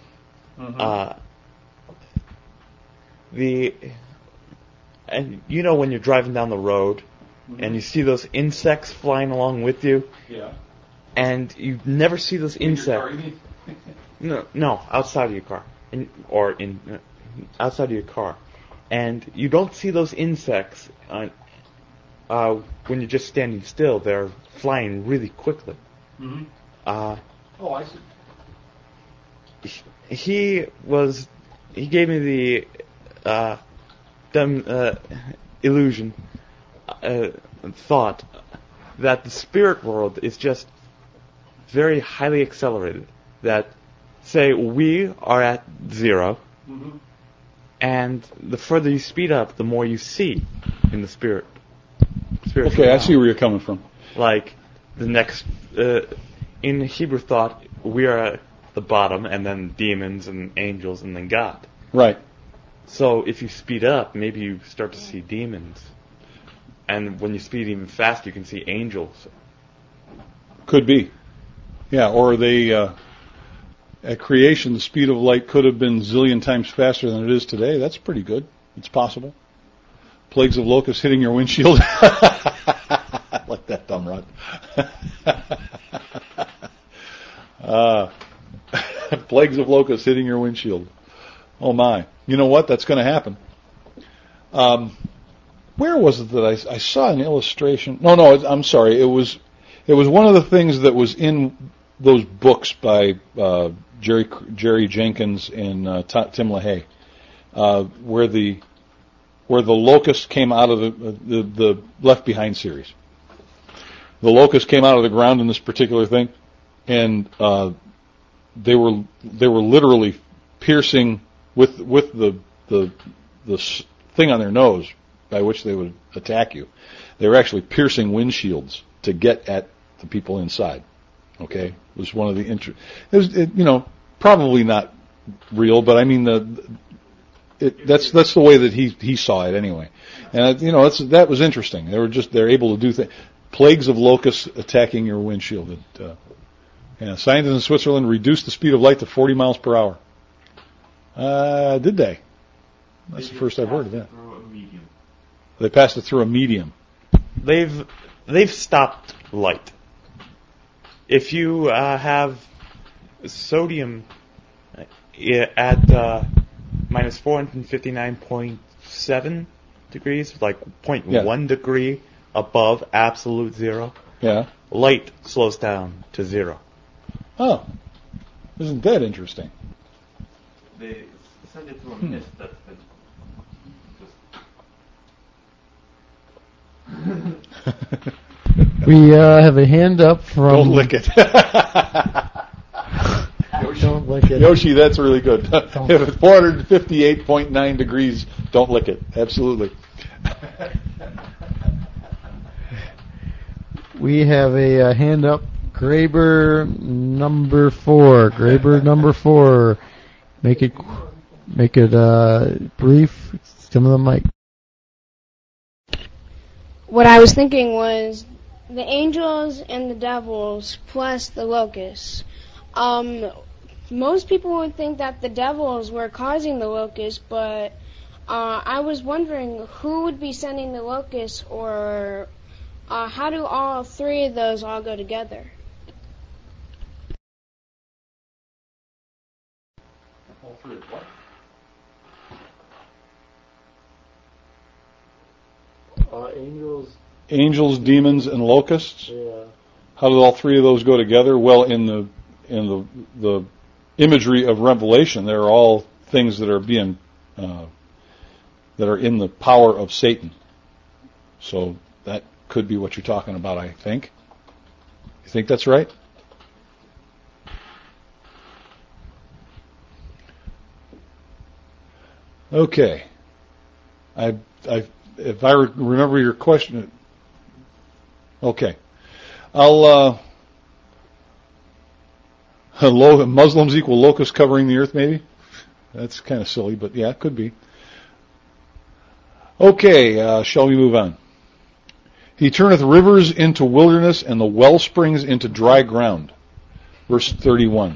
And you know when you're driving down the road and you see those insects flying along with you, and you never see those insects. No, outside of your car, outside of your car, and you don't see those insects when you're just standing still. They're flying really quickly. I see. He gave me the illusion, thought that the spirit world is just very highly accelerated. That, say, we are at 0, and the further you speed up, the more you see in the spirit. Okay, I see where you're coming from. Like the next, in Hebrew thought, we are at the bottom, and then demons and angels, and then God. Right. So if you speed up, maybe you start to see demons. And when you speed even faster, you can see angels. Could be. Yeah, or at creation, the speed of light could have been zillion times faster than it is today. That's pretty good. It's possible. Plagues of locusts hitting your windshield. I like that, dumb rod. Plagues of locusts hitting your windshield. Oh my. You know what? That's going to happen. Where was it that I saw an illustration? No, I'm sorry. It was one of the things that was in those books by Jerry Jenkins and Tim LaHaye, where the locust came out of the Left Behind series. The locust came out of the ground in this particular thing, and they were literally piercing with the thing on their nose by which they would attack you. They were actually piercing windshields to get at the people inside. Okay, it was one of the it was probably not real, but I mean that's the way that he saw it anyway. And that was interesting. They're able to do things. Plagues of locusts attacking your windshield. Scientists in Switzerland reduced the speed of light to 40 miles per hour. Did they? That's the first I've heard of that. They passed it through a medium. They've stopped light. If you have sodium at minus 459.7 degrees, like 0.1 degree above absolute zero, light slows down to 0. Oh, isn't that interesting? They send it through a mist that's been We have a hand up from... Don't lick it. Yoshi, that's really good. If it's 458.9 degrees, don't lick it. Absolutely. We have a hand up. Graber number 4. Graber number 4. Make it brief. Come to the mic. What I was thinking was the angels and the devils plus the locusts. Most people would think that the devils were causing the locusts, but I was wondering who would be sending the locusts, or how do all three of those all go together? All three of what? Angels, demons, and locusts. Yeah. How did all three of those go together? Well, in the imagery of Revelation, they're all things that are being that are in the power of Satan. So that could be what you're talking about, I think. You think that's right? Okay. If I remember your question, okay. Muslims equal locusts covering the earth, maybe? That's kind of silly, but yeah, it could be. Okay, shall we move on? He turneth rivers into wilderness and the well springs into dry ground. Verse 31.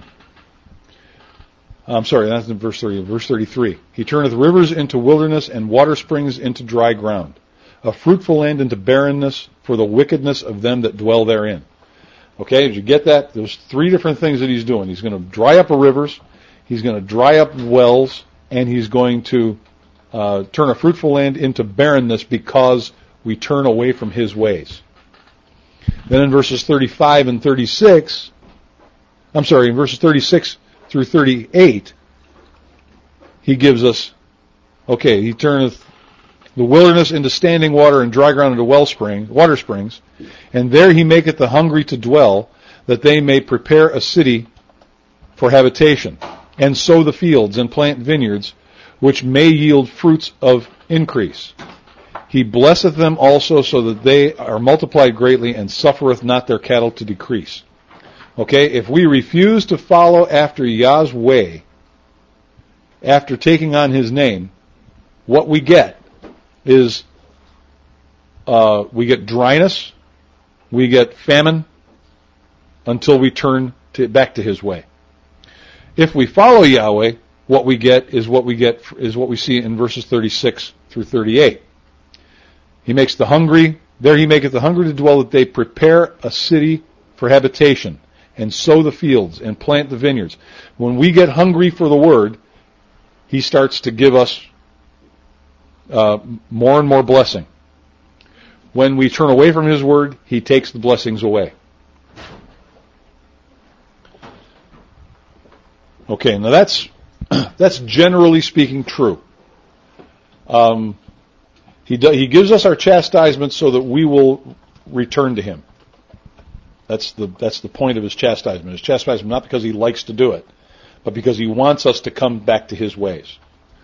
I'm sorry, that's in verse 30. Verse 33. He turneth rivers into wilderness and water springs into dry ground, a fruitful land into barrenness for the wickedness of them that dwell therein. Okay, did you get that? There's three different things that he's doing. He's going to dry up the rivers, he's going to dry up wells, and he's going to turn a fruitful land into barrenness because we turn away from his ways. Then in verses 35 and 36, I'm sorry, in verses 36 through 38, he gives us, okay, he turneth the wilderness into standing water and dry ground into water springs, and there he maketh the hungry to dwell, that they may prepare a city for habitation, and sow the fields and plant vineyards, which may yield fruits of increase. He blesseth them also so that they are multiplied greatly, and suffereth not their cattle to decrease. Okay, if we refuse to follow after Yah's way, after taking on his name, what we get is we get dryness, we get famine, until we turn back to his way. If we follow Yahweh, what we see in verses 36 through 38. He makes the hungry, there he maketh the hungry to dwell, that they prepare a city for habitation, and sow the fields, and plant the vineyards. When we get hungry for the word, he starts to give us more and more blessing. When we turn away from his word, he takes the blessings away. Okay, now that's generally speaking true. He gives us our chastisement so that we will return to him. That's the point of his chastisement. His chastisement not because he likes to do it, but because he wants us to come back to his ways.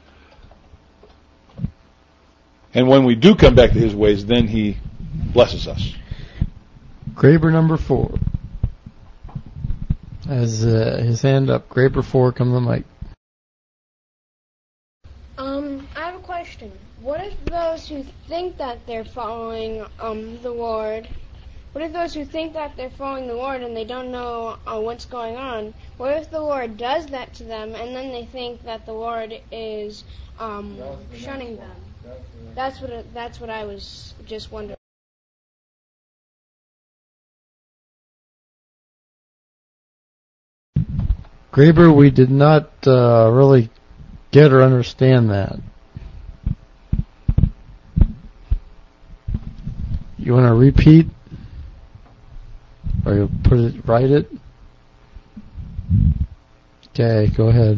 And when we do come back to his ways, then he blesses us. Graber number 4 has his hand up. Graber 4, come to the mic. I have a question. What if those who think that they're following the Lord? What if those who think that they're following the Lord and they don't know what's going on? What if the Lord does that to them and then they think that the Lord is shunning them? That's what I was just wondering. Graber, we did not really get or understand that. You want to repeat? Or you write it? Okay, go ahead.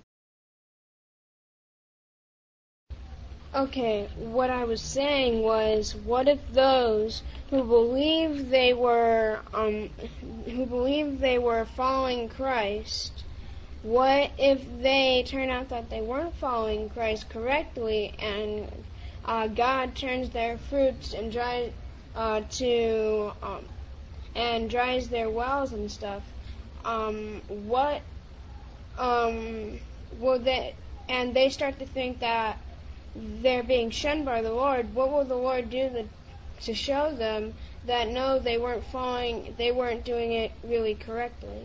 Okay, what I was saying was, what if those who believe they were following Christ, what if they turn out that they weren't following Christ correctly, and God turns their fruits and dries their wells and stuff? And they start to think that they're being shunned by the Lord. What will the Lord do to show them that no, they weren't doing it really correctly?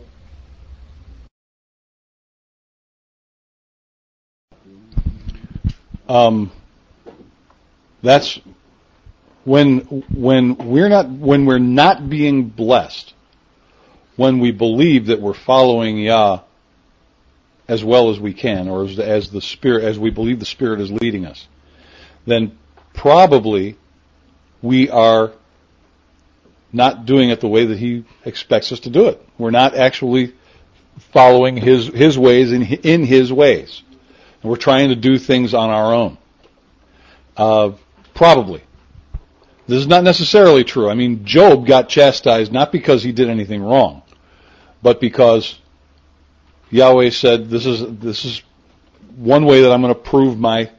That's when we're not being blessed, when we believe that we're following Yah as well as we can, or as we believe the Spirit is leading us, then probably we are not doing it the way that He expects us to do it. We're not actually following His ways in His ways. And we're trying to do things on our own. Probably. This is not necessarily true. I mean, Job got chastised not because he did anything wrong, but because Yahweh said, "This is one way that I'm going to prove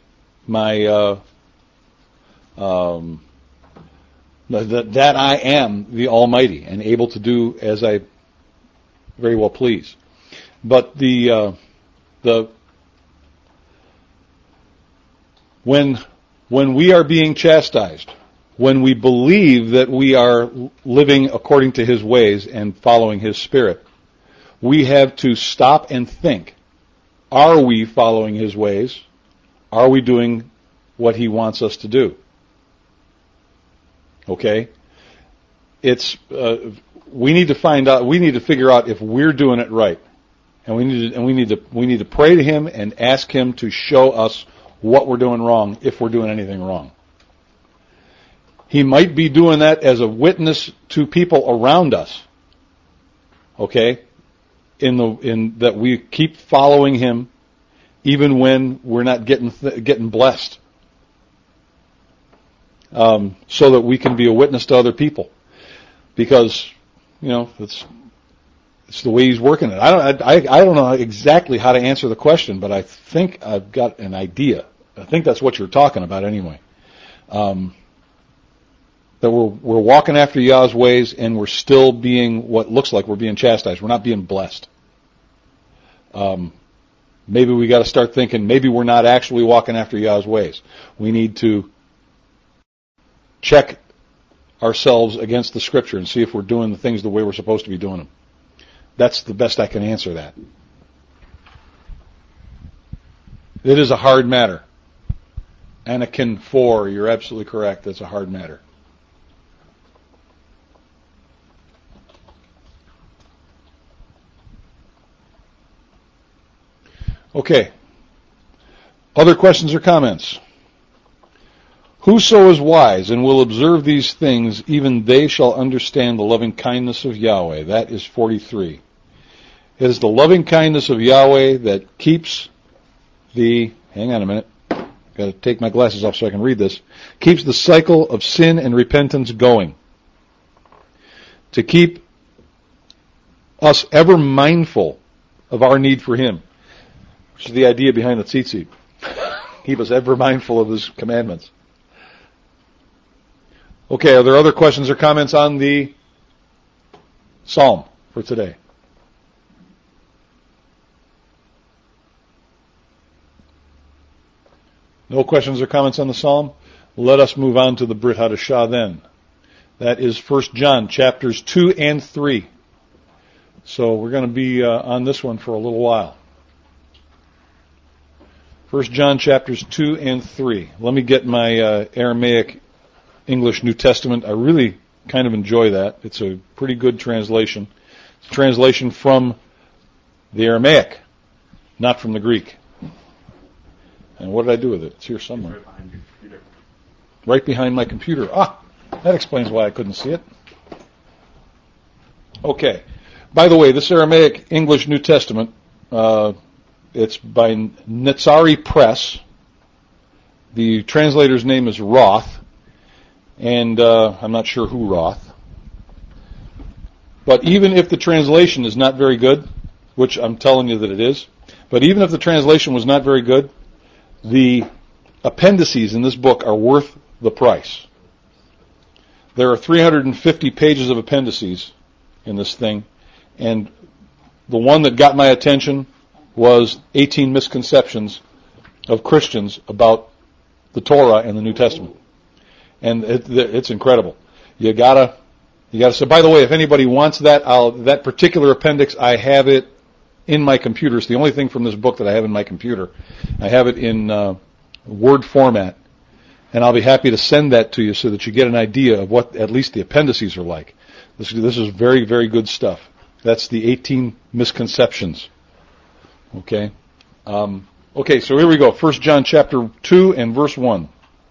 that I am the Almighty and able to do as I very well please." But when we are being chastised, when we believe that we are living according to His ways and following His Spirit, we have to stop and think, are we following His ways? Are we doing what He wants us to do? Okay? We need to figure out if we're doing it right. And we need to pray to Him and ask Him to show us what we're doing wrong, if we're doing anything wrong. He might be doing that as a witness to people around us. Okay? In that we keep following Him even when we're not getting blessed. So that we can be a witness to other people. Because, it's the way He's working it. I don't know exactly how to answer the question, but I think I've got an idea. I think that's what you're talking about anyway. That we're walking after Yah's ways and we're still being what looks like we're being chastised. We're not being blessed. Maybe we got to start thinking maybe we're not actually walking after Yah's ways. We need to check ourselves against the Scripture and see if we're doing the things the way we're supposed to be doing them. That's the best I can answer that. It is a hard matter. Anakin 4, you're absolutely correct. That's a hard matter. Okay. Other questions or comments? Whoso is wise and will observe these things, even they shall understand the loving kindness of Yahweh. That is 43. It is the loving kindness of Yahweh that keeps hang on a minute, got to take my glasses off so I can read this, keeps the cycle of sin and repentance going. To keep us ever mindful of our need for Him. Which is the idea behind the tzitzit. Keep us ever mindful of His commandments. Okay, are there other questions or comments on the Psalm for today? No questions or comments on the Psalm? Let us move on to the Brit Hadashah then. That is 1 John chapters 2 and 3. So we're going to be on this one for a little while. 1 John chapters 2 and 3. Let me get my Aramaic English New Testament. I really kind of enjoy that. It's a pretty good translation. It's a translation from the Aramaic, not from the Greek. And what did I do with it? It's here somewhere. Right behind your computer. Right behind my computer. That explains why I couldn't see it. Okay. By the way, this Aramaic English New Testament, it's by Netzari Press. The translator's name is Roth, and I'm not sure who Roth. But even if the translation is not very good, which I'm telling you that it is, but even if the translation was not very good, the appendices in this book are worth the price. There are 350 pages of appendices in this thing, and the one that got my attention was 18 misconceptions of Christians about the Torah and the New Testament. And it's incredible. You gotta say, by the way, if anybody wants that, that particular appendix, I have it in my computer. It's the only thing from this book that I have in my computer. I have it in Word format, and I'll be happy to send that to you so that you get an idea of what at least the appendices are like. This is very, very good stuff. That's the 18 misconceptions. Okay? Okay, so here we go. 1 John chapter 2 and verse 1.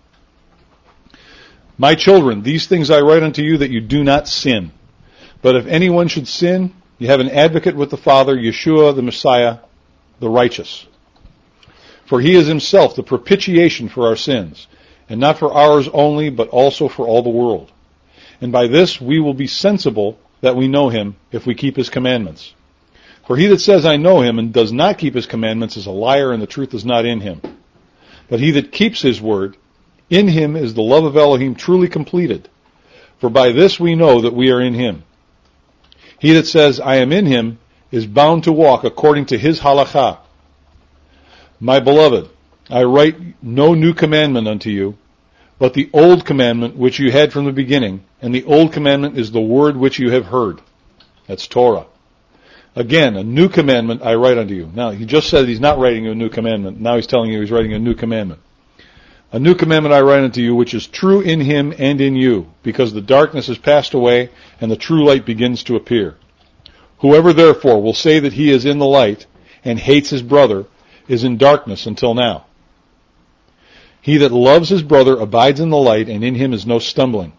My children, these things I write unto you that you do not sin. But if anyone should sin, you have an advocate with the Father, Yeshua the Messiah, the righteous. For he is himself the propitiation for our sins, and not for ours only, but also for all the world. And by this we will be sensible that we know him, if we keep his commandments. For he that says, I know him, and does not keep his commandments, is a liar, and the truth is not in him. But he that keeps his word, in him is the love of Elohim truly completed. For by this we know that we are in him. He that says, I am in him, is bound to walk according to his halakha. My beloved, I write no new commandment unto you, but the old commandment which you had from the beginning, and the old commandment is the word which you have heard. That's Torah. Again, a new commandment I write unto you. Now, he just said he's not writing you a new commandment. Now he's telling you he's writing a new commandment. A new commandment I write unto you, which is true in him and in you, because the darkness is passed away, and the true light begins to appear. Whoever therefore will say that he is in the light, and hates his brother, is in darkness until now. He that loves his brother abides in the light, and in him is no stumbling.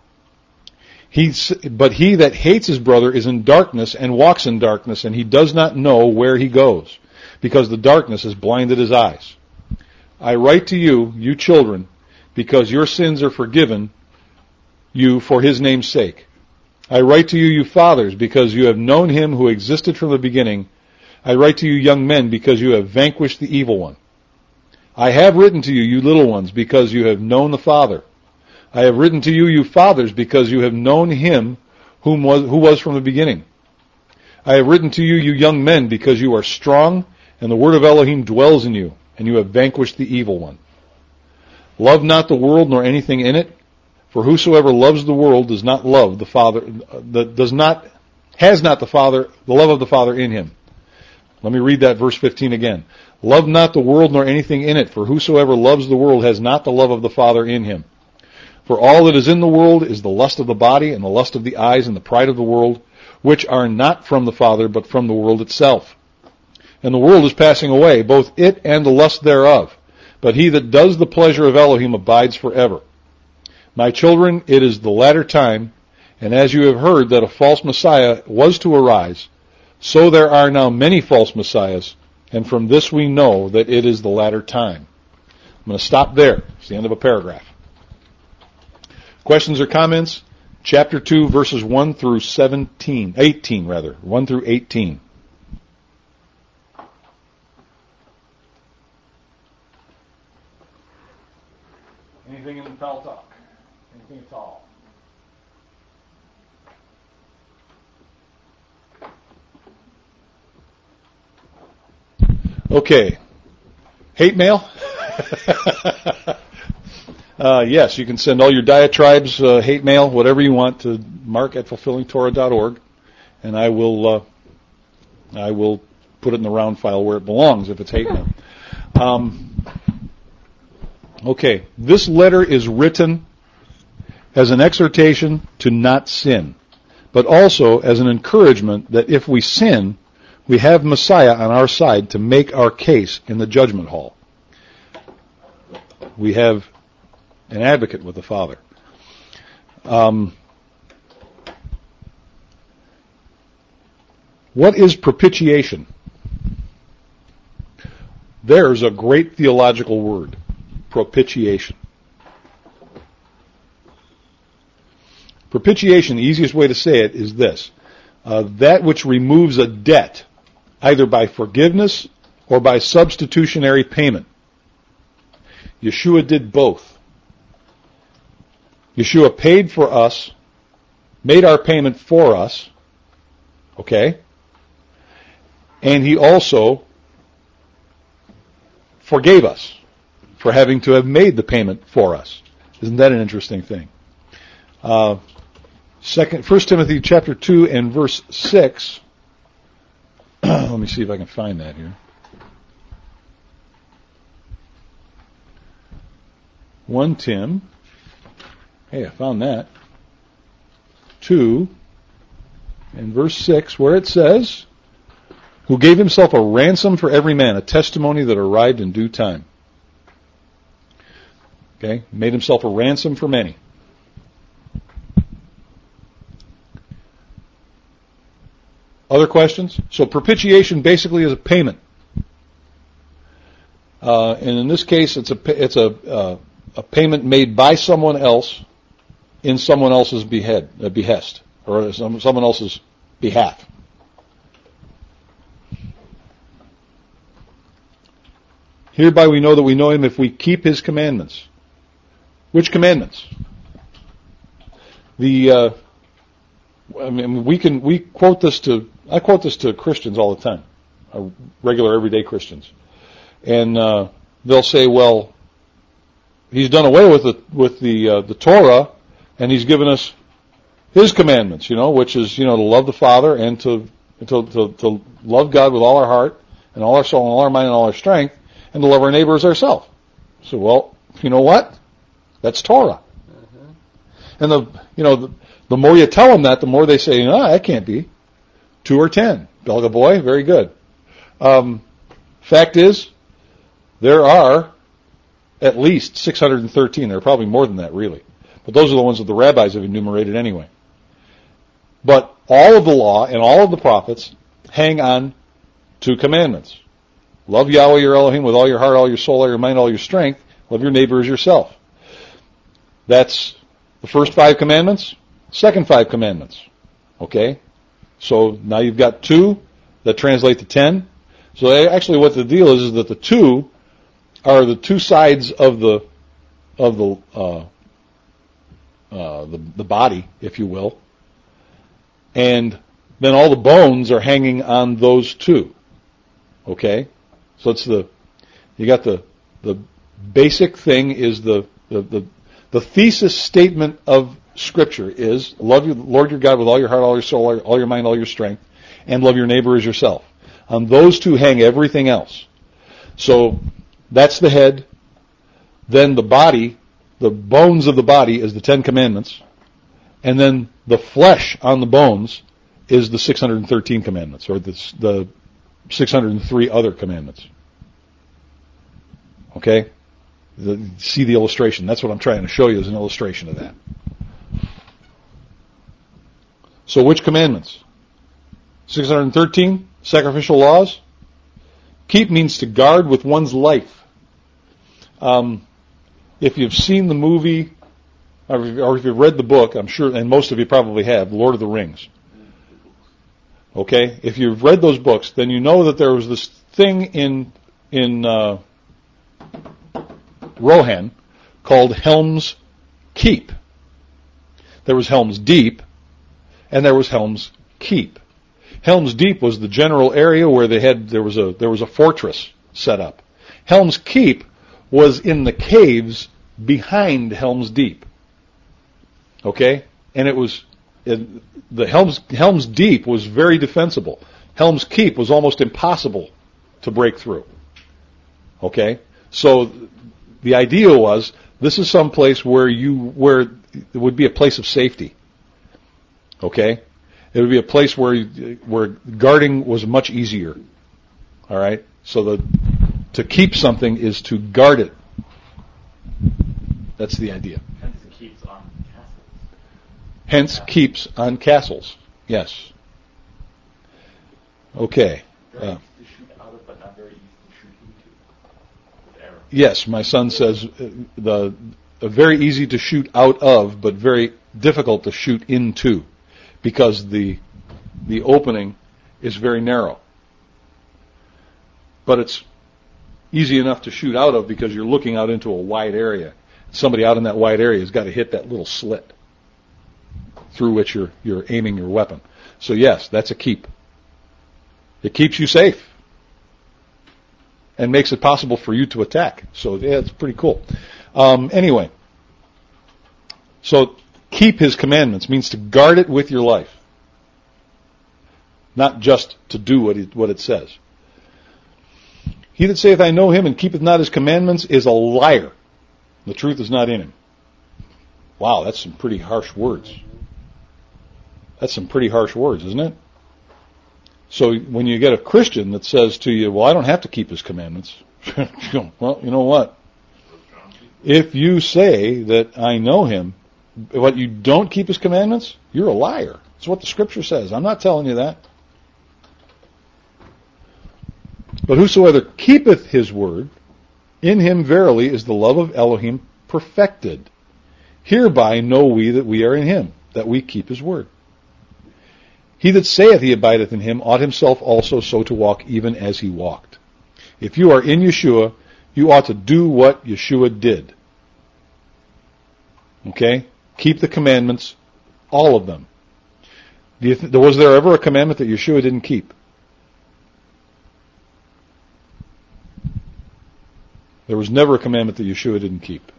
But he that hates his brother is in darkness and walks in darkness, and he does not know where he goes, because the darkness has blinded his eyes. I write to you, you children, because your sins are forgiven you for his name's sake. I write to you, you fathers, because you have known him who existed from the beginning. I write to you, young men, because you have vanquished the evil one. I have written to you, you little ones, because you have known the Father. I have written to you, you fathers, because you have known him who was from the beginning. I have written to you, you young men, because you are strong, and the word of Elohim dwells in you, and you have vanquished the evil one. Love not the world nor anything in it, for whosoever loves the world does not love the Father, has not the love of the Father in him. Let me read that verse 15 again. Love not the world nor anything in it, for whosoever loves the world has not the love of the Father in him. For all that is in the world is the lust of the body, and the lust of the eyes, and the pride of the world, which are not from the Father, but from the world itself. And the world is passing away, both it and the lust thereof. But he that does the pleasure of Elohim abides forever. My children, it is the latter time, and as you have heard that a false Messiah was to arise, so there are now many false messiahs, and from this we know that it is the latter time. I'm going to stop there. It's the end of a paragraph. Questions or comments? Chapter 2, verses 1 through 18. 1 through 18. Anything in the Pal Talk? Anything at all? Okay. Hate mail? Yes, you can send all your diatribes, hate mail, whatever you want to mark@fulfillingtorah.org, and I will put it in the round file where it belongs if it's hate mail. Okay, this letter is written as an exhortation to not sin, but also as an encouragement that if we sin, we have Messiah on our side to make our case in the judgment hall. We have an advocate with the Father. What is propitiation? There's a great theological word, propitiation. Propitiation, the easiest way to say it is this. That which removes a debt either by forgiveness or by substitutionary payment. Yeshua did both. Yeshua paid for us, made our payment for us, okay? And he also forgave us for having to have made the payment for us. Isn't that an interesting thing? 1 Timothy chapter 2 and verse 6. Let me see if I can find that here. 1 Tim. Hey, I found that. 2 and verse 6, where it says, who gave himself a ransom for every man, a testimony that arrived in due time. Okay? Made himself a ransom for many. Other questions? So propitiation basically is a payment. And in this case, it's a payment made by someone else in someone else's behest, or someone else's behalf. Hereby we know that we know him if we keep his commandments. Which commandments? I quote this to Christians all the time, regular everyday Christians, and they'll say, "Well, he's done away with the Torah, and he's given us his commandments, which is to love the Father and to love God with all our heart and all our soul and all our mind and all our strength, and to love our neighbor as ourselves." So, well, you know what? That's Torah. And the more you tell them that, the more they say, that can't be. 2 or 10. Belga boy, very good. Fact is, there are at least 613. There are probably more than that, really. But those are the ones that the rabbis have enumerated anyway. But all of the law and all of the prophets hang on 2 commandments. Love Yahweh your Elohim with all your heart, all your soul, all your mind, all your strength. Love your neighbor as yourself. That's the first 5 commandments, second 5 commandments. Okay? So now you've got 2 that translate to 10. So actually what the deal is that the 2 are the 2 sides of the body, if you will. And then all the bones are hanging on those 2. Okay? So it's you got the basic thing is the thesis statement of Scripture is love the Lord your God with all your heart, all your soul, all your mind, all your strength, and love your neighbor as yourself. On those 2 hang everything else. So that's the head. Then the body, the bones of the body is the 10 commandments. And then the flesh on the bones is the 613 commandments, or the 603 other commandments. Okay? See the illustration. That's what I'm trying to show you as an illustration of that. So which commandments? 613 sacrificial laws. Keep means to guard with one's life. If you've seen the movie, or if you've read the book, I'm sure, and most of you probably have, Lord of the Rings. Okay? If you've read those books, then you know that there was this thing in Rohan called Helm's Keep. There was Helm's Deep, and there was Helm's Keep. Helm's Deep was the general area where there was a fortress set up. Helm's Keep was in the caves behind Helm's Deep. Okay? And the Helm's Deep was very defensible. Helm's Keep was almost impossible to break through. Okay? So the idea was this is some place where it would be a place of safety. Okay? It would be a place where guarding was much easier. All right? So to keep something is to guard it. That's the idea. Hence keeps on castles. Hence keeps on castles. Yes. Okay. Very easy to shoot out of, but not very easy to shoot into with arrows. Yes, my son says very easy to shoot out of, but very difficult to shoot into, because the opening is very narrow. but it's easy enough to shoot out of because you're looking out into a wide area. Somebody out in that wide area has got to hit that little slit through which you're aiming your weapon. So yes, that's a keep. It keeps you safe and makes it possible for you to attack. So yeah, it's pretty cool. Anyway, so keep his commandments means to guard it with your life, not just to do what it says. He that saith, I know him, and keepeth not his commandments, is a liar. The truth is not in him. Wow, that's some pretty harsh words. That's some pretty harsh words, isn't it? So when you get a Christian that says to you, well, I don't have to keep his commandments. Well, you know what? If you say that I know him, but you don't keep his commandments, you're a liar. That's what the Scripture says. I'm not telling you that. But whosoever keepeth his word, in him verily is the love of Elohim perfected. Hereby know we that we are in him, that we keep his word. He that saith he abideth in him ought himself also so to walk even as he walked. If you are in Yeshua, you ought to do what Yeshua did. Okay? Keep the commandments, all of them. Was there ever a commandment that Yeshua didn't keep? There was never a commandment that Yeshua didn't keep.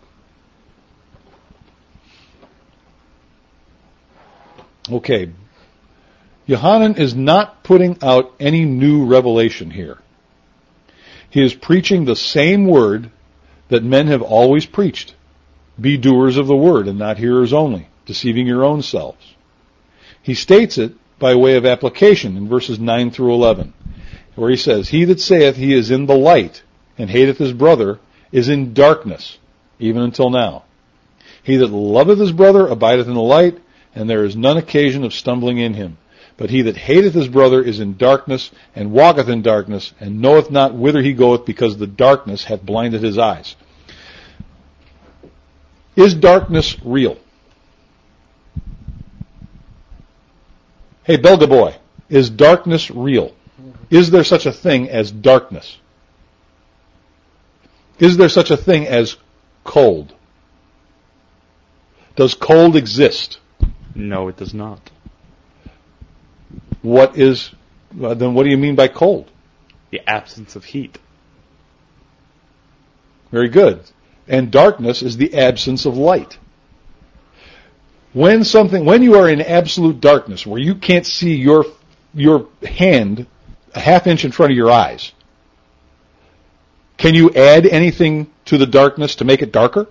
Okay. Yohanan is not putting out any new revelation here. He is preaching the same word that men have always preached. Be doers of the word and not hearers only, deceiving your own selves. He states it by way of application in verses 9 through 11, where he says, He that saith he is in the light and hateth his brother is in darkness, even until now. He that loveth his brother abideth in the light, and there is none occasion of stumbling in him. But he that hateth his brother is in darkness, and walketh in darkness, and knoweth not whither he goeth, because the darkness hath blinded his eyes. Is darkness real? Hey, Belga boy, is darkness real? Is there such a thing as darkness? Is there such a thing as cold? Does cold exist? No, it does not. Then what do you mean by cold? The absence of heat. Very good. And darkness is the absence of light. When you are in absolute darkness, where you can't see your hand a half inch in front of your eyes, can you add anything to the darkness to make it darker?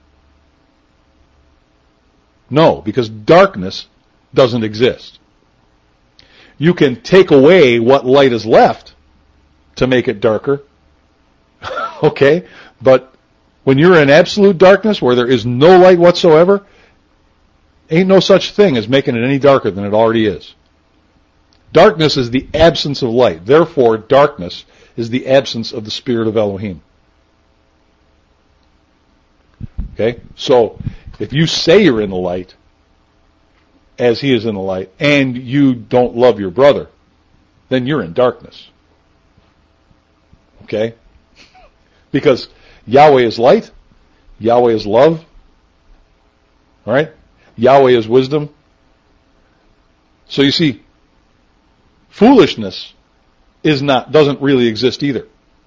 No, because darkness doesn't exist. You can take away what light is left to make it darker. Okay? But when you're in absolute darkness where there is no light whatsoever, ain't no such thing as making it any darker than it already is. Darkness is the absence of light. Therefore, darkness is the absence of the Spirit of Elohim. Okay? So, if you say you're in the light, as he is in the light, and you don't love your brother, then you're in darkness. Okay? Because Yahweh is light, Yahweh is love, alright? Yahweh is wisdom. So you see, foolishness doesn't really exist either.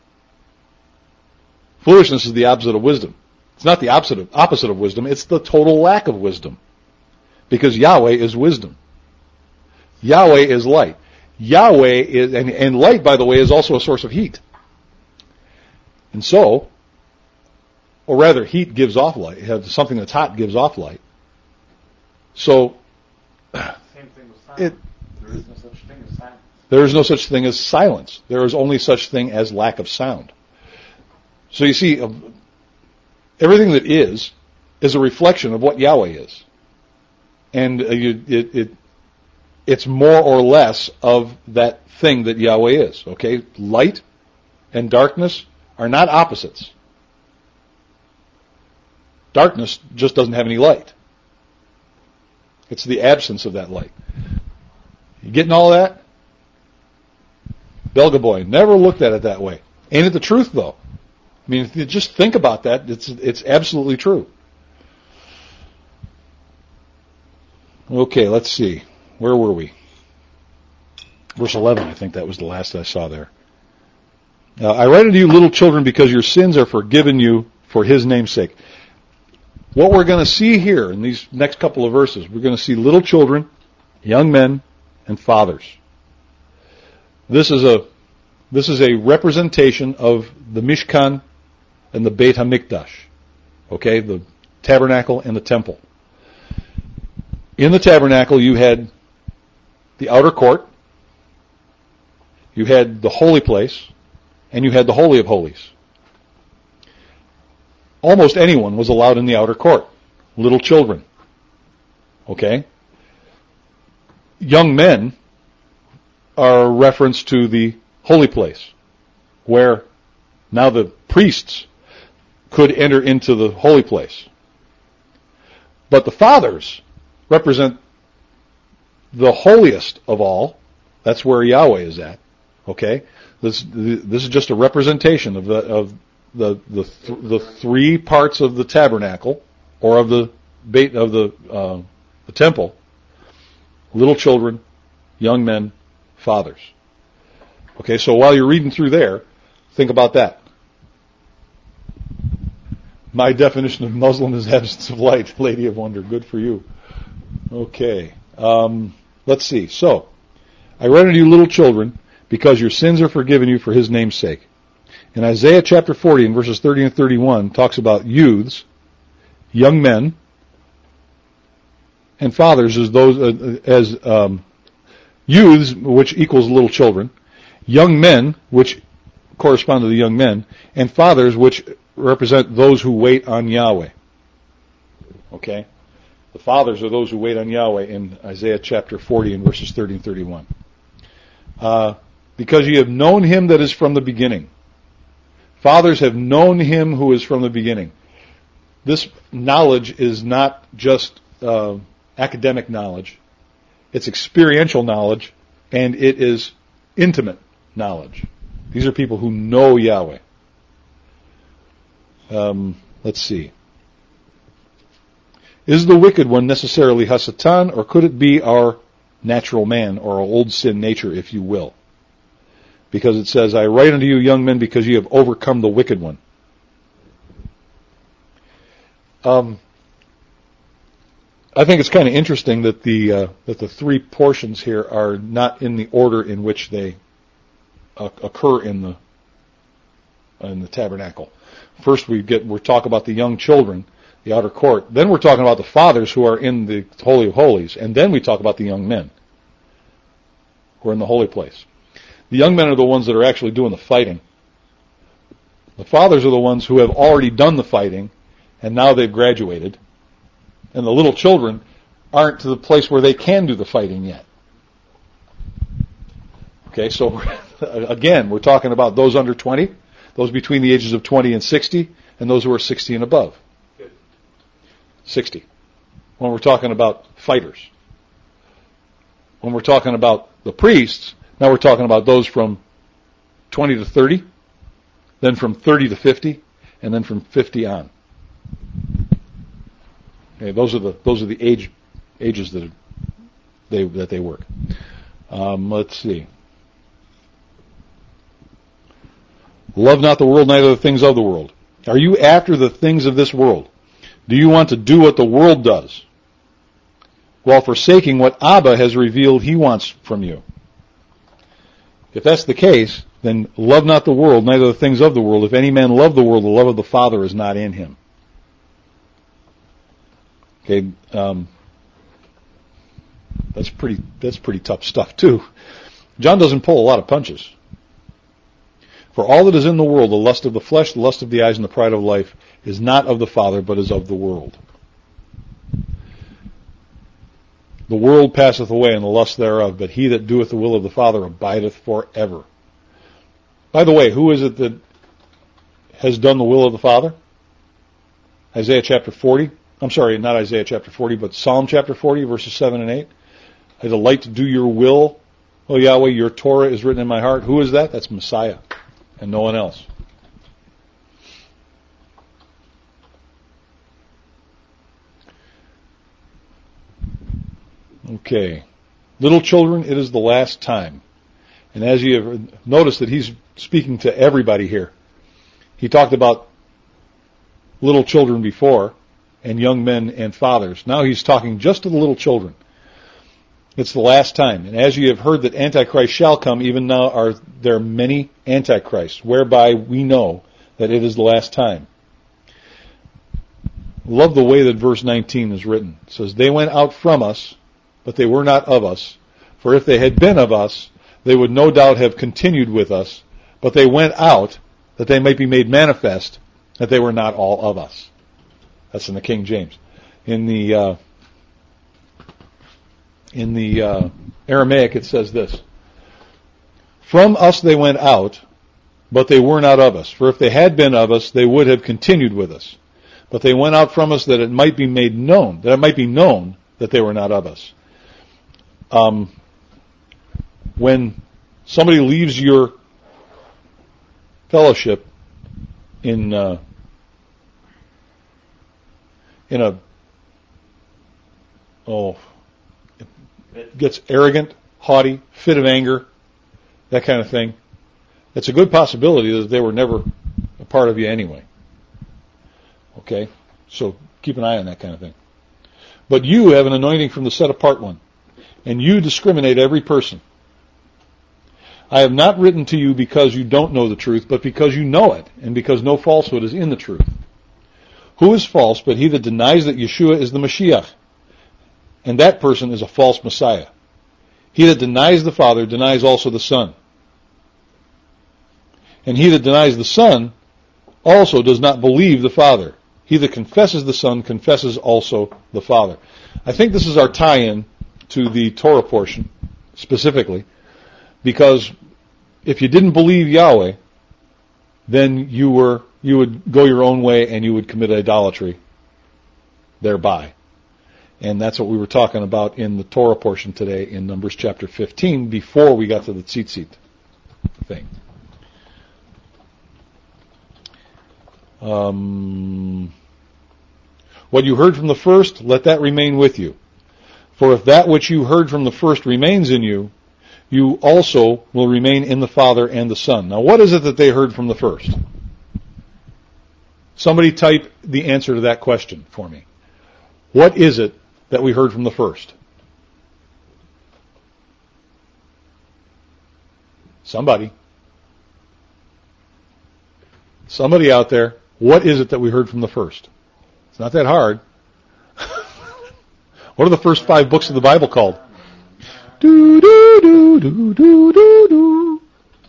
Foolishness is the opposite of wisdom. It's not the opposite of wisdom, it's the total lack of wisdom. Because Yahweh is wisdom. Yahweh is light. Yahweh is, and light, by the way, is also a source of heat. And so, or rather, heat gives off light. Something that's hot gives off light. So, Same thing with silence. There is no such thing as silence. There is no such thing as silence. There is only such thing as lack of sound. So you see, everything that is a reflection of what Yahweh is. And it's more or less of that thing that Yahweh is. Okay? Light and darkness are not opposites. Darkness just doesn't have any light. It's the absence of that light. You getting all that? Belga boy, never looked at it that way. Ain't it the truth, though? I mean, if you just think about that, it's absolutely true. Okay, let's see. Where were we? Verse 11, I think that was the last I saw there. I write unto you, little children, because your sins are forgiven you for his name's sake. What we're going to see here in these next couple of verses, we're going to see little children, young men, and fathers. This is a representation of the Mishkan and the Beit HaMikdash. Okay, the tabernacle and the temple. In the tabernacle, you had the outer court, you had the holy place, and you had the Holy of Holies. Almost anyone was allowed in the outer court. Little children. Okay? Young men are a reference to the holy place, where now the priests could enter into the holy place. But the fathers represent the holiest of all. That's where Yahweh is at. Okay? This is just a representation of the three parts of the tabernacle, or of the temple: little children, young men, fathers. Okay, so while you're reading through there, think about that. My definition of Muslim is absence of light. Lady of Wonder, good for you. Okay, let's see. So, I write unto you, little children, because your sins are forgiven you for his name's sake. In Isaiah chapter 40, in verses 30 and 31, talks about youths, young men, and fathers as youths, which equals little children, young men, which correspond to the young men, and fathers, which represent those who wait on Yahweh. Okay? The fathers are those who wait on Yahweh in Isaiah chapter 40 in verses 30 and 31. Because you have known him that is from the beginning. Fathers have known him who is from the beginning. This knowledge is not just academic knowledge. It's experiential knowledge, and it is intimate knowledge. These are people who know Yahweh. Let's see. Is the wicked one necessarily Hasatan, or could it be our natural man, or our old sin nature, if you will? Because it says, I write unto you, young men, because you have overcome the wicked one. I think it's kind of interesting that the three portions here are not in the order in which they occur in the tabernacle. First, we're talking about the young children, the outer court. Then we're talking about the fathers who are in the Holy of Holies, and then we talk about the young men who are in the holy place. The young men are the ones that are actually doing the fighting. The fathers are the ones who have already done the fighting, and now they've graduated. And the little children aren't to the place where they can do the fighting yet. Okay, so again, we're talking about those under 20, those between the ages of 20 and 60, and those who are 60 and above. 60. When we're talking about fighters. When we're talking about the priests, now we're talking about those from 20 to 30, then from 30 to 50, and then from 50 on. Okay, those are the ages that they work. Let's see. Love not the world, neither the things of the world. Are you after the things of this world? Do you want to do what the world does, while forsaking what Abba has revealed he wants from you? If that's the case, then love not the world, neither the things of the world. If any man love the world, the love of the Father is not in him. Okay, that's pretty tough stuff too. John doesn't pull a lot of punches. For all that is in the world, the lust of the flesh, the lust of the eyes, and the pride of life, is not of the Father, but is of the world. The world passeth away, and the lust thereof, but he that doeth the will of the Father abideth forever. By the way, who is it that has done the will of the Father? Isaiah chapter 40. I'm sorry, not Isaiah chapter 40, but Psalm chapter 40, verses 7 and 8. I delight to do your will, O Yahweh, your Torah is written in my heart. Who is that? That's Messiah. and no one else. Okay. Little children, it is the last time. And as you have noticed that he's speaking to everybody here. He talked about little children before, and young men and fathers. Now he's talking just to the little children. It's the last time. And as you have heard that Antichrist shall come, even now are there many Antichrists, whereby we know that it is the last time. Love the way that verse 19 is written. It says, they went out from us, but they were not of us. For if they had been of us, they would no doubt have continued with us. But they went out, that they might be made manifest, that they were not all of us. That's in the King James. In the Aramaic, it says this: from us they went out, but they were not of us. For if they had been of us, they would have continued with us. But they went out from us that it might be made known, that it might be known that they were not of us. When somebody leaves your fellowship gets arrogant, haughty, fit of anger, that kind of thing, it's a good possibility that they were never a part of you anyway. Okay? So keep an eye on that kind of thing. But you have an anointing from the set-apart one, and you discriminate every person. I have not written to you because you don't know the truth, but because you know it, and because no falsehood is in the truth. Who is false but he that denies that Yeshua is the Mashiach? And that person is a false Messiah. He that denies the Father denies also the Son. And he that denies the Son also does not believe the Father. He that confesses the Son confesses also the Father. I think this is our tie-in to the Torah portion, specifically, because if you didn't believe Yahweh, then you would go your own way and you would commit idolatry thereby. And that's what we were talking about in the Torah portion today in Numbers chapter 15 before we got to the tzitzit thing. What you heard from the first, let that remain with you. For if that which you heard from the first remains in you, you also will remain in the Father and the Son. Now, what is it that they heard from the first? Somebody type the answer to that question for me. What is it that we heard from the first? Somebody out there, what is it that we heard from the first? It's not that hard. What are the first 5 books of the Bible called? Do, do, do, do, do, do, do.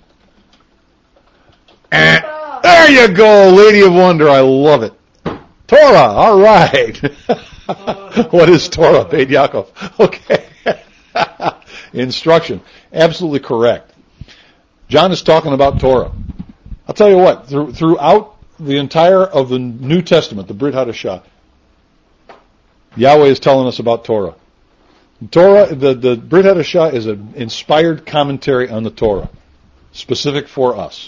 There you go, Lady of Wonder. I love it. Torah, all right. What is Torah, Beit Yaakov? Okay. Instruction. Absolutely correct. John is talking about Torah. I'll tell you what, throughout the entire of the New Testament, the Brit Hadashah, Yahweh is telling us about Torah. Torah, the Brit Hadashah is an inspired commentary on the Torah, specific for us.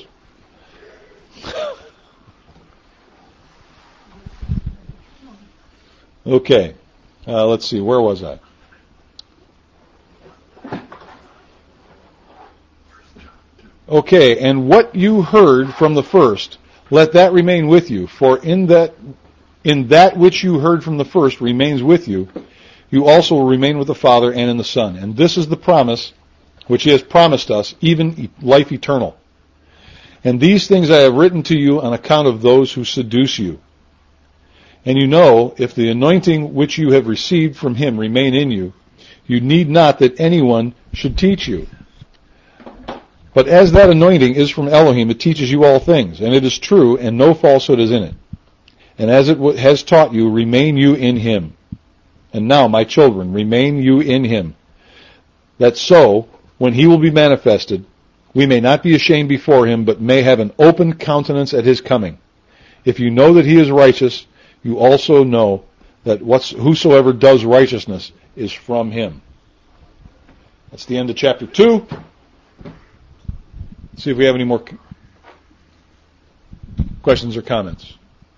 Okay, let's see, where was I? Okay, and what you heard from the first, let that remain with you, for in that which you heard from the first remains with you, you also will remain with the Father and in the Son. And this is the promise which he has promised us, even life eternal. And these things I have written to you on account of those who seduce you. And you know, if the anointing which you have received from him remain in you, you need not that anyone should teach you. But as that anointing is from Elohim, it teaches you all things, and it is true, and no falsehood is in it. And as it has taught you, remain you in him. And now, my children, remain you in him, that so, when he will be manifested, we may not be ashamed before him, but may have an open countenance at his coming. If you know that he is righteous, you also know that whosoever does righteousness is from him. That's the end of chapter 2. Let's see if we have any more Questions or comments?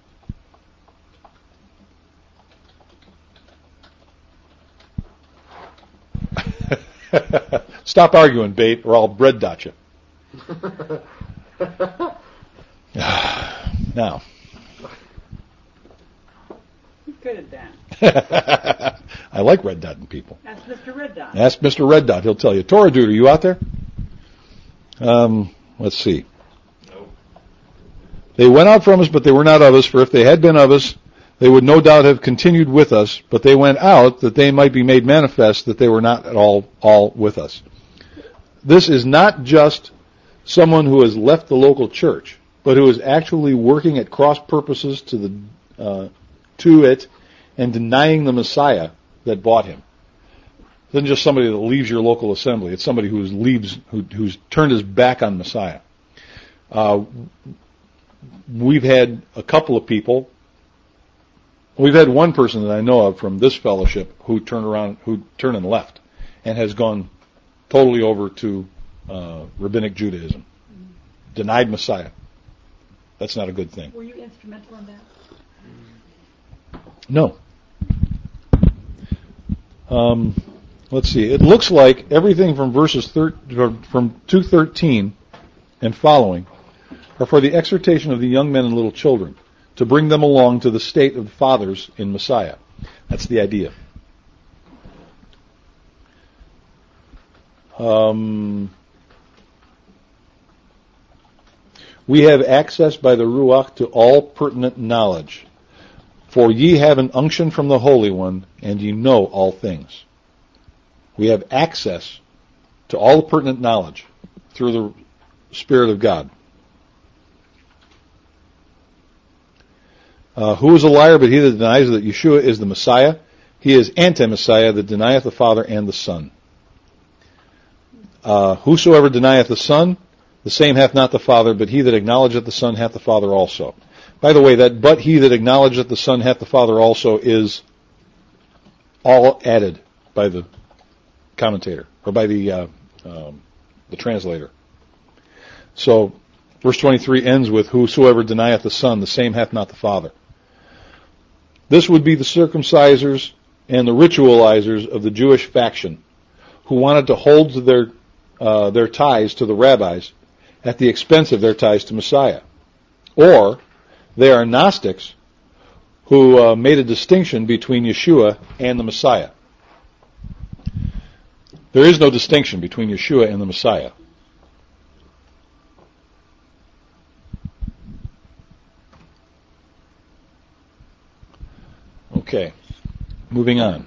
Stop arguing, Bate, or I'll bread dot you. Now. He's good at that. I like red dotting people. That's Mr. Red Dot. Ask Mr. Red Dot. He'll tell you. Torah Dude, are you out there? Let's see. No. They went out from us, but they were not of us. For if they had been of us, they would no doubt have continued with us. But they went out that they might be made manifest that they were not at all with us. This is not just someone who has left the local church, but who is actually working at cross purposes to it and denying the Messiah that bought him. It isn't just somebody that leaves your local assembly. It's somebody who's turned his back on Messiah. We've had a couple of people. We've had one person that I know of from this fellowship who turned and left, and has gone totally over to Rabbinic Judaism. Denied Messiah. That's not a good thing. Were you instrumental in that? No. Let's see. It looks like everything from from 2:13 and following are for the exhortation of the young men and little children, to bring them along to the state of the fathers in Messiah. That's the idea. We have access by the Ruach to all pertinent knowledge. For ye have an unction from the Holy One, and ye know all things. We have access to all the pertinent knowledge through the Spirit of God. Who is a liar but he that denies that Yeshua is the Messiah? He is anti-Messiah that denieth the Father and the Son. Whosoever denieth the Son, the same hath not the Father, but he that acknowledgeth the Son hath the Father also. By the way, that but he that acknowledgeth the Son hath the Father also is all added by the commentator, or by the translator. So, verse 23 ends with, whosoever denieth the Son, the same hath not the Father. This would be the circumcisers and the ritualizers of the Jewish faction, who wanted to hold to their ties to the rabbis at the expense of their ties to Messiah. Or they are Gnostics who made a distinction between Yeshua and the Messiah. There is no distinction between Yeshua and the Messiah. Okay, moving on.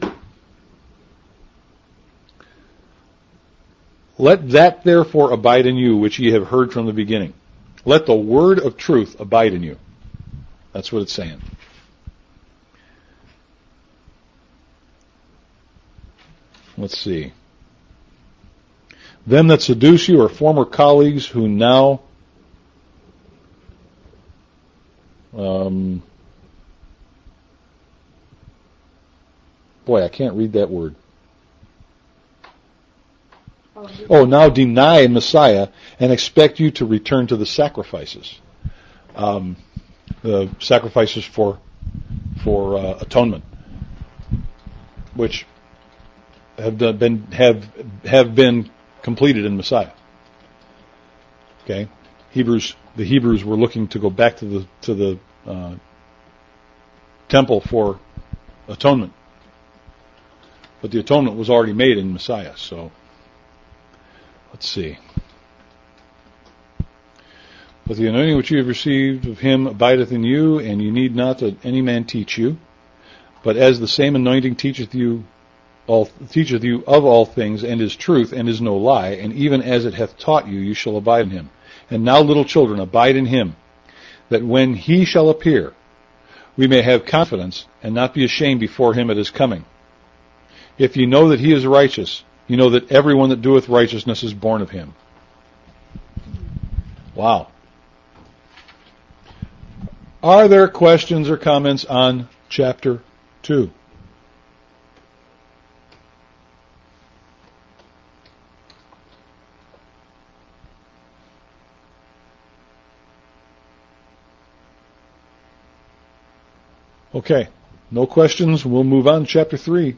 Let that therefore abide in you which ye have heard from the beginning. Let the word of truth abide in you. That's what it's saying. Let's see. Them that seduce you are former colleagues who now boy, I can't read that word. Now deny Messiah and expect you to return to the sacrifices. The sacrifices for atonement, which have been completed in Messiah. Okay, the Hebrews were looking to go back to the temple for atonement, but the atonement was already made in Messiah. So let's see. But the anointing which you have received of him abideth in you, and you need not that any man teach you. But as the same anointing teacheth you of all things, and is truth, and is no lie, and even as it hath taught you, you shall abide in him. And now, little children, abide in him, that when he shall appear, we may have confidence, and not be ashamed before him at his coming. If ye know that he is righteous, you know that everyone that doeth righteousness is born of him. Wow. Are there questions or comments on chapter 2? Okay, no questions. We'll move on to chapter 3.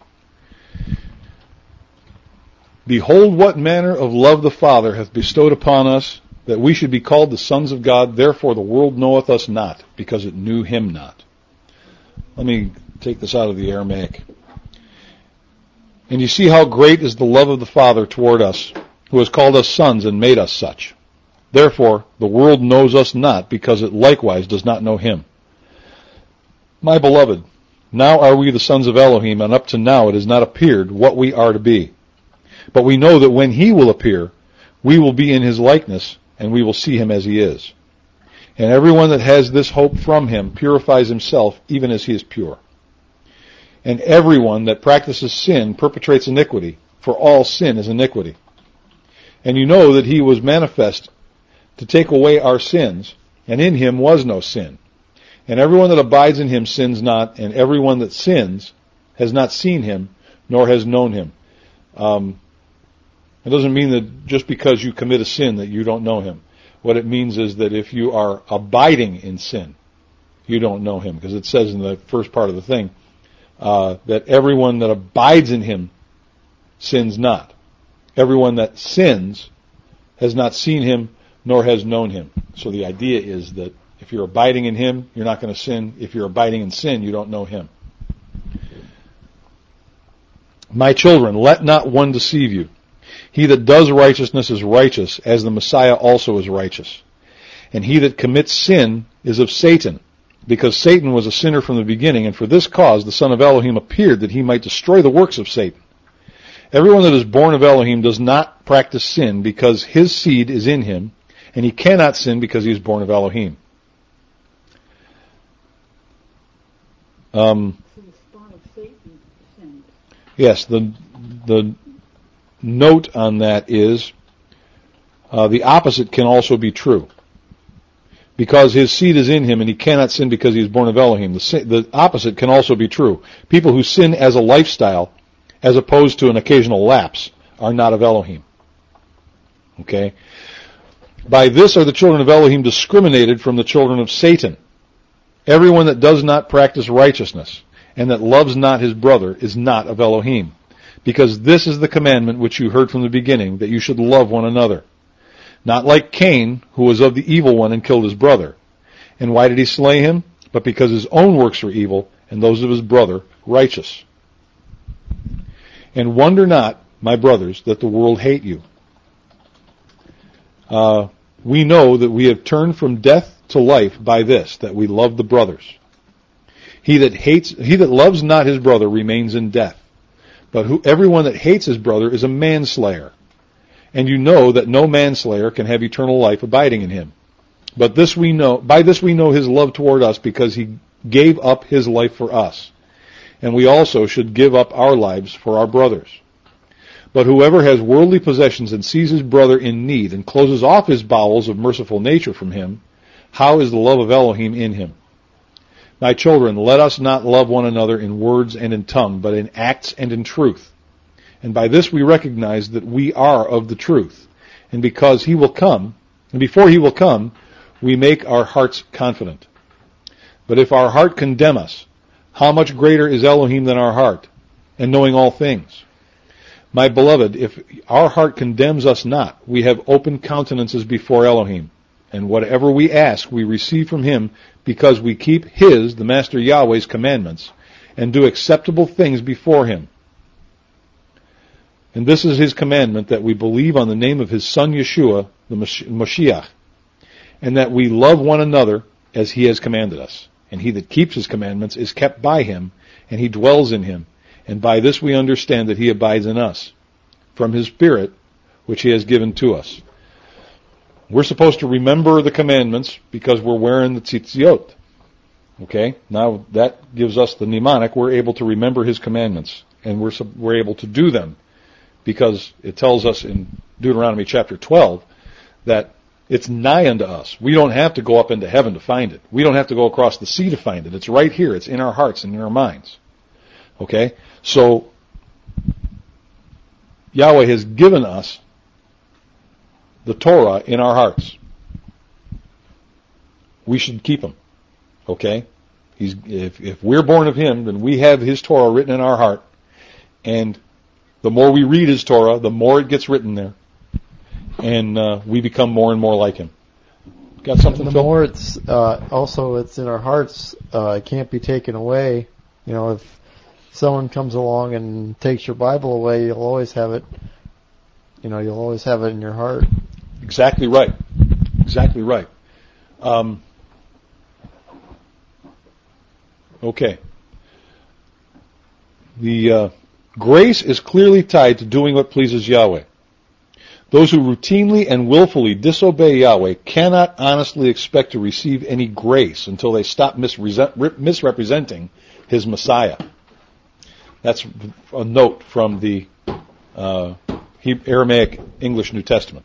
Behold, what manner of love the Father hath bestowed upon us, that we should be called the sons of God. Therefore the world knoweth us not, because it knew him not. Let me take this out of the Aramaic. And you see how great is the love of the Father toward us, who has called us sons and made us such. Therefore the world knows us not, because it likewise does not know him. My beloved, now are we the sons of Elohim, and up to now it has not appeared what we are to be. But we know that when he will appear, we will be in his likeness, and we will see him as he is. And everyone that has this hope from him purifies himself, even as he is pure. And everyone that practices sin perpetrates iniquity, for all sin is iniquity. And you know that he was manifest to take away our sins, and in him was no sin. And everyone that abides in him sins not, and everyone that sins has not seen him, nor has known him. It doesn't mean that just because you commit a sin that you don't know him. What it means is that if you are abiding in sin, you don't know him. Because it says in the first part of the thing, that everyone that abides in him sins not. Everyone that sins has not seen him, nor has known him. So the idea is that if you're abiding in him, you're not going to sin. If you're abiding in sin, you don't know him. My children, let not one deceive you. He that does righteousness is righteous, as the Messiah also is righteous. And he that commits sin is of Satan, because Satan was a sinner from the beginning, and for this cause the Son of Elohim appeared, that he might destroy the works of Satan. Everyone that is born of Elohim does not practice sin, because his seed is in him, and he cannot sin because he is born of Elohim. Yes, the note on that is the opposite can also be true. Because his seed is in him and he cannot sin because he is born of Elohim. The opposite can also be true. People who sin as a lifestyle, as opposed to an occasional lapse, are not of Elohim. Okay? By this are the children of Elohim discriminated from the children of Satan. Everyone that does not practice righteousness and that loves not his brother is not of Elohim. Because this is the commandment which you heard from the beginning, that you should love one another. Not like Cain, who was of the evil one and killed his brother. And why did he slay him? But because his own works were evil, and those of his brother righteous. And wonder not, my brothers, that the world hate you. We know that we have turned from death to life by this, that we love the brothers. He that loves not his brother remains in death. But everyone that hates his brother is a manslayer. And you know that no manslayer can have eternal life abiding in him. But by this we know his love toward us, because he gave up his life for us. And we also should give up our lives for our brothers. But whoever has worldly possessions and sees his brother in need and closes off his bowels of merciful nature from him, how is the love of Elohim in him? My children, let us not love one another in words and in tongue, but in acts and in truth. And by this we recognize that we are of the truth. And because he will come, and before he will come, we make our hearts confident. But if our heart condemn us, how much greater is Elohim than our heart, and knowing all things? My beloved, if our heart condemns us not, we have open countenances before Elohim. And whatever we ask, we receive from him, because we keep his, the Master Yahweh's, commandments, and do acceptable things before him. And this is his commandment, that we believe on the name of his Son Yeshua, the Mashiach, and that we love one another as he has commanded us. And he that keeps his commandments is kept by him, and he dwells in him. And by this we understand that he abides in us, from his Spirit, which he has given to us. We're supposed to remember the commandments because we're wearing the tzitziot. Okay? Now that gives us the mnemonic. We're able to remember his commandments, and we're able to do them, because it tells us in Deuteronomy chapter 12 that it's nigh unto us. We don't have to go up into heaven to find it. We don't have to go across the sea to find it. It's right here. It's in our hearts and in our minds. Okay? So Yahweh has given us the Torah in our hearts. We should keep them. Okay? If we're born of Him, then we have His Torah written in our heart, and the more we read His Torah, the more it gets written there, and we become more and more like Him. Got something, and the Phil? more it's it's in our hearts, it can't be taken away. You know, if someone comes along and takes your Bible away, you'll always have it. You know, you'll always have it in your heart. Exactly right. Exactly right. Okay. The grace is clearly tied to doing what pleases Yahweh. Those who routinely and willfully disobey Yahweh cannot honestly expect to receive any grace until they stop misrepresenting His Messiah. That's a note from the Aramaic English New Testament.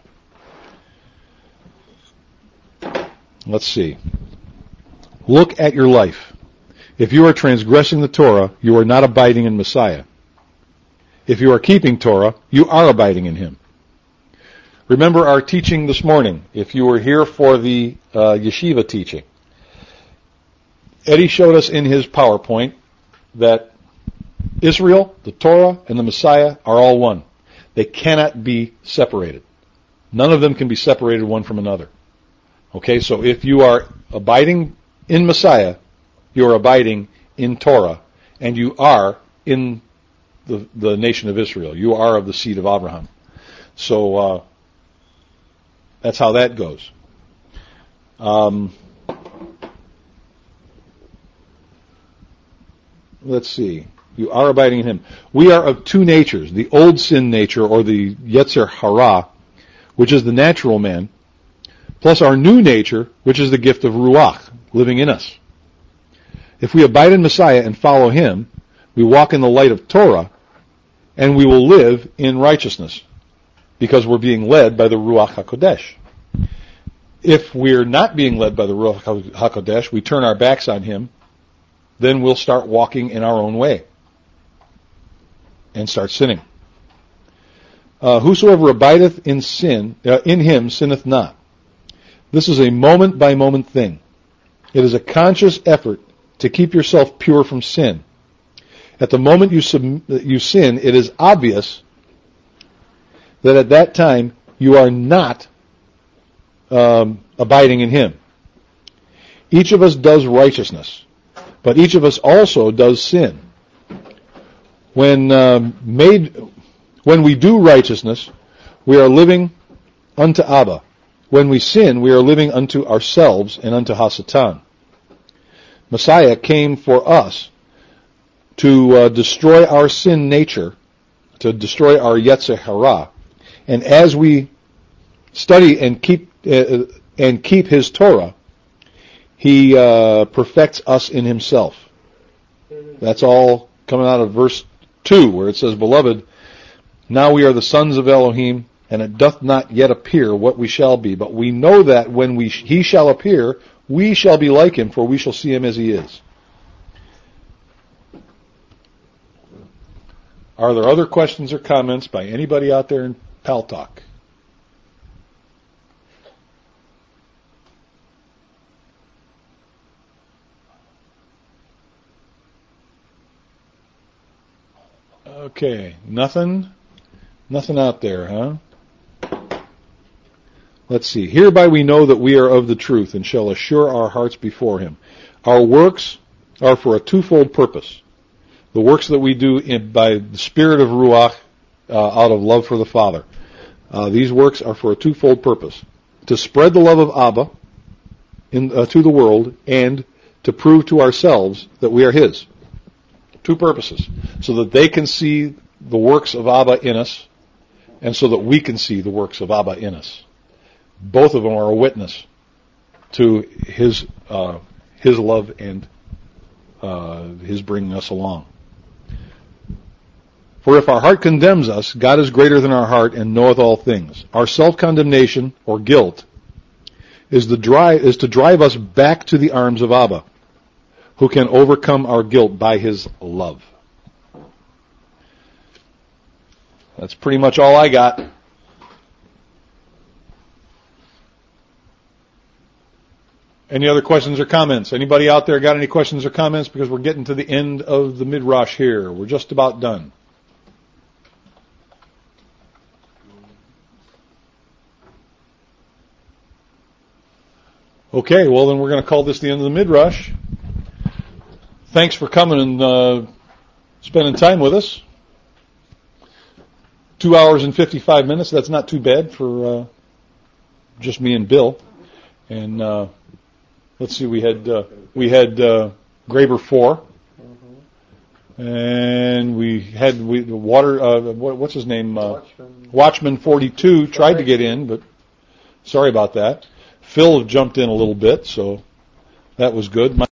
Let's see. Look at your life. If you are transgressing the Torah, you are not abiding in Messiah. If you are keeping Torah, you are abiding in Him. Remember our teaching this morning, if you were here for the yeshiva teaching. Eddie showed us in his PowerPoint that Israel, the Torah, and the Messiah are all one. They cannot be separated. None of them can be separated one from another. Okay, so if you are abiding in Messiah, you are abiding in Torah, and you are in the nation of Israel. You are of the seed of Abraham. So that's how that goes. Let's see. You are abiding in Him. We are of two natures, the old sin nature, or the Yetzer Hara, which is the natural man, plus our new nature, which is the gift of Ruach, living in us. If we abide in Messiah and follow Him, we walk in the light of Torah, and we will live in righteousness, because we're being led by the Ruach HaKodesh. If we're not being led by the Ruach HaKodesh, we turn our backs on Him, then we'll start walking in our own way and start sinning. Whosoever abideth in sin, in Him sinneth not. This is a moment-by-moment thing. It is a conscious effort to keep yourself pure from sin. At the moment you sin, it is obvious that at that time you are not abiding in Him. Each of us does righteousness, but each of us also does sin. When we do righteousness, we are living unto Abba. When we sin, we are living unto ourselves and unto Hasatan. Messiah came for us to destroy our sin nature, to destroy our Yetzer Hara. And as we study and keep His Torah, He perfects us in Himself. That's all coming out of verse 2, where it says, Beloved, now we are the sons of Elohim, and it doth not yet appear what we shall be. But we know that when He shall appear, we shall be like Him, for we shall see Him as He is. Are there other questions or comments by anybody out there in Pal Talk? Okay, nothing out there, huh? Let's see. Hereby we know that we are of the truth and shall assure our hearts before Him. Our works are for a twofold purpose. The works that we do by the Spirit of Ruach out of love for the Father. These works are for a twofold purpose. To spread the love of Abba to the world and to prove to ourselves that we are His. Two purposes. So that they can see the works of Abba in us, and so that we can see the works of Abba in us. Both of them are a witness to His love and His bringing us along. For if our heart condemns us, God is greater than our heart and knoweth all things. Our self-condemnation, or guilt, is to drive us back to the arms of Abba, who can overcome our guilt by His love. That's pretty much all I got. Any other questions or comments? Anybody out there got any questions or comments? Because we're getting to the end of the Midrash here. We're just about done. Okay, well then we're going to call this the end of the Midrash. Thanks for coming and spending time with us. 2 hours and 55 minutes. That's not too bad for just me and Bill. And let's see, we had Graber 4, and we had what's his name? Watchman 42 tried to get in, but sorry about that. Phil jumped in a little bit, so that was good.